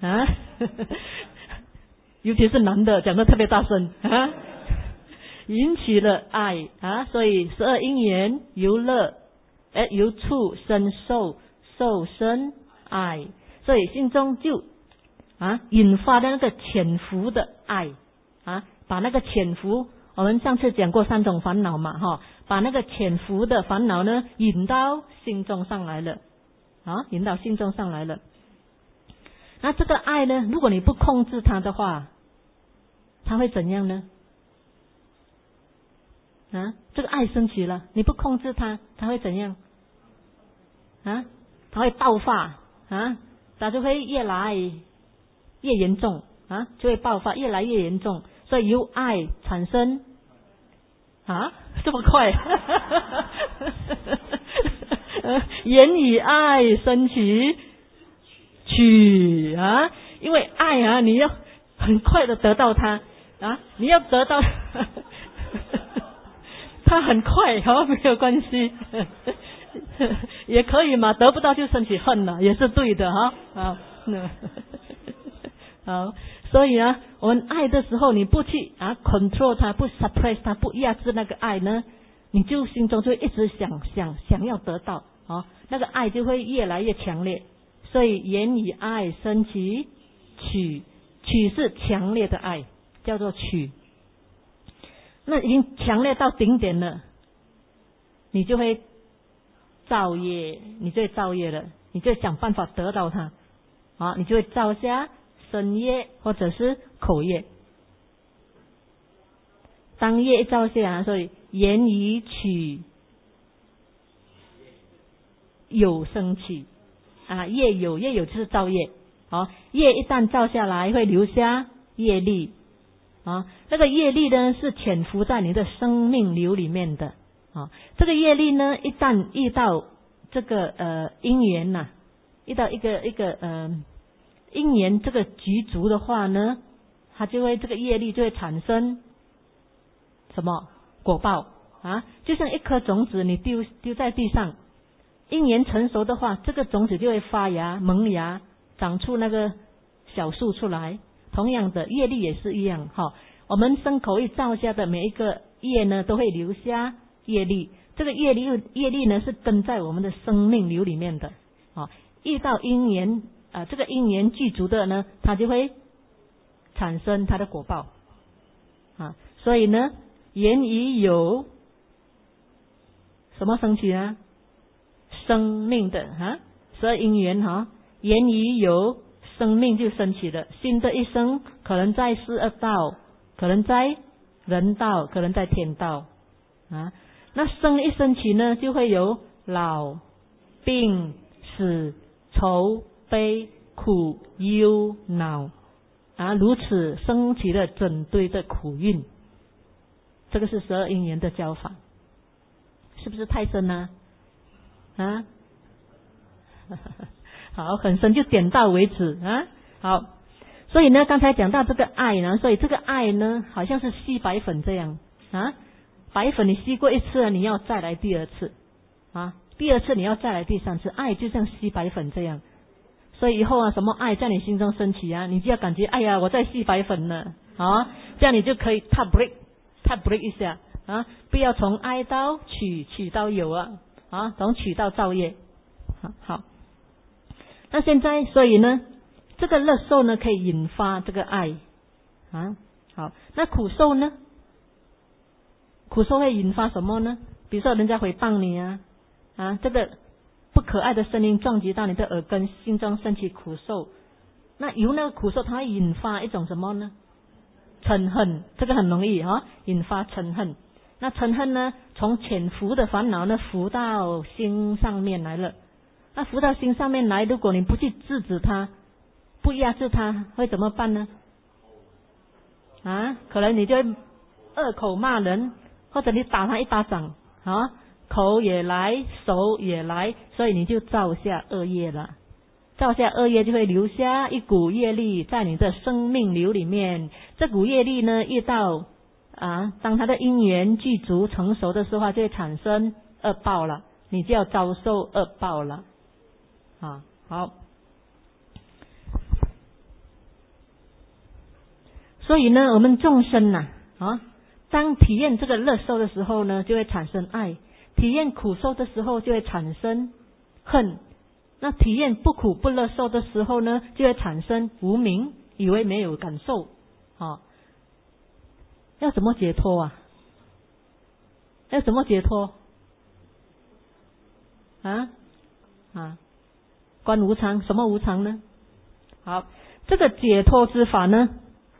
[SPEAKER 1] 尤其是男的讲得特别大声引起了爱所以12因缘由乐由触生受，受生爱，所以心中就引发的那个潜伏的爱把那个潜伏，我们上次讲过3种烦恼嘛把那个潜伏的烦恼呢引到心中上来了引到心中上来了。那这个爱呢，如果你不控制它的话，它会怎样呢？这个爱升起了，你不控制它，它会怎样？它会爆发它就会越来越严重就会爆发，越来越严重。所以由爱产生这么快言以爱生起取因为爱你要很快的得到它你要得到它很快没有关系也可以嘛，得不到就升起恨了，也是对的好，所以我们爱的时候，你不去control 它，不 suppress 它，不压制那个爱呢，你就心中就一直想要得到那个爱就会越来越强烈。所以言以爱生起取是强烈的爱，叫做取。那已经强烈到顶点了，你就会造业，你就会造业了，你就会想办法得到它你就会造下身业或者是口业。当业一造下所以言以取有生起业有就是造业业一旦造下来会留下业力那个业力呢是潜伏在你的生命流里面的这个业力呢一旦遇到这个因缘遇到一个因缘这个具足的话呢，它就会这个业力就会产生什么果报就像一颗种子你丢在地上，因缘成熟的话，这个种子就会发芽萌芽，长出那个小树出来。同样的业力也是一样我们身口意造下的每一个业呢都会留下业力，这个业力呢是跟在我们的生命流里面的遇到因缘这个因缘具足的呢，它就会产生它的果报啊。所以呢，言语有什么升起呢？生命的12因缘言语有生命就升起了。新的一生可能在四恶道，可能在人道，可能在天道那生一升起呢，就会有老、病、死、愁、悲、苦、忧、恼如此升起了整堆的苦运。这个是12因缘的教法，是不是太深呢？好，很深，就点到为止好，所以呢，刚才讲到这个爱呢，所以这个爱呢，好像是吸白粉这样白粉你吸过一次，你要再来第二次第二次你要再来第三次，爱就像吸白粉这样。所以以后什么爱在你心中升起你就要感觉哎呀，我在吸白粉了这样你就可以踏 break 一下不要从爱到取到有从取到造业。好，那现在所以呢，这个乐受呢可以引发这个爱好，那苦受呢？苦受会引发什么呢？比如说人家诽谤你这个不可爱的声音撞击到你的耳根，心中升起苦受。那由那个苦受它会引发一种什么呢？嗔恨，这个很容易引发嗔恨。那嗔恨呢，从潜伏的烦恼呢浮到心上面来了。那浮到心上面来，如果你不去制止它，不压制它，会怎么办呢？可能你就会恶口骂人，或者你打他一巴掌口也来，手也来，所以你就造下恶业了。造下恶业就会留下一股业力在你的生命流里面。这股业力呢，遇到当它的因缘具足成熟的时候，就会产生恶报了，你就要遭受恶报了好，所以呢，我们众生当体验这个乐受的时候呢，就会产生爱；体验苦受的时候，就会产生恨。那体验不苦不乐受的时候呢，就会产生无明，以为没有感受要怎么解脱要怎么解脱观无常。什么无常呢？好，这个解脱之法呢，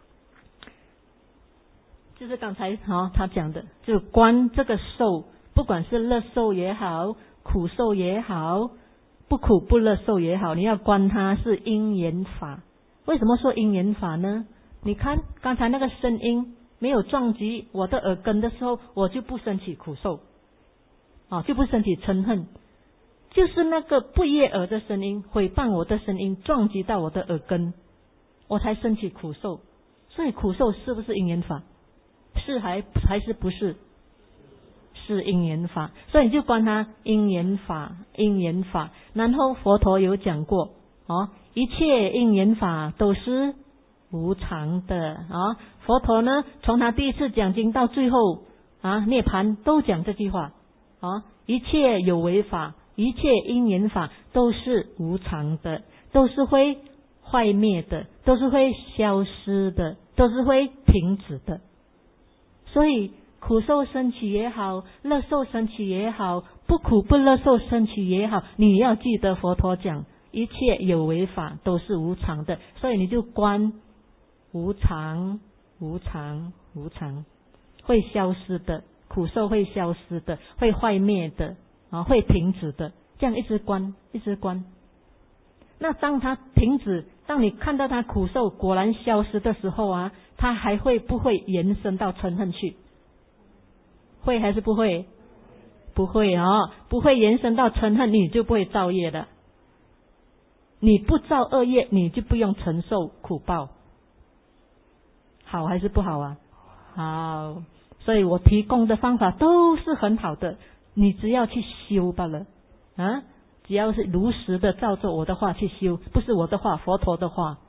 [SPEAKER 1] 就是刚才他讲的，就观这个受，不管是乐受也好，苦受也好，不苦不乐受也好，你要观它是因缘法。为什么说因缘法呢？你看刚才那个声音没有撞击我的耳根的时候，我就不升起苦受就不升起嗔恨。就是那个不悦耳的声音，诽谤我的声音撞击到我的耳根，我才升起苦受。所以苦受是不是因缘法？是还是不是？是因缘法。所以你就观它因缘法，因缘法。然后佛陀有讲过一切因缘法都是无常的佛陀呢，从他第一次讲经到最后涅槃都讲这句话一切有为法，一切因缘法都是无常的，都是会坏灭的，都是会消失的，都是会停止的。所以苦受升起也好，乐受升起也好，不苦不乐受升起也好，你要记得佛陀讲一切有为法都是无常的。所以你就观无常无常无常，会消失的，苦受会消失的，会坏灭的会停止的，这样一直观一直观。那当它停止，当你看到它苦受果然消失的时候它还会不会延伸到嗔恨去？会还是不会？不会不会延伸到嗔恨，你就不会造业的。你不造恶业，你就不用承受苦报。好还是不好好，所以我提供的方法都是很好的，你只要去修罢了只要是如实的照着我的话去修，不是我的话，佛陀的话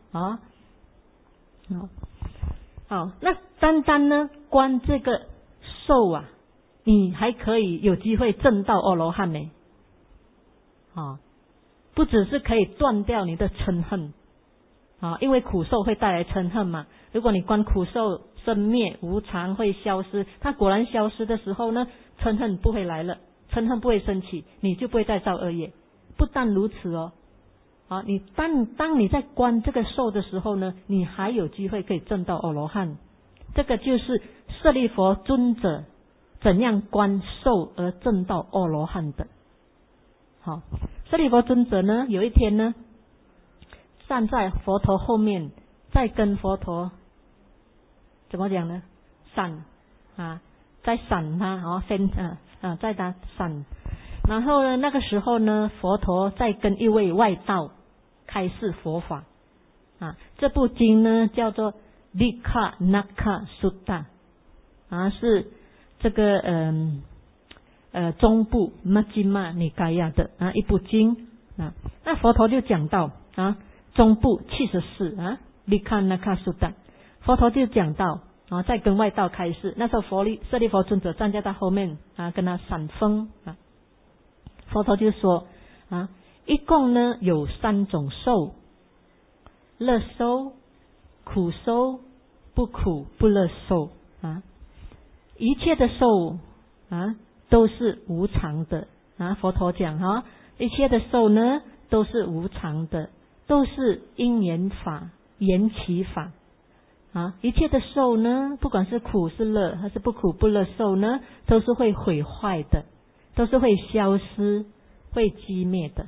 [SPEAKER 1] 好，那单单呢观这个受你还可以有机会证到阿罗汉呢不只是可以断掉你的嗔恨因为苦受会带来嗔恨嘛。如果你观苦受生灭无常会消失，它果然消失的时候呢，嗔恨不会来了，嗔恨不会升起，你就不会再造恶业。不但如此你当你在观这个受的时候呢，你还有机会可以证到阿罗汉。这个就是舍利弗尊者怎样观受而证到阿罗汉的。舍利弗尊者呢，有一天呢，站在佛陀后面，在跟佛陀怎么讲呢？闪在闪他在他闪。然后呢，那个时候呢，佛陀在跟一位外道开示佛法这部经呢叫做利卡那卡苏达是这个中部玛吉玛尼嘎亚的一部经那佛陀就讲到中部74利卡那卡苏达，佛陀就讲到在跟外道开示。那时候舍利弗尊者站在他后面跟他闪风佛陀就说一共呢有3种受：乐受、苦受、不苦不乐受一切的受都是无常的佛陀讲一切的受呢都是无常的，都是因缘法、缘起法一切的受呢，不管是苦是乐还是不苦不乐受呢，都是会毁坏的，都是会消失、会寂灭的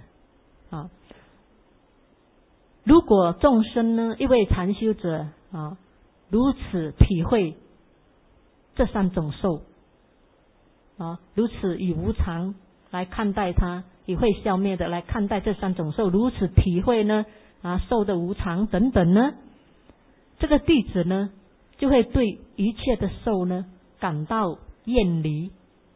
[SPEAKER 1] 如果众生呢，一位禅修者如此体会这3种受如此以无常来看待它，以会消灭的来看待这3种受，如此体会呢受的无常等等呢，这个弟子呢就会对一切的受呢感到厌离。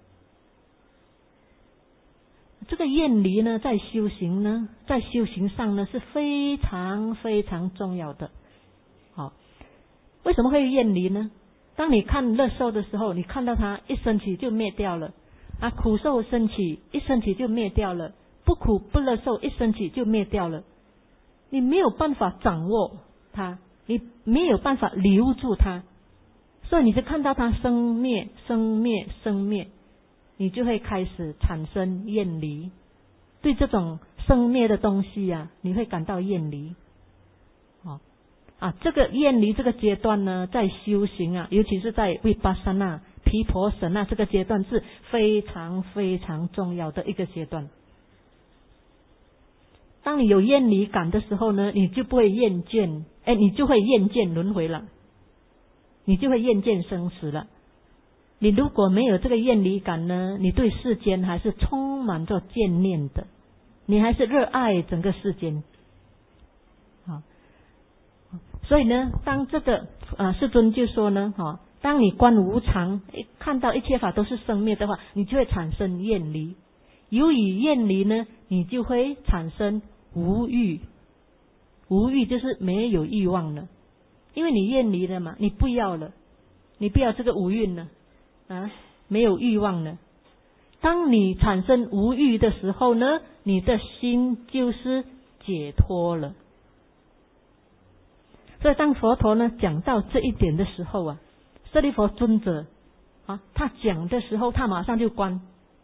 [SPEAKER 1] 这个厌离呢，在修行上呢是非常非常重要的。为什么会厌离呢？当你看乐受的时候，你看到它一升起就灭掉了苦受升起一升起就灭掉了，不苦不乐受一升起就灭掉了，你没有办法掌握它，你没有办法留住它，所以你就看到它生灭生灭生灭，你就会开始产生厌离。对这种生灭的东西你会感到厌离这个厌离这个阶段呢，在修行尤其是在vipassana毗婆舍那这个阶段是非常非常重要的一个阶段。当你有厌离感的时候呢，你就不会厌倦你就会厌倦轮回了，你就会厌倦生死了。你如果没有这个厌离感呢，你对世间还是充满着眷念的，你还是热爱整个世间所以呢，当这个世尊就说呢当你观无常，看到一切法都是生灭的话，你就会产生厌离。由于厌离呢，你就会产生无欲。无欲就是没有欲望了，因为你厌离了嘛，你不要了，你不要这个五蕴了没有欲望了。当你产生无欲的时候呢，你的心就是解脱了。所以当佛陀呢讲到这一点的时候舍利弗尊者他讲的时候，他马上就观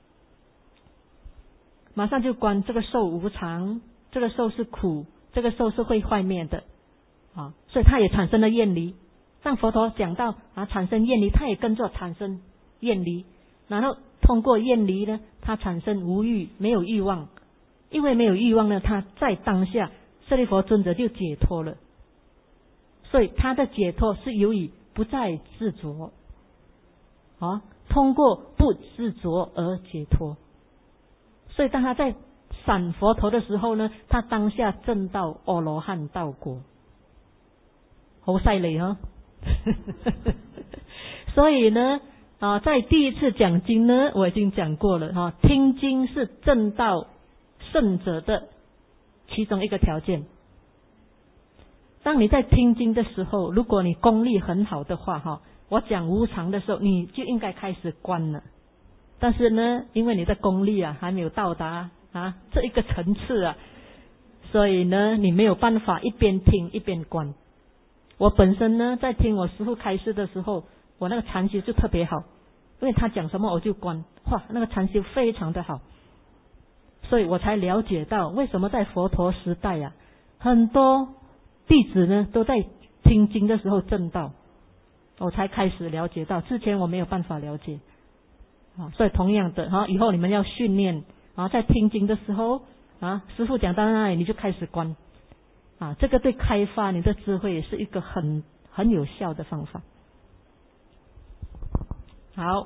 [SPEAKER 1] 这个受无常，这个受是苦，这个受是会坏灭的所以他也产生了厌离。当佛陀讲到产生厌离，他也跟着产生厌离，然后通过厌离呢，他产生无欲，没有欲望。因为没有欲望呢，他在当下舍利弗尊者就解脱了。所以他的解脱是由于不再执着通过不执着而解脱。所以当他在闪佛陀的时候呢，他当下证到阿罗汉道果，好犀利所以呢在第一次讲经呢，我已经讲过了听经是证到圣者的其中一个条件。当你在听经的时候，如果你功力很好的话我讲无常的时候，你就应该开始观了。但是呢，因为你的功力还没有到达这一个层次所以呢，你没有办法一边听一边观。我本身呢，在听我师父开示的时候，我那个禅修就特别好，因为他讲什么我就观，哇，那个禅修非常的好，所以我才了解到为什么在佛陀时代啊，很多弟子呢都在听经的时候证道，我才开始了解到，之前我没有办法了解。所以同样的以后你们要训练在听经的时候师父讲到那里你就开始观这个对开发你的智慧也是一个很有效的方法。好，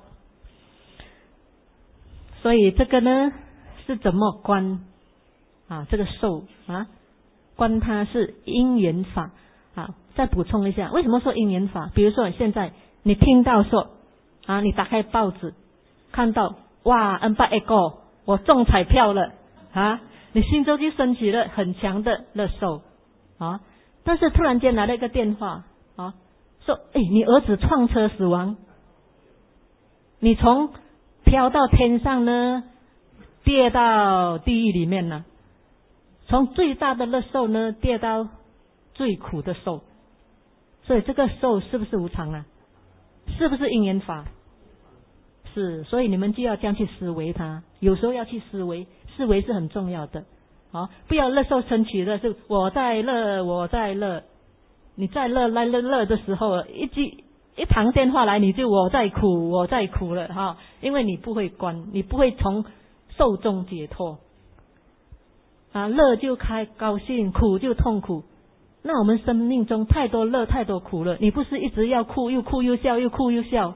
[SPEAKER 1] 所以这个呢是怎么观这个受观它是因缘法。再补充一下，为什么说因缘法？比如说现在你听到说你打开报纸看到哇 N8A 我中彩票了你心中就升起了很强的乐受但是突然间来了一个电话说你儿子撞车死亡，你从飘到天上呢跌到地狱里面了，从最大的乐受呢跌到最苦的受，所以这个受是不是无常是不是因缘法？是，所以你们就要这样去思维它，有时候要去思维是很重要的不要乐受升起的是我在乐，你在乐的时候一旁电话来你就我在苦了因为你不会观，你不会从受中解脱乐就高兴，苦就痛苦。那我们生命中太多乐太多苦了，你不是一直要哭，又哭又笑，又哭又笑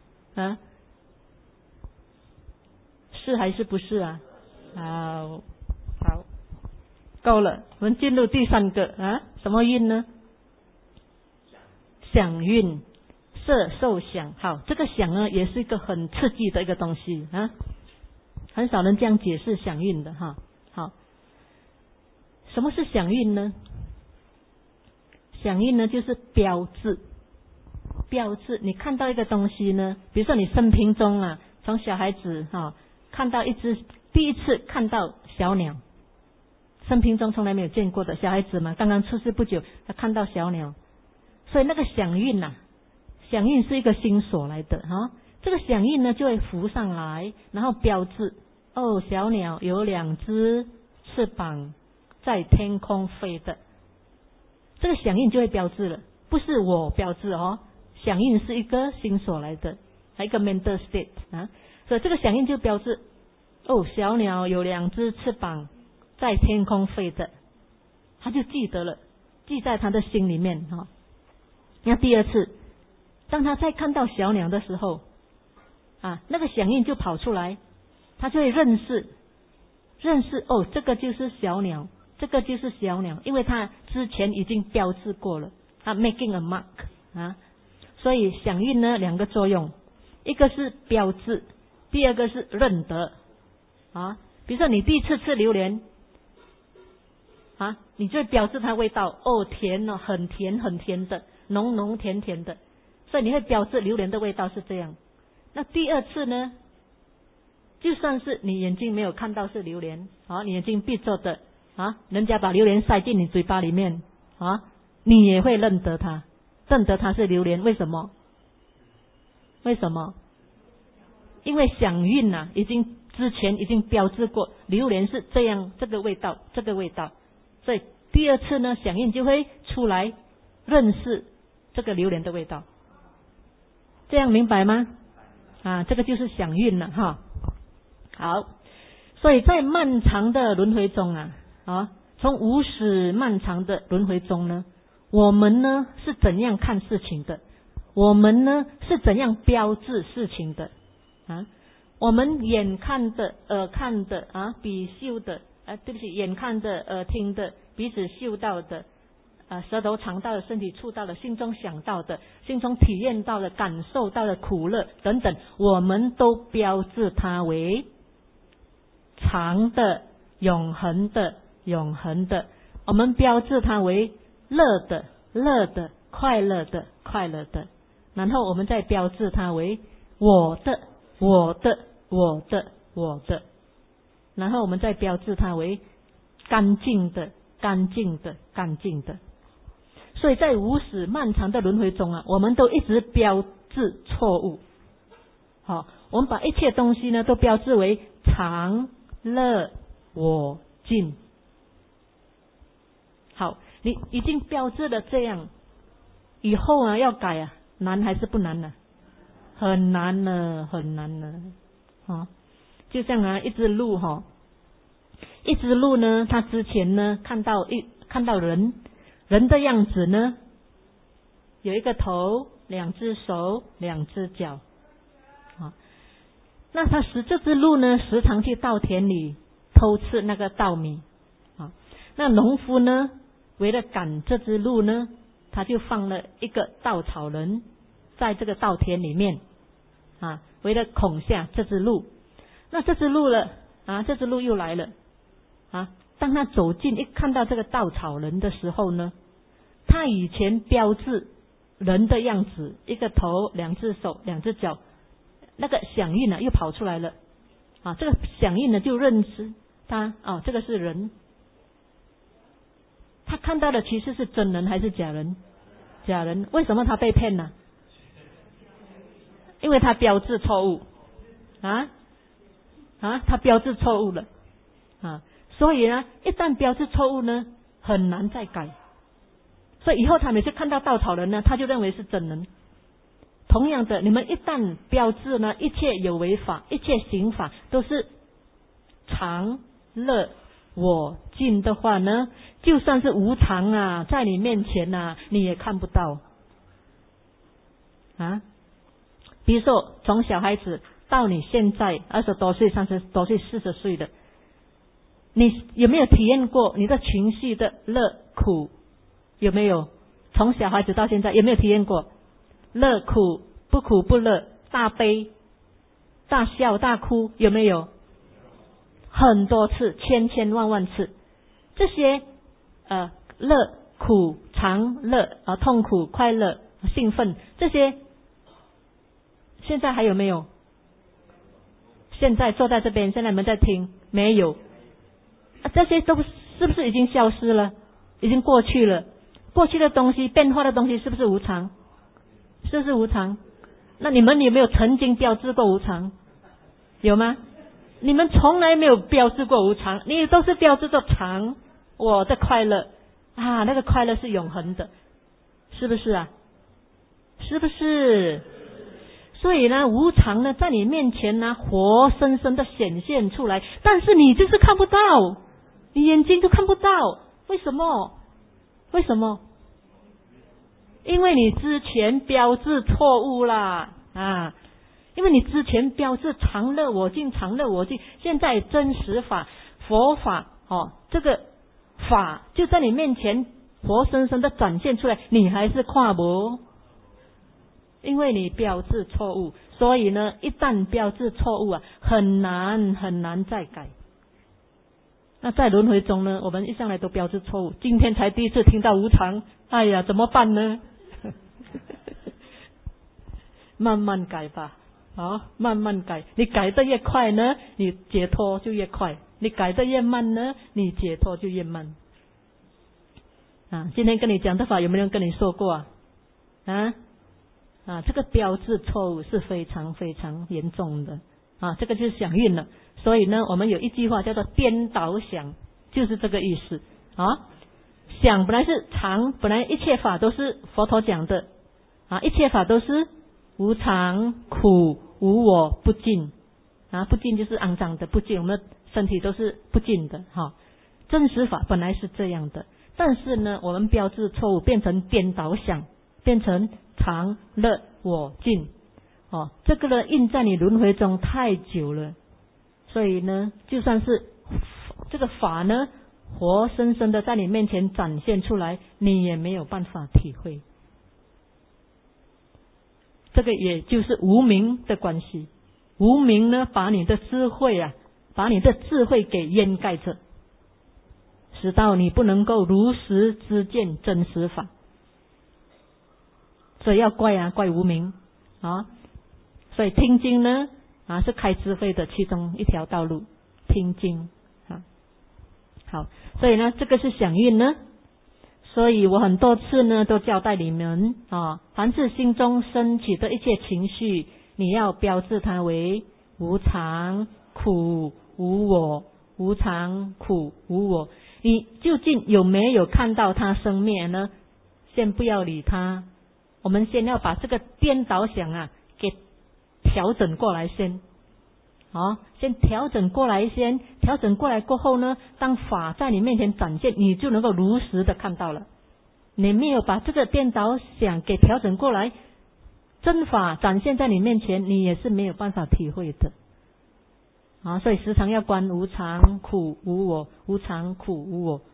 [SPEAKER 1] 是还是不是好，够了，我们进入第三个什么运呢？想运，色受想。好，这个想呢也是一个很刺激的一个东西很少人这样解释想运的好，什么是想运呢？想运呢就是标志，你看到一个东西呢，比如说你生平中从小孩子看到第一次看到小鸟，生平中从来没有见过的小孩子嘛，刚刚出世不久，他看到小鸟，所以那个想运想运是一个心所来的这个想运呢就会浮上来，然后标志小鸟有2只翅膀在天空飞的，这个响应就会标志了，不是我标志响应是一个心所来的，一个 mental state 所以这个响应就标志小鸟有2只翅膀在天空飞的，他就记得了，记在他的心里面那第二次当他再看到小鸟的时候那个响应就跑出来，他就会认识这个就是小鸟，这个就是小鸟，因为他之前已经标志过了making a mark 所以响应呢2个作用，一个是标志，第二个是认得比如说你第一次吃榴莲你就会标志它味道甜很甜很甜的，浓浓甜甜的，所以你会标志榴莲的味道是这样。那第二次呢，就算是你眼睛没有看到是榴莲你眼睛闭着的人家把榴莲塞进你嘴巴里面你也会认得它是榴莲。为什么？因为响运之前已经标志过榴莲是这样，这个味道，所以第二次呢响应就会出来认识这个榴莲的味道，这样明白吗？这个就是响运了好，所以在漫长的轮回中从无始漫长的轮回中呢，我们呢是怎样看事情的？我们呢是怎样标志事情的？我们眼看的、耳看的鼻嗅的对不起，眼看的、耳听的、鼻子嗅到的、舌头尝到的、身体触到的、心中想到的、心中体验到的、感受到的苦乐等等，我们都标志它为常的、永恒的、我们标志它为乐的、快乐的、然后我们再标志它为我的，然后我们再标志它为干净的、 干净的，干净的。所以在无始漫长的轮回中啊，我们都一直标志错误。好，我们把一切东西呢都标志为常、乐、我、净。好，你已经标志了这样，以后啊要改啊，难还是不难呢？很难呢，很难呢。就像一只鹿一只鹿呢，它之前呢看到人的样子呢，有一个头，两只手，两只脚。那这只鹿呢，时常去稻田里偷吃那个稻米。那农夫呢，为了赶这只鹿呢，他就放了一个稻草人在这个稻田里面，为了恐吓这只鹿。那这只鹿这只鹿又来了。当他走近一看到这个稻草人的时候呢，他以前标志人的样子，一个头，两只手，两只脚，那个响应又跑出来了。这个响应呢就认识他，这个是人。他看到的其实是真人还是假人？假人。为什么他被骗呢？因为他标志错误。他标志错误了。所以呢，一旦标志错误呢，很难再改。所以以后他每次看到稻草人呢，他就认为是真人。同样的，你们一旦标志呢，一切有为法，一切行法都是常、乐、我、净的话呢，就算是无常在你面前你也看不到。比如说从小孩子到你现在20多岁、30多岁、40岁的，你有没有体验过你的情绪的乐苦？有没有？从小孩子到现在有没有体验过乐苦不苦不乐，大悲大笑大哭？有没有？很多次，千万万次。这些乐苦常乐痛苦快乐兴奋，这些现在还有没有？现在坐在这边，现在你们在听，没有。这些都是不是已经消失了？已经过去了。过去的东西，变化的东西，是不是无常？是不是无常？那你们有没有曾经标志过无常？有吗？你们从来没有标志过无常，你都是标志着常，我的快乐那个快乐是永恒的，是不是啊？是不是？所以呢，无常呢在你面前呢活生生的显现出来，但是你就是看不到，你眼睛都看不到。为什么？为什么？因为你之前标志错误啦因为你之前标志常乐我净，常乐我净，现在真实法佛法这个法就在你面前活生生的展现出来，你还是看不，因为你标志错误。所以呢，一旦标志错误很难再改。那在轮回中呢，我们一向来都标志错误，今天才第一次听到无常，哎呀，怎么办呢？慢慢改吧，慢慢改。你改得越快呢，你解脱就越快；你改得越慢呢，你解脱就越慢。今天跟你讲的法，有没有人跟你说过这个标志错误是非常非常严重的这个就是响应了。所以呢，我们有一句话叫做颠倒想，就是这个意思想本来是常，本来一切法都是佛陀讲的一切法都是无常、苦、无我、不净不净就是肮脏的，不净我们的身体都是不净的真实法本来是这样的，但是呢，我们标志错误，变成颠倒想，变成常、乐、我、净这个呢印在你轮回中太久了。所以呢，就算是这个法呢活生生的在你面前展现出来，你也没有办法体会。这个也就是无明的关系。无明呢把你的智慧把你的智慧给掩盖着，使到你不能够如实知见真实法。所以要怪无明所以听经呢是开智慧的其中一条道路，听经好，所以呢，这个是响应呢。所以我很多次呢都交代你们啊，凡是心中升起的一切情绪，你要标志它为无常、苦、无我。无常、苦、无我。你究竟有没有看到它生灭呢？先不要理它，我们先要把这个颠倒想啊给调整过来先。先调整过来调整过来过后呢，当法在你面前展现，你就能够如实的看到了。你没有把这个颠倒想给调整过来，真法展现在你面前，你也是没有办法体会的。所以时常要观无常、苦、无我，无常、苦、无我。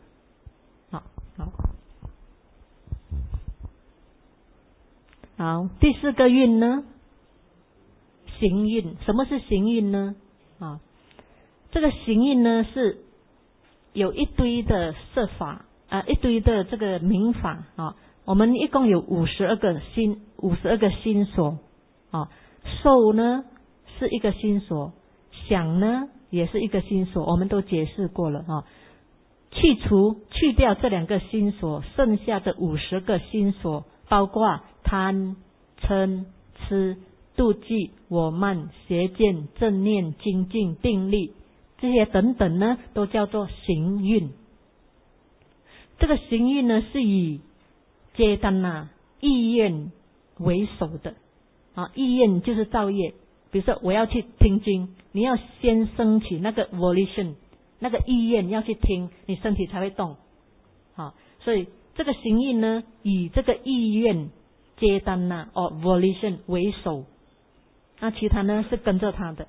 [SPEAKER 1] 好，第4个运呢，行运。什么是行运呢？这个行运呢是有一堆的设法一堆的这个名法我们一共有52个心所受呢是一个心所，想呢也是一个心所，我们都解释过了去掉这2个心所，剩下的50个心所，包括贪、嗔、痴、妒忌、我慢、邪见、正念、精进、定力，这些等等呢，都叫做行运。这个行运呢，是以接单意愿为首的意愿就是造业。比如说我要去听经，你要先升起那个 volition， 那个意愿要去听，你身体才会动所以这个行运呢，以这个意愿接单volition 为首，那其他呢是跟着他的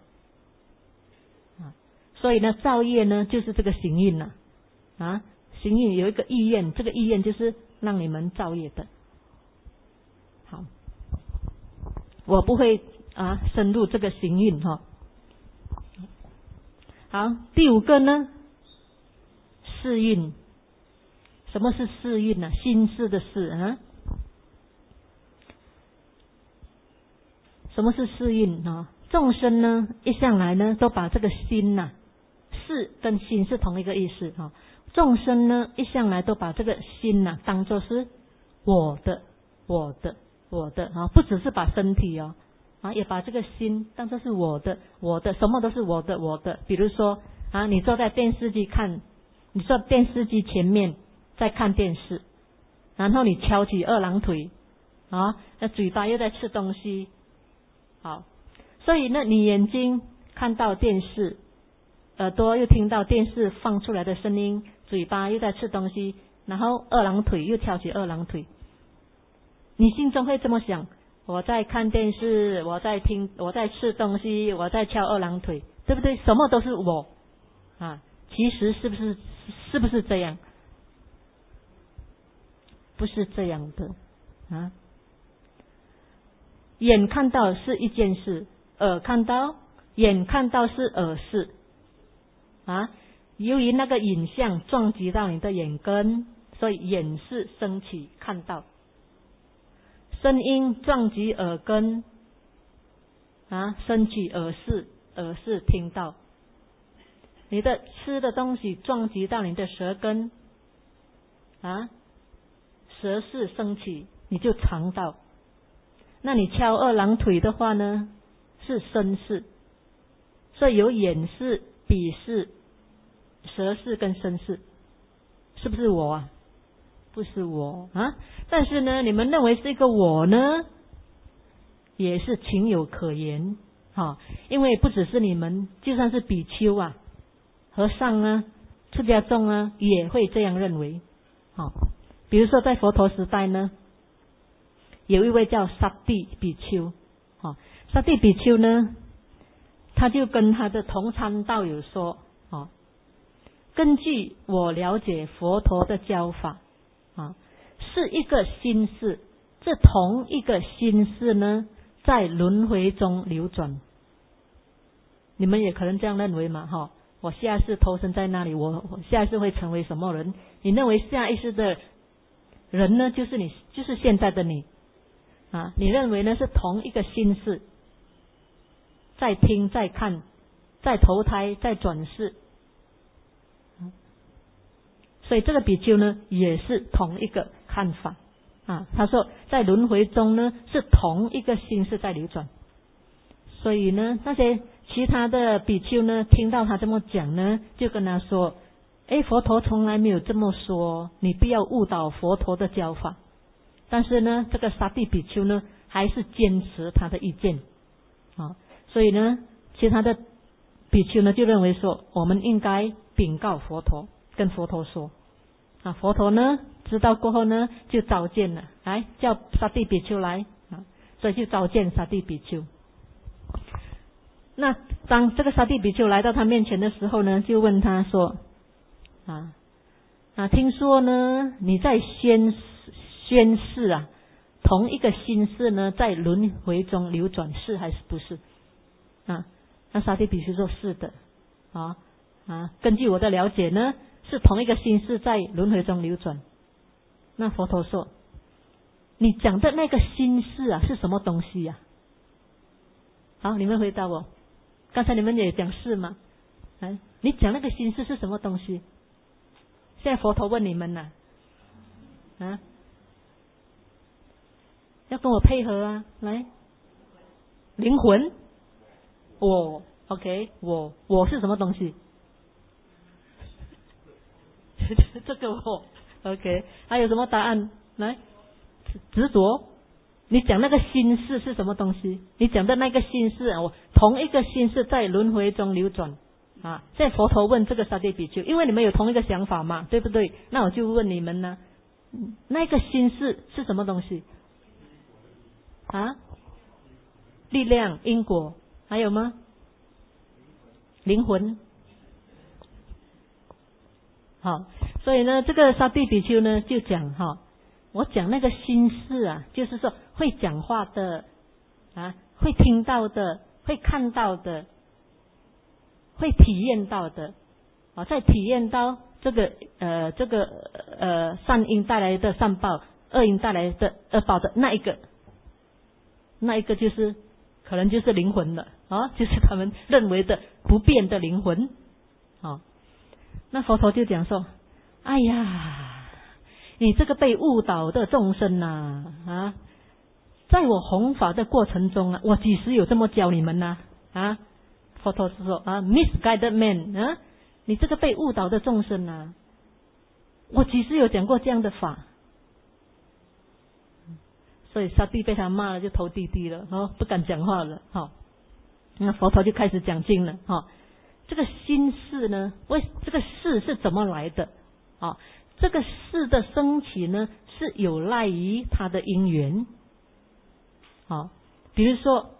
[SPEAKER 1] 所以呢造业呢就是这个行运行运有一个意愿，这个意愿就是让你们造业的。好，我不会深入这个行运好，第5个呢，事运。什么是事运呢？心事的事什么是事运众生呢一向来呢都把这个心事跟心是同一个意思众生呢一向来都把这个心当作是我的不只是把身体也把这个心当作是我的，什么都是我的。比如说你坐在电视机你坐电视机前面在看电视，然后你翘起2郎腿那嘴巴又在吃东西所以呢你眼睛看到电视，耳朵又听到电视放出来的声音，嘴巴又在吃东西，然后2郎腿又翘起2郎腿，你心中会这么想，我在看电视，我在吃东西，我在翘2郎腿，对不对？什么都是我其实是不是这样？不是这样的眼看到是一件事，眼看到是耳事由于那个影像撞击到你的眼根，所以眼视升起看到。声音撞击耳根升起耳视听到。你的吃的东西撞击到你的舌根舌视升起，你就尝到。那你翘2郎腿的话呢，是身视。所以有眼视、鼻视、舌视跟身视，是不是我不是我但是呢你们认为是一个我呢，也是情有可原因为不只是你们，就算是比丘和尚出家众也会这样认为比如说在佛陀时代呢，有一位叫沙地比丘沙地比丘呢，他就跟他的同参道友说根据我了解佛陀的教法是一个心事，这同一个心事呢在轮回中流转。你们也可能这样认为嘛我下世投生在那里，我下世会成为什么人？你认为下一世的人呢就是你，就是现在的你你认为呢是同一个心事，在听在看，在投胎在转世所以这个比丘呢也是同一个看法啊。他说在轮回中呢是同一个心事在流转，所以呢那些其他的比丘呢听到他这么讲呢，就跟他说：佛陀从来没有这么说，你不要误导佛陀的教法。但是呢这个沙地比丘呢还是坚持他的意见啊，所以呢其他的比丘呢就认为说，我们应该禀告佛陀，跟佛陀说啊。佛陀呢知道过后呢就召见了，来叫沙地比丘来啊，所以就召见沙地比丘。那当这个沙地比丘来到他面前的时候呢，就问他说听说呢你在宣示啊，同一个心事呢在轮回中流转，是还是不是啊？那沙地比丘说是的根据我的了解呢，是同一个心事在轮回中流转。那佛陀说，你讲的那个心事啊是什么东西啊？好，你们回答我，刚才你们也讲是吗？你讲那个心事是什么东西？现在佛陀问你们要跟我配合啊，来，灵魂，我 OK， 我是什么东西？这个我 OK， 还有什么答案？来，执着。你讲那个心事是什么东西？你讲的那个心事啊，我同一个心事在轮回中流转啊。现在佛陀问这个沙地比丘，因为你们有同一个想法嘛，对不对？那我就问你们呢，那个心事是什么东西？力量、因果，还有吗？灵魂。好，所以呢，这个沙地比丘呢就讲我讲那个心事啊，就是说会讲话的会听到的，会看到的，会体验到的在体验到这个善因带来的善报，恶因带来的恶报的那一个就是可能就是灵魂了就是他们认为的不变的灵魂那佛陀就讲说，哎呀，你这个被误导的众生在我弘法的过程中我几时有这么教你们佛陀是说misguided man 你这个被误导的众生我几时有讲过这样的法？所以沙地被他骂了，就头低低了不敢讲话了那佛陀就开始讲经了这个心事呢，这个事是怎么来的这个事的升起呢，是有赖于它的因缘比如说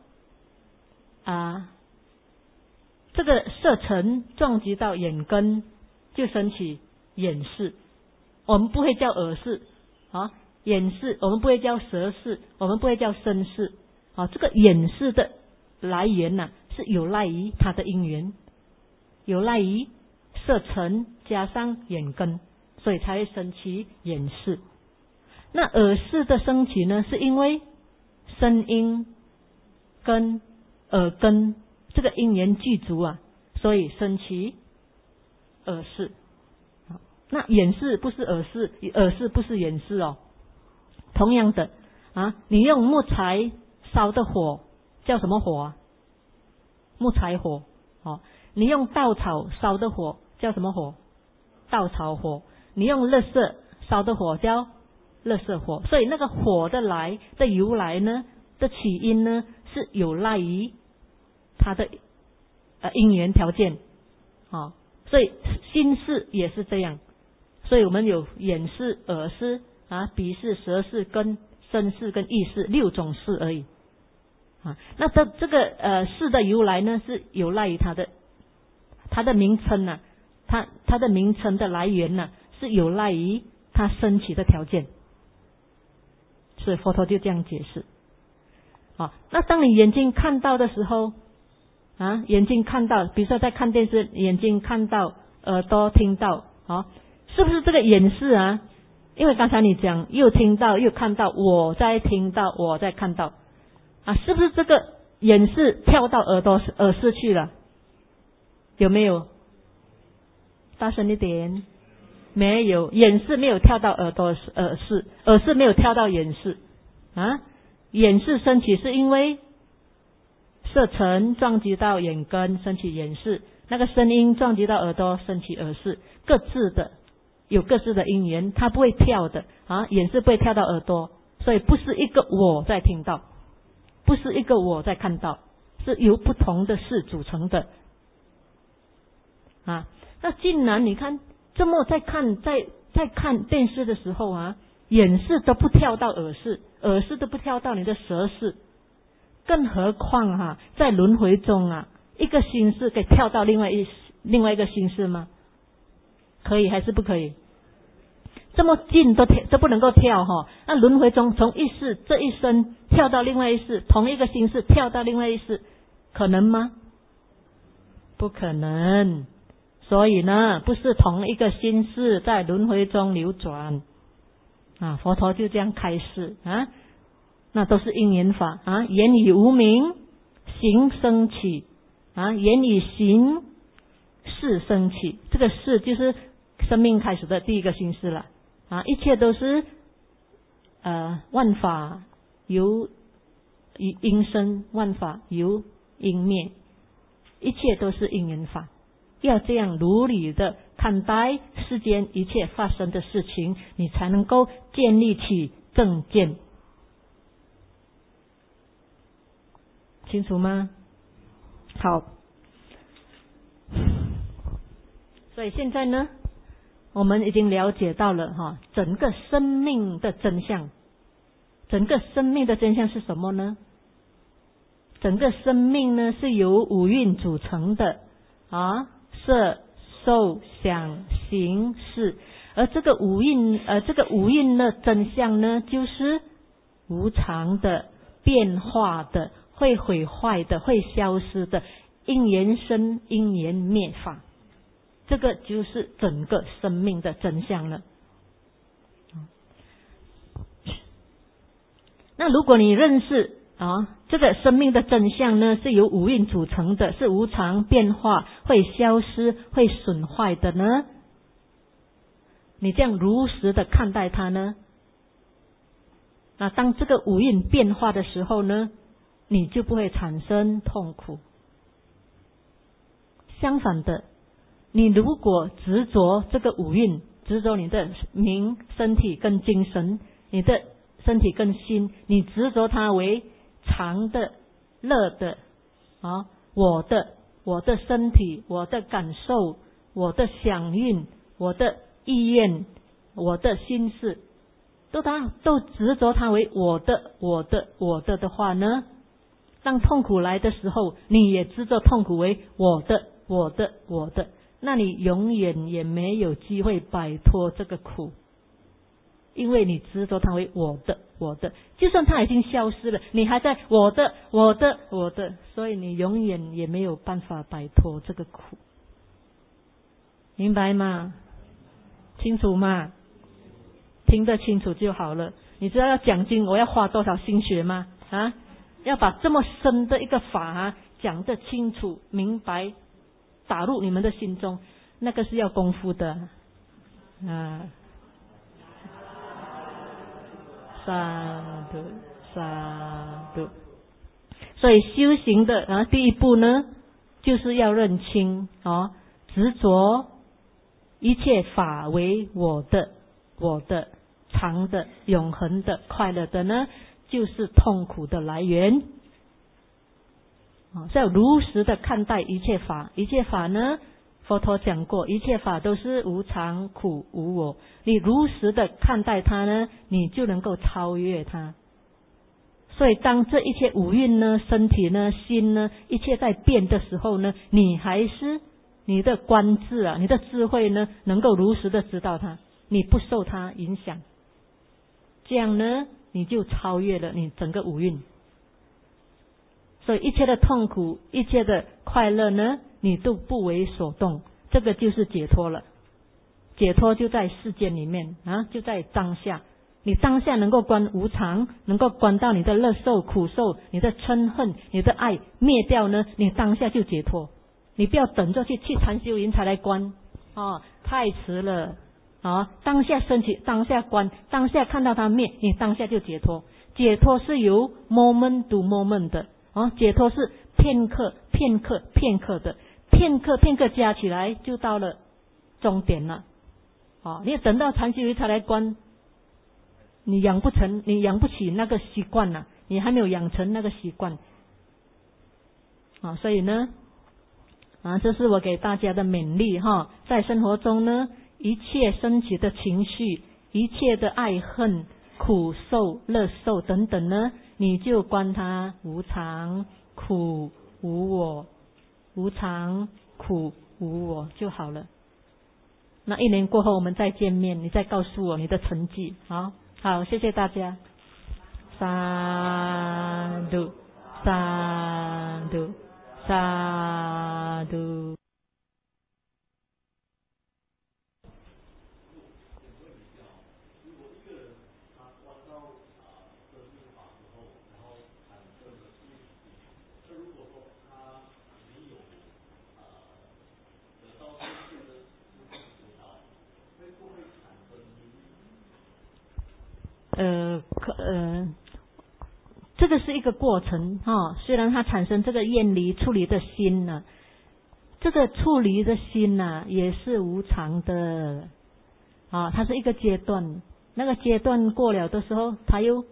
[SPEAKER 1] 这个色尘撞击到眼根，就升起眼识，我们不会叫耳识眼识，我们不会叫舌识，我们不会叫身识这个眼识的来源是有赖于它的因缘，有赖于色尘加上眼根，所以才会升起眼识。那耳识的升起呢，是因为声音跟耳根这个因缘具足所以升起耳识。那眼识不是耳识，耳识不是眼识同样的你用木材烧的火叫什么火木材火你用稻草烧的火叫什么火？稻草火。你用垃圾烧的火叫垃圾火。所以那个火的由来呢的起因呢，是有赖于它的因缘条件所以心识也是这样。所以我们有眼识、耳识鼻识、舌识跟身识跟意识6种识而已那这个识的由来呢，是有赖于它的名称它的名称的来源是有赖于它升起的条件。所以佛陀就这样解释那当你眼睛看到的时候眼睛看到，比如说在看电视，眼睛看到，耳朵听到是不是这个眼识因为刚才你讲又听到又看到，我在听到我在看到是不是这个眼识跳到耳识去了？有没有？大声一点没有，眼视没有跳到耳视，耳视没有跳到眼视啊。眼视升起是因为色尘撞击到眼根，升起眼视；那个声音撞击到耳朵，升起耳视。各自的有各自的因缘，它不会跳的啊。眼视不会跳到耳朵，所以不是一个我在听到，不是一个我在看到，是由不同的事组成的啊。那竟然你看，这么在看电视的时候啊，眼视都不跳到耳视，耳视都不跳到你的舌视，更何况啊，在轮回中啊，一个心事可以跳到另外一个心事吗？可以还是不可以？这么近都不能够跳哈。那轮回中从一世这一生跳到另外一世，同一个心事跳到另外一世，可能吗？不可能。所以呢，不是同一个心事在轮回中流转啊。佛陀就这样开示啊，那都是因缘法啊。言语无明，行生起啊，言语行识生起，这个识就是生命开始的第一个心事了啊。一切都是万法由因生，万法由因灭，一切都是因缘法。要这样如理的看待世间一切发生的事情，你才能够建立起正见。清楚吗？好，所以现在呢，我们已经了解到了哈，整个生命的真相。整个生命的真相是什么呢？整个生命呢是由五蕴组成的啊，色、受、想、行、识。而这个五蕴的真相呢，就是无常的、变化的、会毁坏的、会消失的，因缘生，因缘灭法。这个就是整个生命的真相了。那如果你认识这个生命的真相呢，是由五蕴组成的，是无常变化，会消失，会损坏的呢，你这样如实的看待它呢，那当这个五蕴变化的时候呢，你就不会产生痛苦。相反的，你如果执着这个五蕴，执着你的名、身体跟精神，你的身体跟心，你执着它为常的、乐的我的身体、我的感受、我的想运、我的意愿、我的心事，都执着它为我的话呢，当痛苦来的时候，你也执着痛苦为我的，那你永远也没有机会摆脱这个苦。因为你执着它为我的，就算它已经消失了，你还在我的，所以你永远也没有办法摆脱这个苦。明白吗？清楚吗？听得清楚就好了。你知道要讲经我要花多少心血吗？要把这么深的一个法讲得清楚明白，打入你们的心中，那个是要功夫的萨度。所以修行的第一步呢，就是要认清执着一切法为我的常的、永恒的、快乐的呢，就是痛苦的来源。要如实的看待一切法，一切法呢，佛陀讲过，一切法都是无常、苦、无我。你如实的看待它呢，你就能够超越它。所以当这一切五蕴呢、身体呢、心呢，一切在变的时候呢，你还是你的观智你的智慧呢，能够如实的知道它，你不受它影响，这样呢，你就超越了你整个五蕴。所以一切的痛苦、一切的快乐呢，你都不为所动，这个就是解脱了。解脱就在世间里面就在当下。你当下能够观无常，能够观到你的乐受、苦受、你的嗔恨、你的爱灭掉呢，你当下就解脱。你不要等着去禅修营才来观太迟了当下升起，当下关，当下看到它灭，你当下就解脱。解脱是由 moment to moment 的，解脱是片刻的，片刻加起来就到了终点了。你等到禅修才来关，你养不起那个习惯了，你还没有养成那个习惯。所以呢，这是我给大家的勉励在生活中呢，一切升起的情绪，一切的爱恨、苦受、乐受等等呢，你就观它无常、苦、无我，无常、苦、无我就好了。那1年过后我们再见面，你再告诉我你的成绩。好，谢谢大家。萨埵萨埵萨埵。这个是一个过程虽然它产生这个厌离处离的心呢，这个处离的心呢也是无常的它是一个阶段，那个阶段过了的时候，它又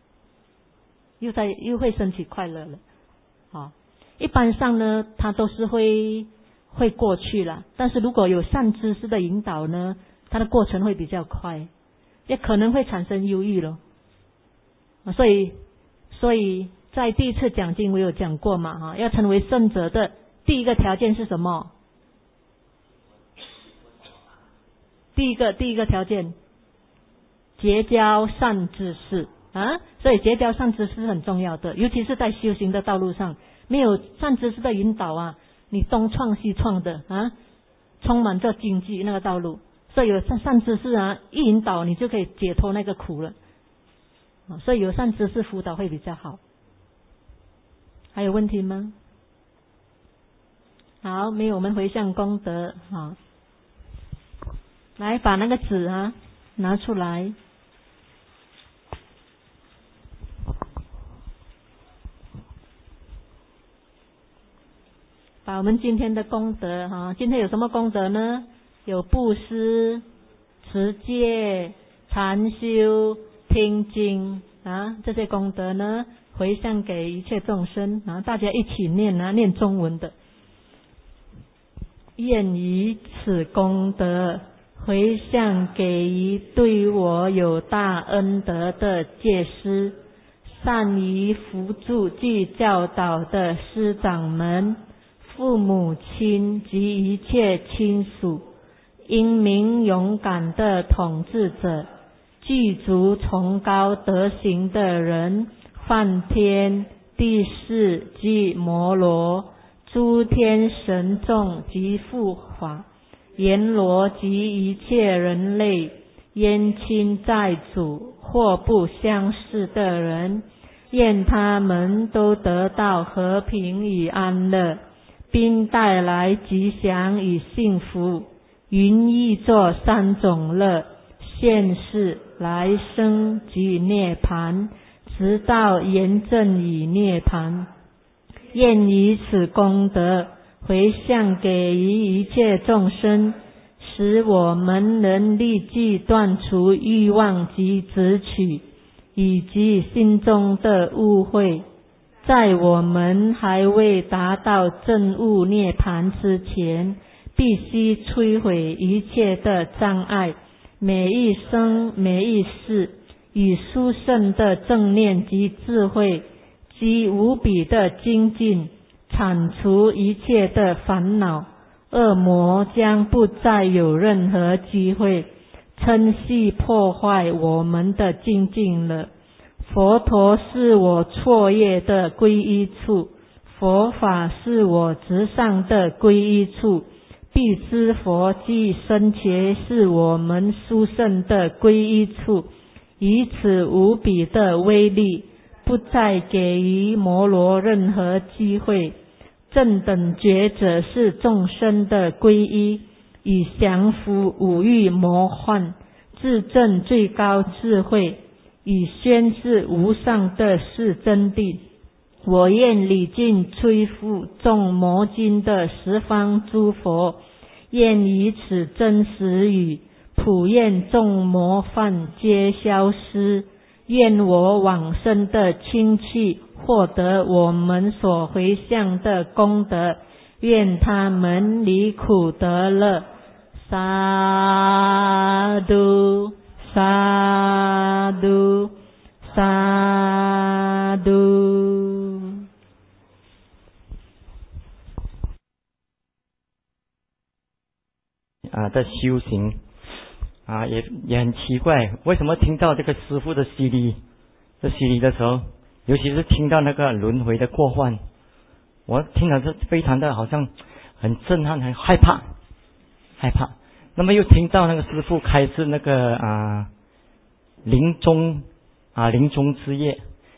[SPEAKER 1] 会升起快乐了一般上呢，它都是会过去了，但是如果有善知识的引导呢，它的过程会比较快，也可能会产生忧郁了所以在第一次讲经我有讲过嘛要成为圣者的第一个条件是什么？第一个条件，结交善知识所以结交善知识是很重要的，尤其是在修行的道路上，没有善知识的引导你东闯西闯的充满着荆棘那个道路，所以有善知识一引导你就可以解脱那个苦了所以有善知识辅导会比较好。还有问题吗？好，没有，我们回向功德来把那个纸拿出来，把我们今天的功德今天有什么功德呢？有布施、持戒、禅修、听经这些功德呢，回向给一切众生大家一起念念中文的。愿以此功德回向给予对我有大恩德的戒师，善于扶助及教导的师长们、父母亲及一切亲属，英明勇敢的统治者，具足崇高德行的人，梵天、帝释及摩罗，诸天神众及护法，阎罗及一切人类，冤亲债主或不相识的人，愿他们都得到和平与安乐，并带来吉祥与幸福，云亦作3种乐，现世、来生及涅槃，直到圆正与涅槃。愿以此功德回向给予一切众生，使我们能立即断除欲望及执取，以及心中的误会，在我们还未达到证悟涅槃之前，必须摧毁一切的障碍，每一生每一世，以殊胜的正念及智慧及无比的精进，铲除一切的烦恼，恶魔将不再有任何机会趁隙破坏我们的精进了。佛陀是我错业的皈依处，佛法是我直上的皈依处，必知佛即生前是我们殊胜的皈依处，以此无比的威力，不再给予摩罗任何机会。正等觉者是众生的皈依，
[SPEAKER 2] 以降伏五欲魔幻，自证最高智慧，以宣示无上的是真谛。我愿礼敬摧伏众魔经的十方诸佛，愿以此真实语普愿众魔犯皆消失，愿我往生的亲戚获得我们所回向的功德，愿他们离苦得乐。萨嘟萨嘟萨嘟。
[SPEAKER 3] 的修行也很奇怪，为什么听到这个师父的洗礼的时候，尤其是听到那个轮回的过患，我听了是非常的好像很震撼，很害怕。那么又听到那个师父开示那个临终之夜，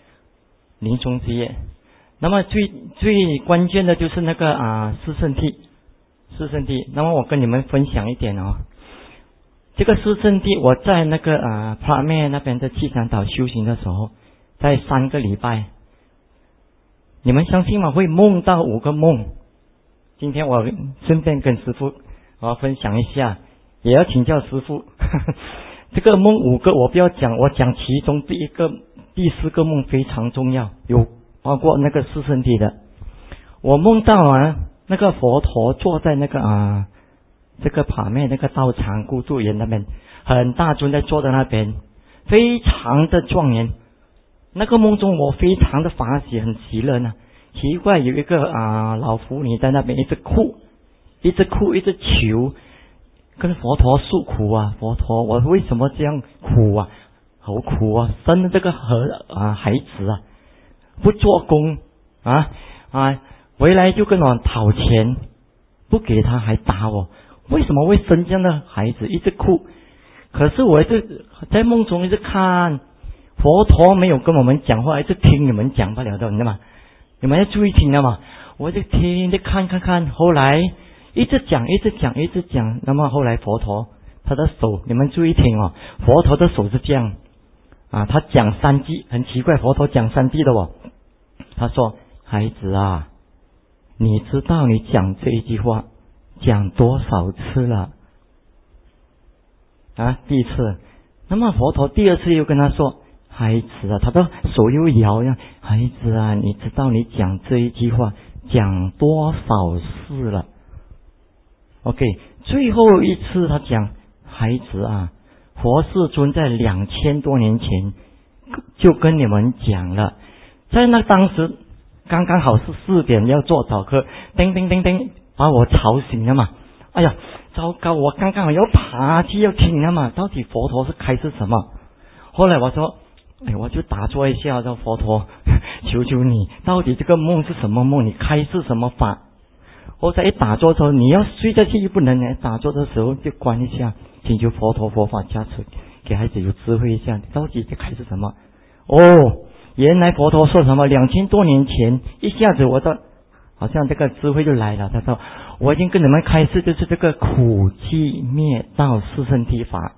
[SPEAKER 3] 那么最关键的就是那个四圣谛。那么我跟你们分享一点这个四圣谛，我在那个普拉面那边的气场岛修行的时候，在3个礼拜，你们相信吗？会梦到5个梦。今天我顺便跟师父分享一下，也要请教师父这个梦5个我不要讲，我讲其中第4个梦非常重要，有包括那个四圣谛的。我梦到那个佛陀坐在那个这个帕面那个道场孤独园那边，很大尊在坐在那边，非常的庄严。那个梦中我非常的法喜，很喜乐呢。奇怪，有一个老妇女在那边一直哭，一直求跟佛陀诉苦佛陀，我为什么这样苦好苦生了这个孩子不做工回来就跟我讨钱，不给他还打我，为什么会生这样的孩子？一直哭。可是我一直在梦中一直看佛陀没有跟我们讲话，一直听你们讲不了的，你知道吗？你们要注意听的嘛。我就听着看，后来一直讲。那么后来佛陀他的手，你们注意听佛陀的手是这样他讲3句，很奇怪，佛陀讲3句的他说：孩子你知道你讲这一句话讲多少次了第一次。那么佛陀第2次又跟他说：孩子他的手又摇孩子你知道你讲这一句话讲多少次了 OK。 最后一次他讲：孩子佛世尊在2000多年前就跟你们讲了，在那当时刚刚好是4点要做早课，叮叮叮叮把我吵醒了嘛。哎呀，糟糕，我刚刚要爬去要听了嘛，到底佛陀是开示什么？后来我说我就打坐一下，叫佛陀求求你，到底这个梦是什么梦？你开示什么法？我在一打坐的时候，你要睡下去又不能打坐的时候就关一下，请求佛陀佛法加持，给孩子有智慧一下，到底在开示什么？原来佛陀说什么2000多年前，一下子我的好像这个智慧就来了。他说：我已经跟你们开示，就是这个苦集灭道四圣谛法。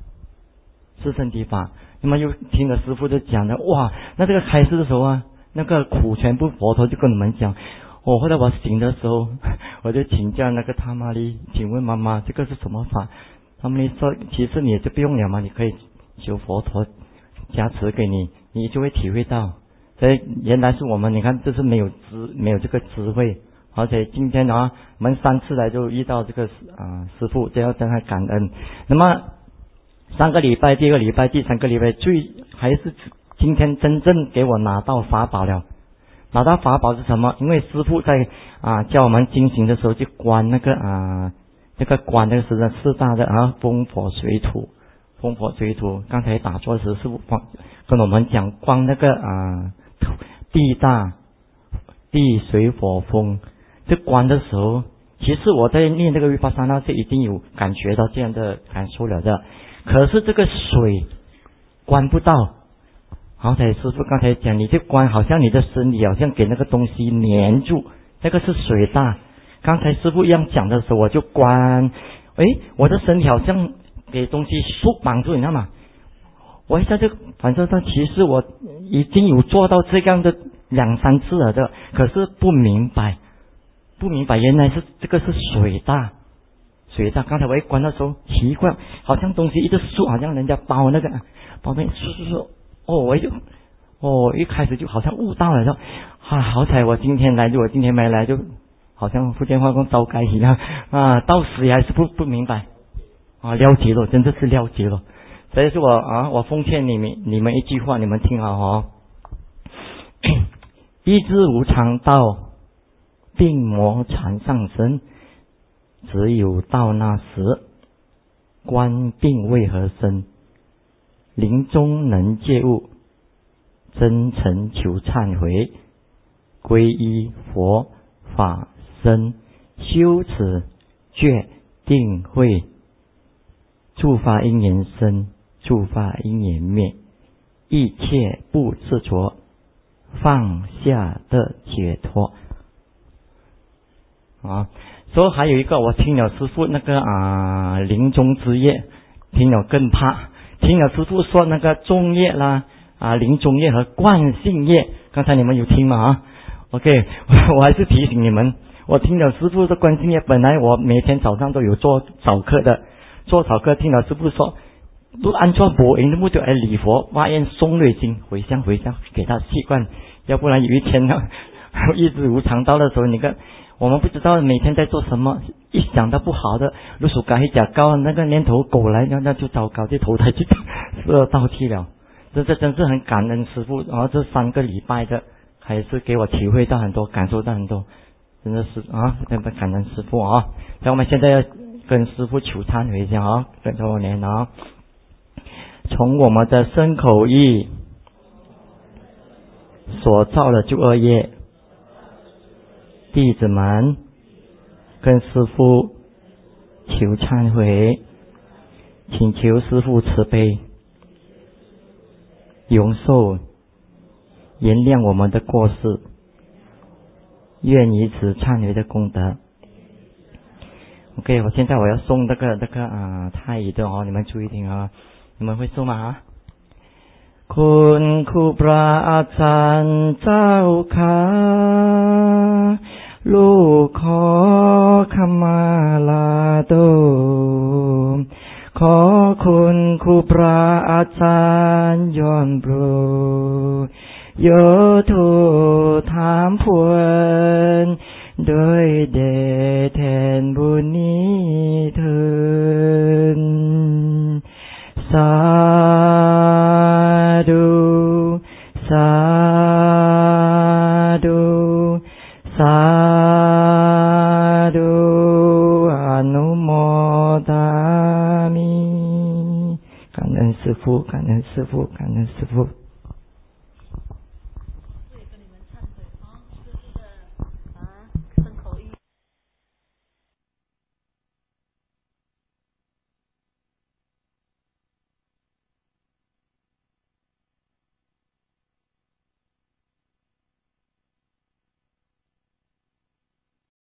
[SPEAKER 3] 那么又听了师父就讲了，哇，那这个开示的时候那个苦全部佛陀就跟你们讲。后来我醒的时候，我就请教那个他玛丽，请问妈妈这个是什么法？他们说其实你就不用了嘛，你可以求佛陀加持给你，你就会体会到，所以原来是我们，你看这是没有这个智慧。而且今天我们3次来就遇到这个师父，这要真的感恩。那么3个礼拜，第2个礼拜，第3个礼拜，还是今天真正给我拿到法宝了。拿到法宝是什么？因为师父在教我们进行的时候就观那个这个观那个是4大的风火水土。刚才打坐时师父跟我们讲观那个地大地水火风。这观的时候，其实我在念这个维帕萨那是已经有感觉到这样的感受了的，可是这个水观不到。好才师父刚才讲，你这观好像你的身体好像给那个东西黏住，那个是水大。刚才师父一样讲的时候，我就观， 我的身体好像给东西束绑住，你知道吗？我一下就反正其实我已经有做到这样的2-3次了的，可是不明白原来是这个是水大。刚才我一关的时候奇怪，好像东西一直束，好像人家包那个包面束，我一开始就好像悟到了，说好彩我今天来，如果今天没来，就好像福建话讲糟该一样到死也还是不明白了解了，真的是了解了。所以是我奉劝你们一句话，你们听好医治无常道，病魔缠上身，只有到那时，观病为何生，临终能戒悟，真诚求忏悔，皈依佛法僧，修持决定慧，诸法因缘生，诸法因缘灭，一切不执着，放下的解脱所以还有一个，我听了师父那个临终之业，听了更怕。听了师父说那个众业啦临终业和惯性业，刚才你们有听吗？OK， 我还是提醒你们，我听了师父的惯性业，本来我每天早上都有做早课的，听了师父说，都按照播音的目的来礼佛发愿诵瑞经，回向给他习惯，要不然有一天一直无常道的时候，你看我们不知道每天在做什么，一想到不好的，如果改假高那个念头狗来，那就糟糕，就投胎去倒气了。这真是很感恩师父，这3个礼拜的还是给我体会到很多，感受到很多，真的是真的感恩师父那我们现在要跟师父求忏悔一下跟着我念从我们的身口意所造的诸恶业，弟子们跟师父求忏悔，请求师父慈悲容受原谅我们的过失，愿以此忏悔的功德。OK， 我现在要诵那个泰语的你们注意听你们会诵吗คุณครูพระอาจารย์เจ้าค่ะลูกขอขมาลาโทษขอคุณครูพระอาจารย์ย้อนโปรดยกโทษถามพวนโดยเดชแทนบุญนี้เถิดสาธุสาธุสาธุอนุโมทามิ感恩师父，感恩师父，感恩师父。